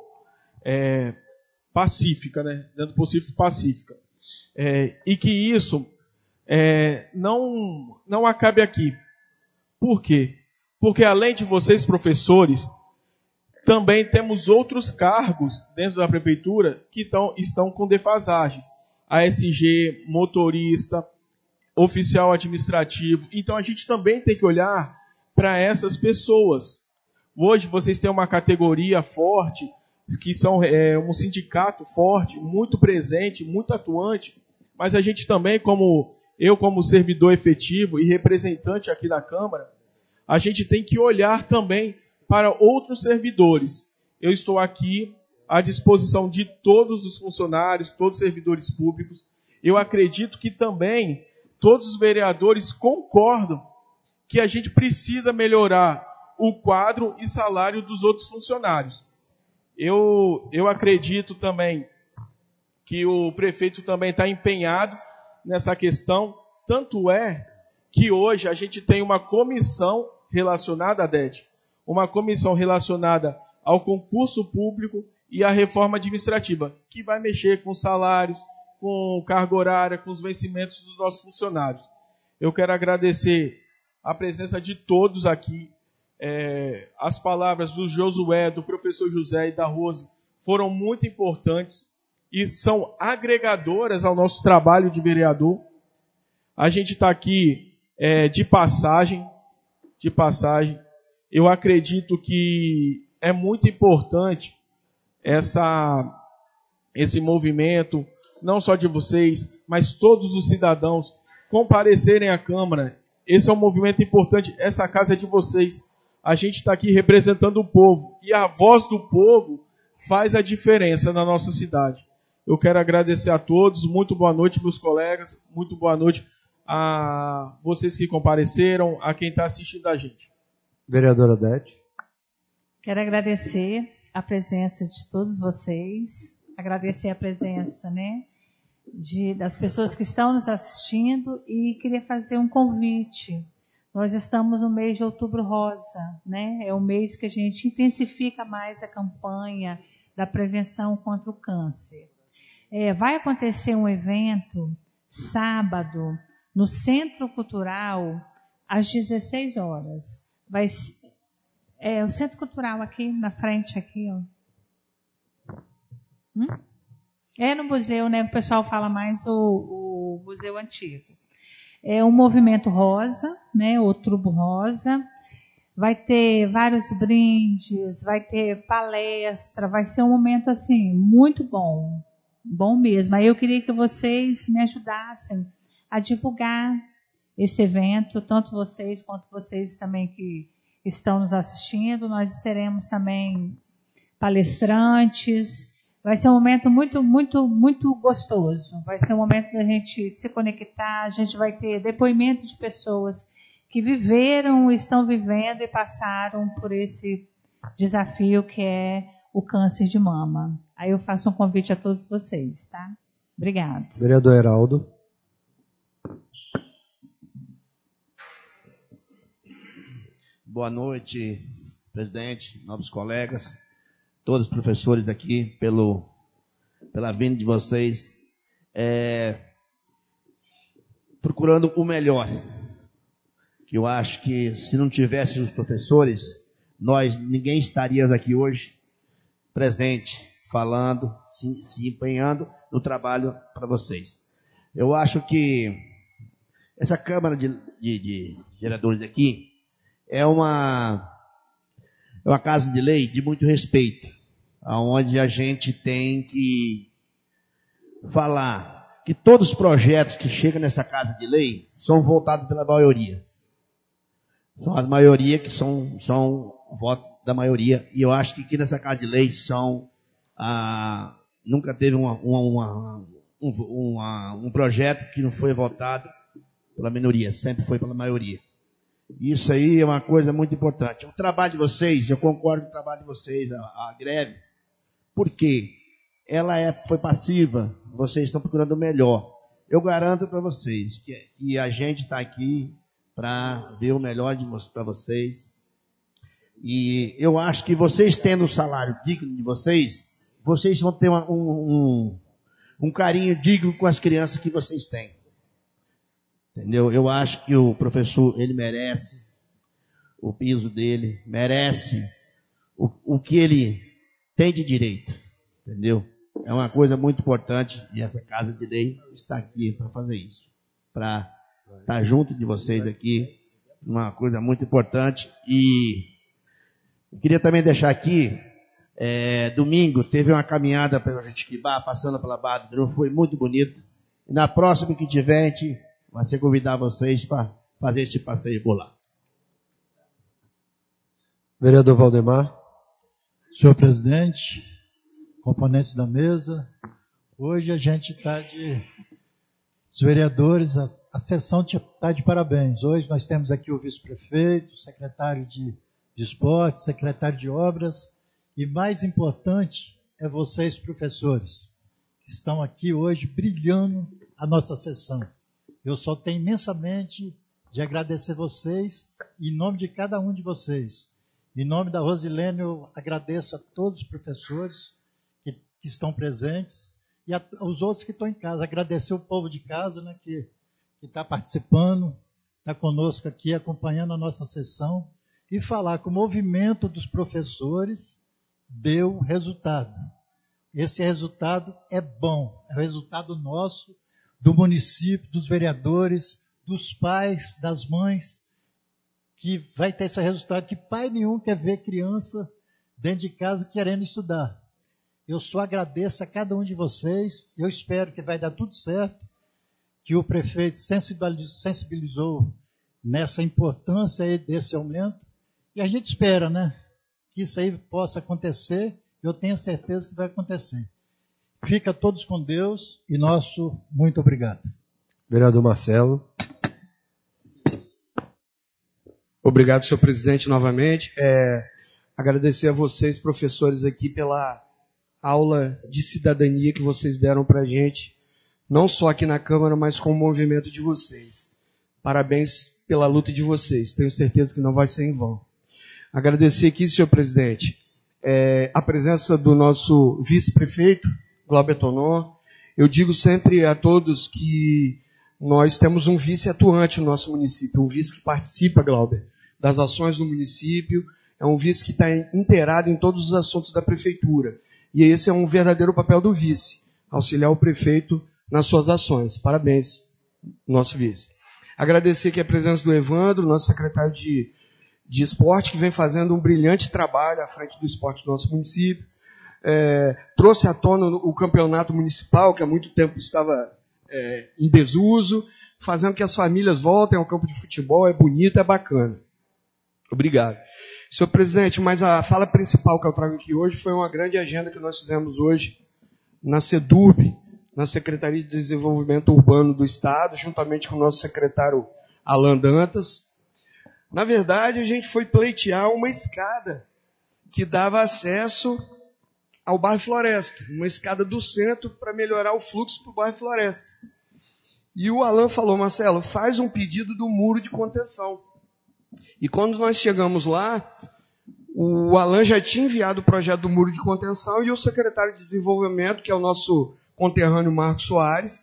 é, pacífica, né? Dentro do possível pacífica. É, e que isso é, não, não acabe aqui. Por quê? Porque além de vocês, professores, também temos outros cargos dentro da prefeitura que tão, estão com defasagens. A S G, motorista, oficial administrativo. Então a gente também tem que olhar para essas pessoas. Hoje vocês têm uma categoria forte, que são é, um sindicato forte, muito presente, muito atuante, mas a gente também, como eu como servidor efetivo e representante aqui da Câmara, a gente tem que olhar também para outros servidores. Eu estou aqui à disposição de todos os funcionários, todos os servidores públicos. Eu acredito que também todos os vereadores concordam que a gente precisa melhorar o quadro e salário dos outros funcionários. Eu, eu acredito também que o prefeito também está empenhado nessa questão, tanto é que hoje a gente tem uma comissão relacionada, Adete, uma comissão relacionada ao concurso público e à reforma administrativa, que vai mexer com salários, com carga horária, com os vencimentos dos nossos funcionários. Eu quero agradecer a presença de todos aqui. É, as palavras do Josué, do professor José e da Rose foram muito importantes e são agregadoras ao nosso trabalho de vereador. A gente está aqui é, de passagem, de passagem. Eu acredito que é muito importante essa, esse movimento, não só de vocês, mas todos os cidadãos comparecerem à Câmara. Esse é um movimento importante, essa casa é de vocês. A gente está aqui representando o povo. E a voz do povo faz a diferença na nossa cidade. Eu quero agradecer a todos. Muito boa noite, meus colegas. Muito boa noite a vocês que compareceram, a quem está assistindo a gente. Vereadora Odete. Quero agradecer a presença de todos vocês. Agradecer a presença, né, de, das pessoas que estão nos assistindo e queria fazer um convite. Nós estamos no mês de Outubro Rosa, né? É o mês que a gente intensifica mais a campanha da prevenção contra o câncer. É, vai acontecer um evento sábado no Centro Cultural às dezesseis horas. Vai é o Centro Cultural aqui na frente aqui, ó. Hum? É no museu, né? O pessoal fala mais o, o museu antigo. É um movimento rosa, né? Outubro Rosa. Vai ter vários brindes, vai ter palestra, vai ser um momento assim muito bom, bom mesmo. Aí eu queria que vocês me ajudassem a divulgar esse evento, tanto vocês quanto vocês também que estão nos assistindo. Nós teremos também palestrantes. Vai ser um momento muito, muito, muito gostoso. Vai ser um momento da gente se conectar. A gente vai ter depoimento de pessoas que viveram, estão vivendo e passaram por esse desafio que é o câncer de mama. Aí eu faço um convite a todos vocês, tá? Obrigada. Vereador Heraldo. Boa noite, presidente, novos colegas. todos os professores aqui pelo, pela vinda de vocês, é, procurando o melhor. Que eu acho que se não tivesse os professores, nós, ninguém estaria aqui hoje presente, falando, se, se empenhando no trabalho para vocês. Eu acho que essa Câmara de, de, de Vereadores aqui é uma, é uma casa de lei de muito respeito, onde a gente tem que falar que todos os projetos que chegam nessa casa de lei são votados pela maioria. São as maioria que são, são o voto da maioria. E eu acho que aqui nessa casa de lei são, ah, nunca teve uma, uma, uma, um, uma, um projeto que não foi votado pela minoria, sempre foi pela maioria. Isso aí é uma coisa muito importante. O trabalho de vocês, eu concordo com o trabalho de vocês, a, a greve, porque ela é, foi passiva, vocês estão procurando o melhor. Eu garanto para vocês que, que a gente está aqui para ver o melhor para vocês. E eu acho que vocês tendo o salário digno de vocês, vocês vão ter uma, um, um, um carinho digno com as crianças que vocês têm. Entendeu? Eu acho que o professor, ele merece o piso dele, merece o, o que ele tem de direito. Entendeu? É uma coisa muito importante e essa casa de lei está aqui para fazer isso. Para estar junto de vocês aqui, uma coisa muito importante. E eu queria também deixar aqui, é, domingo teve uma caminhada pela Jetiquibá, passando pela Barra do Rio, foi muito bonito. E na próxima que tiver, a gente vai ser convidar vocês para fazer esse passeio por lá. Vereador Valdemar. Senhor presidente, componentes da mesa, hoje a gente está de... Os vereadores, a, a sessão está de parabéns. Hoje nós temos aqui o vice-prefeito, o secretário de, de esporte, secretário de obras, e mais importante é vocês, professores, que estão aqui hoje brilhando a nossa sessão. Eu só tenho imensamente de agradecer vocês, em nome de cada um de vocês. Em nome da Rosilene, eu agradeço a todos os professores que, que estão presentes, e a, aos outros que estão em casa. Agradecer o povo de casa, né, que está participando, está conosco aqui, acompanhando a nossa sessão, e falar que o movimento dos professores deu resultado. Esse resultado é bom, é o resultado nosso, do município, dos vereadores, dos pais, das mães, que vai ter esse resultado, que pai nenhum quer ver criança dentro de casa querendo estudar. Eu só agradeço a cada um de vocês. Eu espero que vai dar tudo certo, que o prefeito sensibilizou nessa importância aí desse aumento. E a gente espera, né, que isso aí possa acontecer. Eu tenho certeza que vai acontecer. Fica todos com Deus e nosso muito obrigado. Vereador Marcelo. Obrigado, senhor presidente, novamente. É, agradecer a vocês, professores, aqui pela aula de cidadania que vocês deram para a gente, não só aqui na Câmara, mas com o movimento de vocês. Parabéns pela luta de vocês. Tenho certeza que não vai ser em vão. Agradecer aqui, senhor presidente, é, a presença do nosso vice-prefeito, Glauber Tonor. Eu digo sempre a todos que nós temos um vice atuante no nosso município, um vice que participa, Glauber, das ações do município, é um vice que está inteirado em todos os assuntos da prefeitura. E esse é um verdadeiro papel do vice, auxiliar o prefeito nas suas ações. Parabéns, nosso vice. Agradecer aqui a presença do Evandro, nosso secretário de, de esporte, que vem fazendo um brilhante trabalho à frente do esporte do nosso município. É, trouxe à tona o campeonato municipal, que há muito tempo estava é, em desuso, fazendo que as famílias voltem ao campo de futebol. É bonito, é bacana. Obrigado. Senhor presidente, mas a fala principal que eu trago aqui hoje foi uma grande agenda que nós fizemos hoje na SEDURB, na Secretaria de Desenvolvimento Urbano do Estado, juntamente com o nosso secretário Alan Dantas. Na verdade, a gente foi pleitear uma escada que dava acesso ao bairro Floresta, uma escada do centro para melhorar o fluxo para o bairro Floresta. E o Alan falou, Marcelo, faz um pedido do muro de contenção. E quando nós chegamos lá, O Alan já tinha enviado o projeto do muro de contenção e o secretário de Desenvolvimento, que é o nosso conterrâneo Marcos Soares,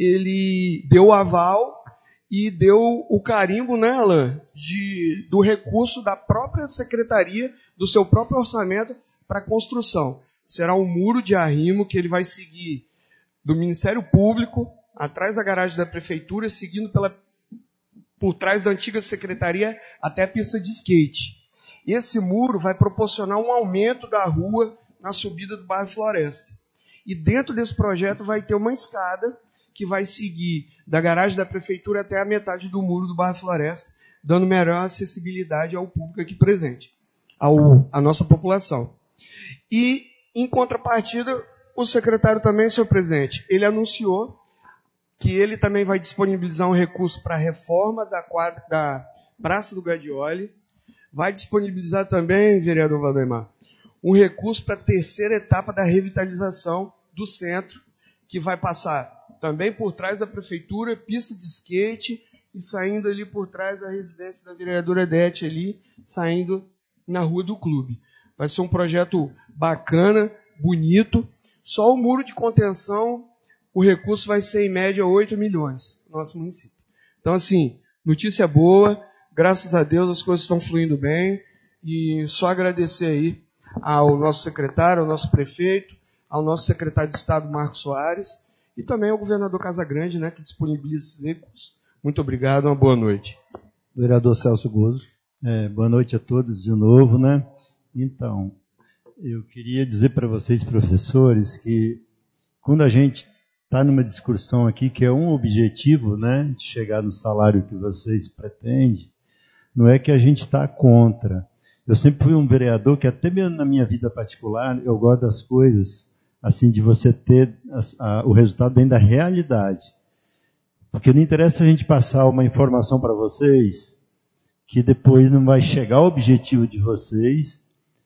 ele deu o aval e deu o carimbo, né, Alan, de, do recurso da própria secretaria, do seu próprio orçamento, para a construção. Será um muro de arrimo que ele vai seguir do Ministério Público, atrás da garagem da Prefeitura, seguindo pela, por trás da antiga secretaria até a pista de skate. Esse muro vai proporcionar um aumento da rua na subida do bairro Floresta. E dentro desse projeto vai ter uma escada que vai seguir da garagem da Prefeitura até a metade do muro do bairro Floresta, dando melhor acessibilidade ao público aqui presente, ao, à nossa população. E, em contrapartida, o secretário também, senhor presidente, ele anunciou que ele também vai disponibilizar um recurso para a reforma da, quadra, da Praça do Gadioli, vai disponibilizar também, vereador Valdemar, um recurso para a terceira etapa da revitalização do centro, que vai passar também por trás da prefeitura, pista de skate, e saindo ali por trás da residência da vereadora Edete, ali, saindo na rua do clube. Vai ser um projeto bacana, bonito. Só o muro de contenção, o recurso vai ser em média oito milhões no nosso município. Então, assim, notícia boa, graças a Deus as coisas estão fluindo bem, e só agradecer aí ao nosso secretário, ao nosso prefeito, ao nosso secretário de Estado, Marcos Soares, e também ao governador Casagrande, né, que disponibiliza esses recursos. Muito obrigado, uma boa noite. Vereador Celso Gozo. É, boa noite a todos de novo, né? Então, eu queria dizer para vocês, professores, que quando a gente está numa discussão aqui que é um objetivo, né, de chegar no salário que vocês pretendem, não é que a gente está contra. Eu sempre fui um vereador que até mesmo na minha vida particular, eu gosto das coisas assim, de você ter a, a, o resultado dentro da realidade. Porque não interessa a gente passar uma informação para vocês que depois não vai chegar ao objetivo de vocês,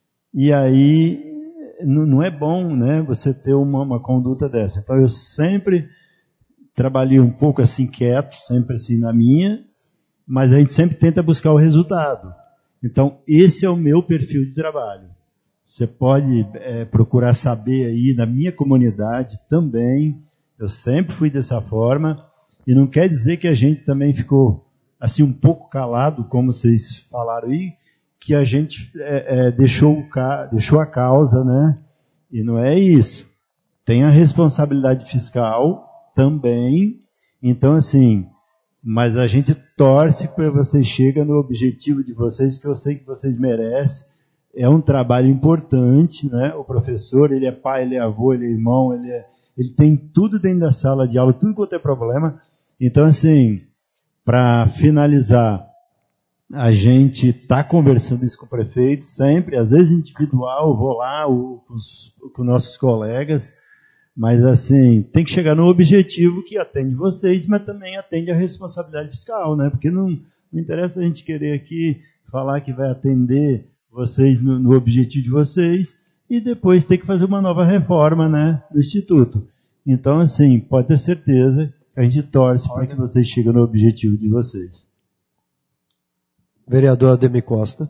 e aí não, não é bom, né, você ter uma, uma conduta dessa. Então eu sempre trabalhei um pouco assim quieto, sempre assim na minha, mas a gente sempre tenta buscar o resultado. Então esse é o meu perfil de trabalho. Você pode é, procurar saber aí na minha comunidade também, eu sempre fui dessa forma, e não quer dizer que a gente também ficou assim um pouco calado, como vocês falaram aí, que a gente é, é, deixou, o ca... deixou a causa, né? E não é isso. Tem a responsabilidade fiscal também, então assim, mas a gente torce para vocês cheguem no objetivo de vocês, que eu sei que vocês merecem. É um trabalho importante, né? O professor, ele é pai, ele é avô, ele é irmão, ele, é... ele tem tudo dentro da sala de aula, tudo quanto é problema. Então, assim, para finalizar, a gente está conversando isso com o prefeito sempre, às vezes individual, vou lá o, os, com nossos colegas, mas assim, tem que chegar no objetivo que atende vocês, mas também atende a responsabilidade fiscal, né? Porque não, não interessa a gente querer aqui falar que vai atender vocês no, no objetivo de vocês e depois ter que fazer uma nova reforma, né, no Instituto. Então, assim, pode ter certeza que a gente torce para que vocês cheguem no objetivo de vocês. Vereador Ademir Costa.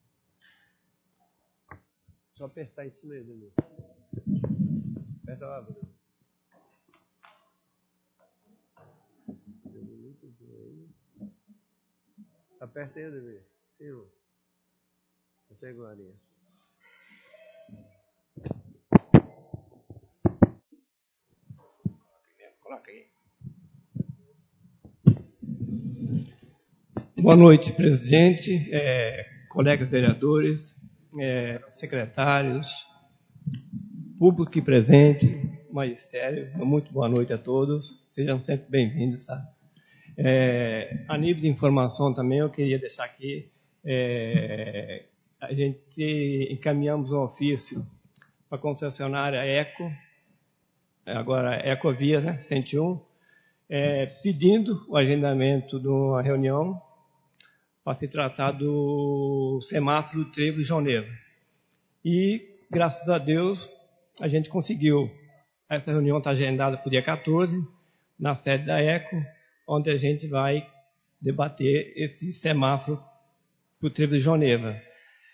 Só apertar em cima aí, Ademir. Aperta lá, Bruno. Aperta aí, Ademir. Sim, ó. Pegou a linha. Coloca aí. Boa noite, presidente, é, colegas vereadores, é, secretários, público aqui presente, magistério. Muito boa noite a todos. Sejam sempre bem-vindos. Tá? É, a nível de informação também, eu queria deixar aqui. É, a gente encaminhamos um ofício para a concessionária Eco, agora Ecovia, né, cento e um, é, pedindo o agendamento de uma reunião para se tratar do semáforo do Trevo de João Neva. E, graças a Deus, a gente conseguiu. Essa reunião está agendada para o dia quatorze, na sede da Eco, onde a gente vai debater esse semáforo para o Trevo de João Neva.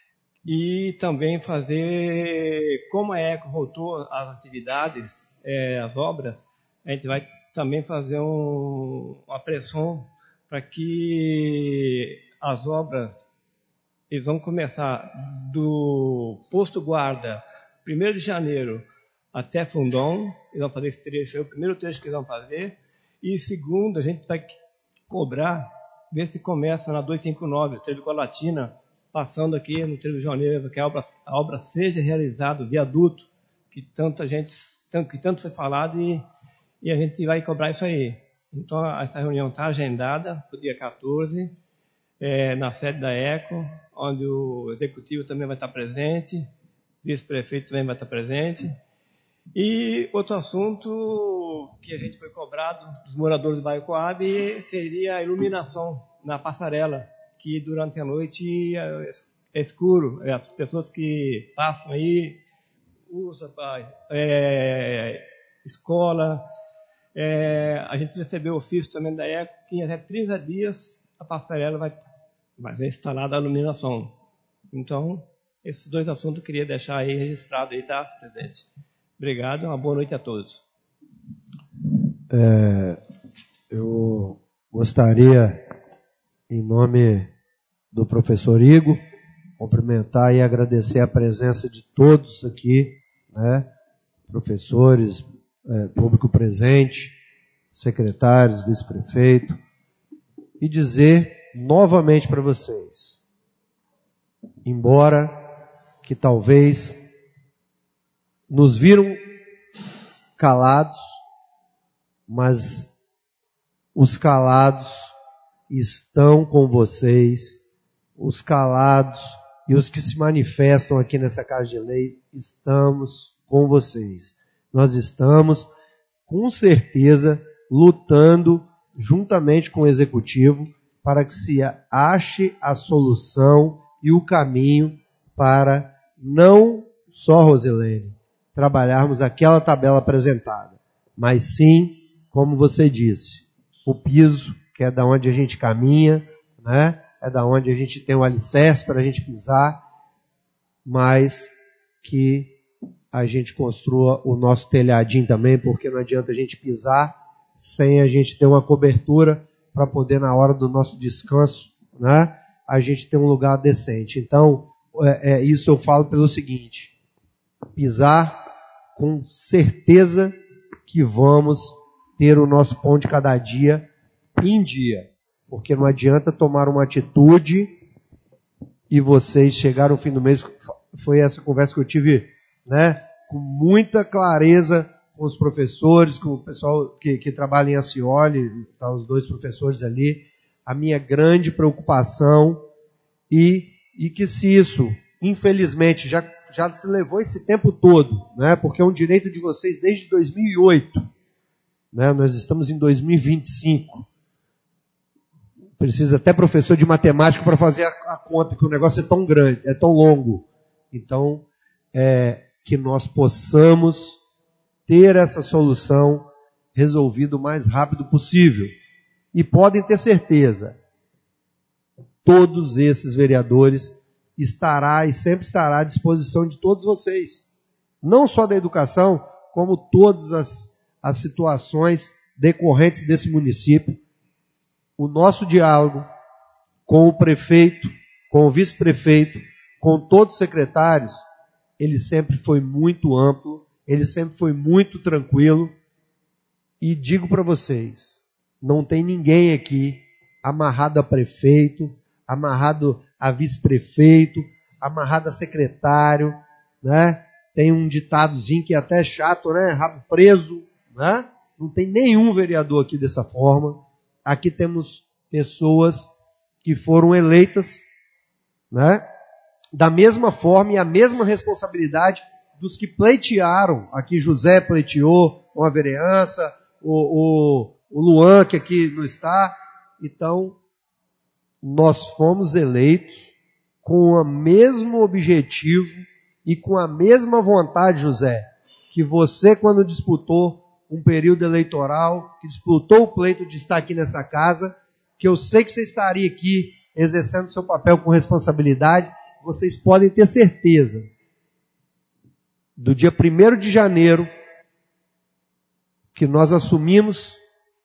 e também fazer, como a ECO voltou às atividades, é, as obras, a gente vai também fazer um, uma pressão para que as obras, eles vão começar do posto guarda, primeiro de janeiro, até Fundão. Eles vão fazer esse trecho, é o primeiro trecho que eles vão fazer. E segundo, a gente vai cobrar, ver se começa na duzentos e cinquenta e nove, o trevo Colatina, passando aqui no trevo Janeiro, que a obra, a obra seja realizada, o viaduto, que tanta gente, tanto, que tanto foi falado, e, e a gente vai cobrar isso aí. Então, essa reunião está agendada para o dia quatorze, é, na sede da ECO, onde o executivo também vai estar presente, o vice-prefeito também vai estar presente. E outro assunto que a gente foi cobrado dos moradores do bairro Coab seria a iluminação na passarela, que durante a noite é escuro. As pessoas que passam aí, usam é, escola. É, a gente recebeu ofício também da ECO que em até trinta dias a passarela vai, vai ser instalada a iluminação. Então, esses dois assuntos eu queria deixar aí registrado aí, tá, presidente? Obrigado, uma boa noite a todos. É, eu gostaria, em nome do professor Igor, cumprimentar e agradecer a presença de todos aqui, né, professores, é, público presente, secretários, vice-prefeito, e dizer novamente para vocês, embora que talvez nos viram calados, mas os calados estão com vocês, os calados e os que se manifestam aqui nessa Casa de Lei, estamos com vocês. Nós estamos, com certeza, lutando juntamente com o Executivo para que se ache a solução e o caminho para não só, Rosilene, trabalharmos aquela tabela apresentada, mas sim, como você disse, o piso, que é da onde a gente caminha, né? É da onde a gente tem o alicerce para a gente pisar, mas que a gente construa o nosso telhadinho também, porque não adianta a gente pisar sem a gente ter uma cobertura para poder, na hora do nosso descanso, né, a gente ter um lugar decente. Então, é, é, isso eu falo pelo seguinte, pisar com certeza que vamos ter o nosso pão de cada dia em dia, porque não adianta tomar uma atitude e vocês chegaram ao fim do mês, foi essa conversa que eu tive, né, com muita clareza com os professores, com o pessoal que, que trabalha em Acioli, tá, os dois professores ali, a minha grande preocupação e, e que se isso, infelizmente, já, já se levou esse tempo todo, né, porque é um direito de vocês desde dois mil e oito, né, nós estamos em dois mil e vinte e cinco, precisa até professor de matemática para fazer a, a conta, que o negócio é tão grande, é tão longo. Então, é, que nós possamos ter essa solução resolvida o mais rápido possível. E podem ter certeza, todos esses vereadores estará e sempre estará à disposição de todos vocês. Não só da educação, como todas as, as situações decorrentes desse município. O nosso diálogo com o prefeito, com o vice-prefeito, com todos os secretários, ele sempre foi muito amplo, ele sempre foi muito tranquilo. E digo para vocês, não tem ninguém aqui amarrado a prefeito, amarrado a vice-prefeito, amarrado a secretário, né? Tem um ditadozinho que é até chato, né? Rabo preso, né? Não tem nenhum vereador aqui dessa forma. Aqui temos pessoas que foram eleitas, né, da mesma forma e a mesma responsabilidade dos que pleitearam. Aqui José pleiteou uma vereança, o, o, o Luan, que aqui não está. Então, nós fomos eleitos com o mesmo objetivo e com a mesma vontade, José, que você, quando disputou um período eleitoral, que disputou o pleito de estar aqui nessa casa, que eu sei que você estaria aqui exercendo seu papel com responsabilidade, vocês podem ter certeza, do dia primeiro de janeiro, que nós assumimos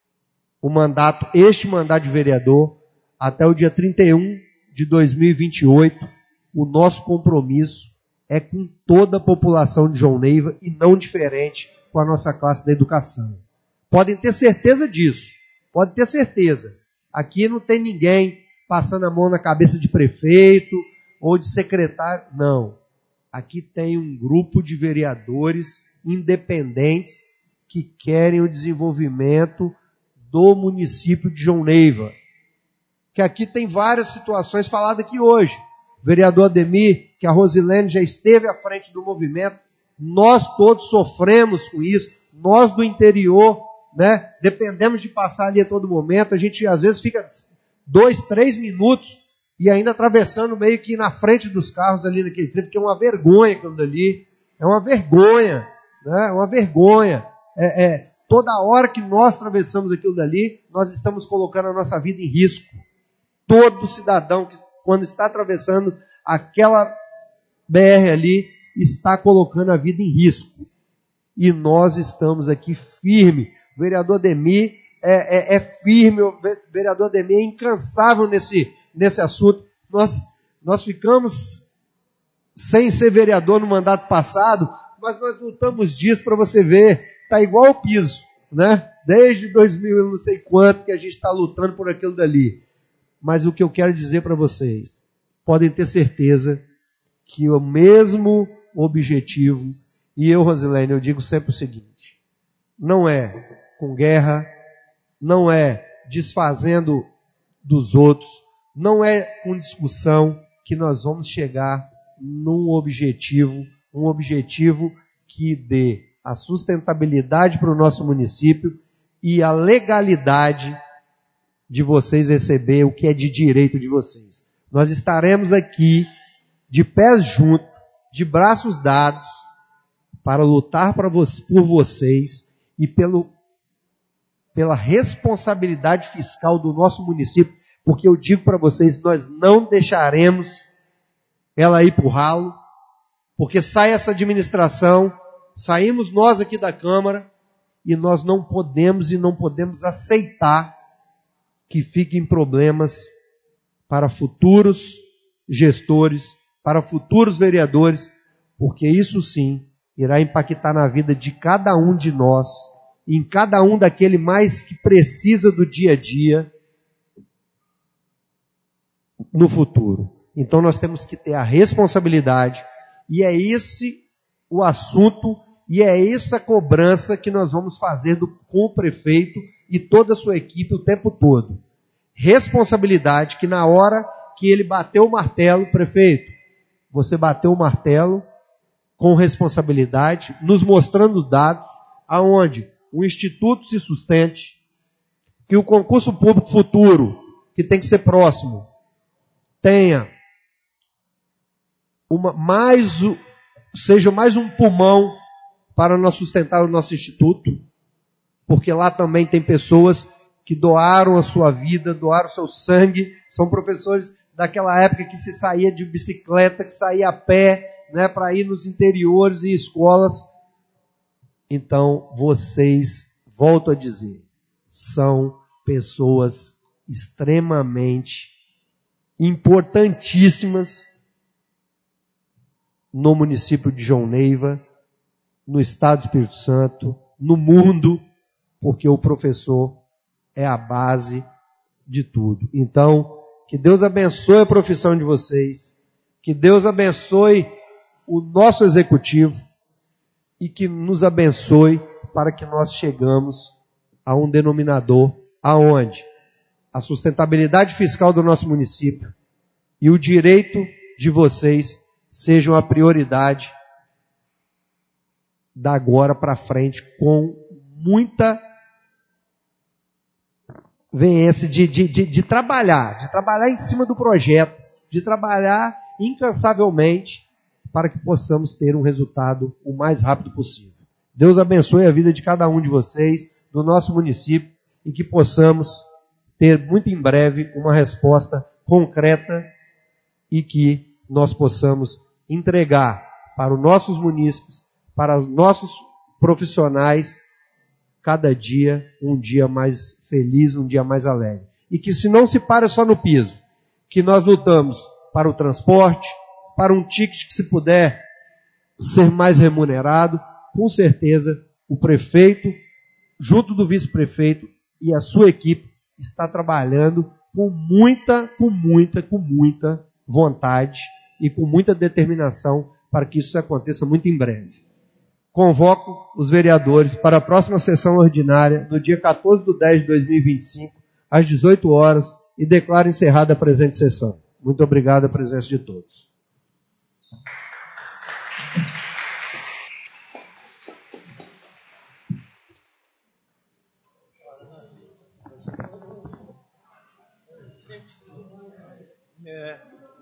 o mandato, este mandato de vereador, até o dia trinta e um de dois mil e vinte e oito, o nosso compromisso é com toda a população de João Neiva e não diferente com a nossa classe da educação. Podem ter certeza disso. Podem ter certeza. Aqui não tem ninguém passando a mão na cabeça de prefeito ou de secretário. Não. Aqui tem um grupo de vereadores independentes que querem o desenvolvimento do município de João Neiva. Que aqui tem várias situações faladas aqui hoje. O vereador Ademir, que a Rosilene já esteve à frente do movimento, nós todos sofremos com isso, nós do interior, né, dependemos de passar ali a todo momento, a gente às vezes fica dois, três minutos e ainda atravessando meio que na frente dos carros ali naquele trecho, que é uma vergonha aquilo dali, é uma vergonha, né, é uma vergonha, é, é, toda hora que nós atravessamos aquilo dali, nós estamos colocando a nossa vida em risco. Todo cidadão que quando está atravessando aquela B R ali, está colocando a vida em risco. E nós estamos aqui firme. O vereador Ademir é, é, é firme, o vereador Ademir é incansável nesse, nesse assunto. Nós, nós ficamos sem ser vereador no mandato passado, mas nós lutamos disso para você ver. Está igual o piso, né? Desde dois mil e não sei quanto que a gente está lutando por aquilo dali. Mas o que eu quero dizer para vocês, podem ter certeza que o mesmo objetivo, e eu, Rosilene, eu digo sempre o seguinte, não é com guerra, não é desfazendo dos outros, não é com discussão que nós vamos chegar num objetivo, um objetivo que dê a sustentabilidade para o nosso município e a legalidade de vocês receber o que é de direito de vocês. Nós estaremos aqui de pés juntos, de braços dados, para lutar para vo- por vocês e pelo, pela responsabilidade fiscal do nosso município, porque eu digo para vocês, nós não deixaremos ela ir para o ralo, porque sai essa administração, saímos nós aqui da Câmara, e nós não podemos e não podemos aceitar que fiquem problemas para futuros gestores, para futuros vereadores, porque isso sim irá impactar na vida de cada um de nós, em cada um daquele mais que precisa do dia a dia no futuro. Então nós temos que ter a responsabilidade, e é esse o assunto, e é essa cobrança que nós vamos fazer do, com o prefeito e toda a sua equipe o tempo todo. Responsabilidade que na hora que ele bateu o martelo, prefeito, você bateu o martelo com responsabilidade, nos mostrando dados aonde o Instituto se sustente, que o concurso público futuro, que tem que ser próximo, tenha uma, mais, seja mais um pulmão para nós sustentar o nosso instituto, porque lá também tem pessoas que doaram a sua vida, doaram o seu sangue, são professores daquela época que se saía de bicicleta, que saía a pé, né, para ir nos interiores e escolas. Então, vocês, volto a dizer, são pessoas extremamente importantíssimas no município de João Neiva, no estado do Espírito Santo, no mundo, porque o professor é a base de tudo. Então, que Deus abençoe a profissão de vocês, que Deus abençoe o nosso executivo e que nos abençoe para que nós chegamos a um denominador aonde a sustentabilidade fiscal do nosso município e o direito de vocês sejam a prioridade da agora para frente, com muita veemência de, de, de, de trabalhar, de trabalhar em cima do projeto, de trabalhar incansavelmente para que possamos ter um resultado o mais rápido possível. Deus abençoe a vida de cada um de vocês, do nosso município, e que possamos ter muito em breve uma resposta concreta e que nós possamos entregar para os nossos munícipes, para os nossos profissionais, cada dia um dia mais feliz, um dia mais alegre. E que se não se para só no piso, que nós lutamos para o transporte, para um ticket que, se puder ser mais remunerado, com certeza o prefeito, junto do vice-prefeito e a sua equipe, está trabalhando com muita, com muita, com muita vontade e com muita determinação para que isso aconteça muito em breve. Convoco os vereadores para a próxima sessão ordinária, no dia quatorze de dez de dois mil e vinte e cinco, às dezoito horas, e declaro encerrada a presente sessão. Muito obrigado a presença de todos. É.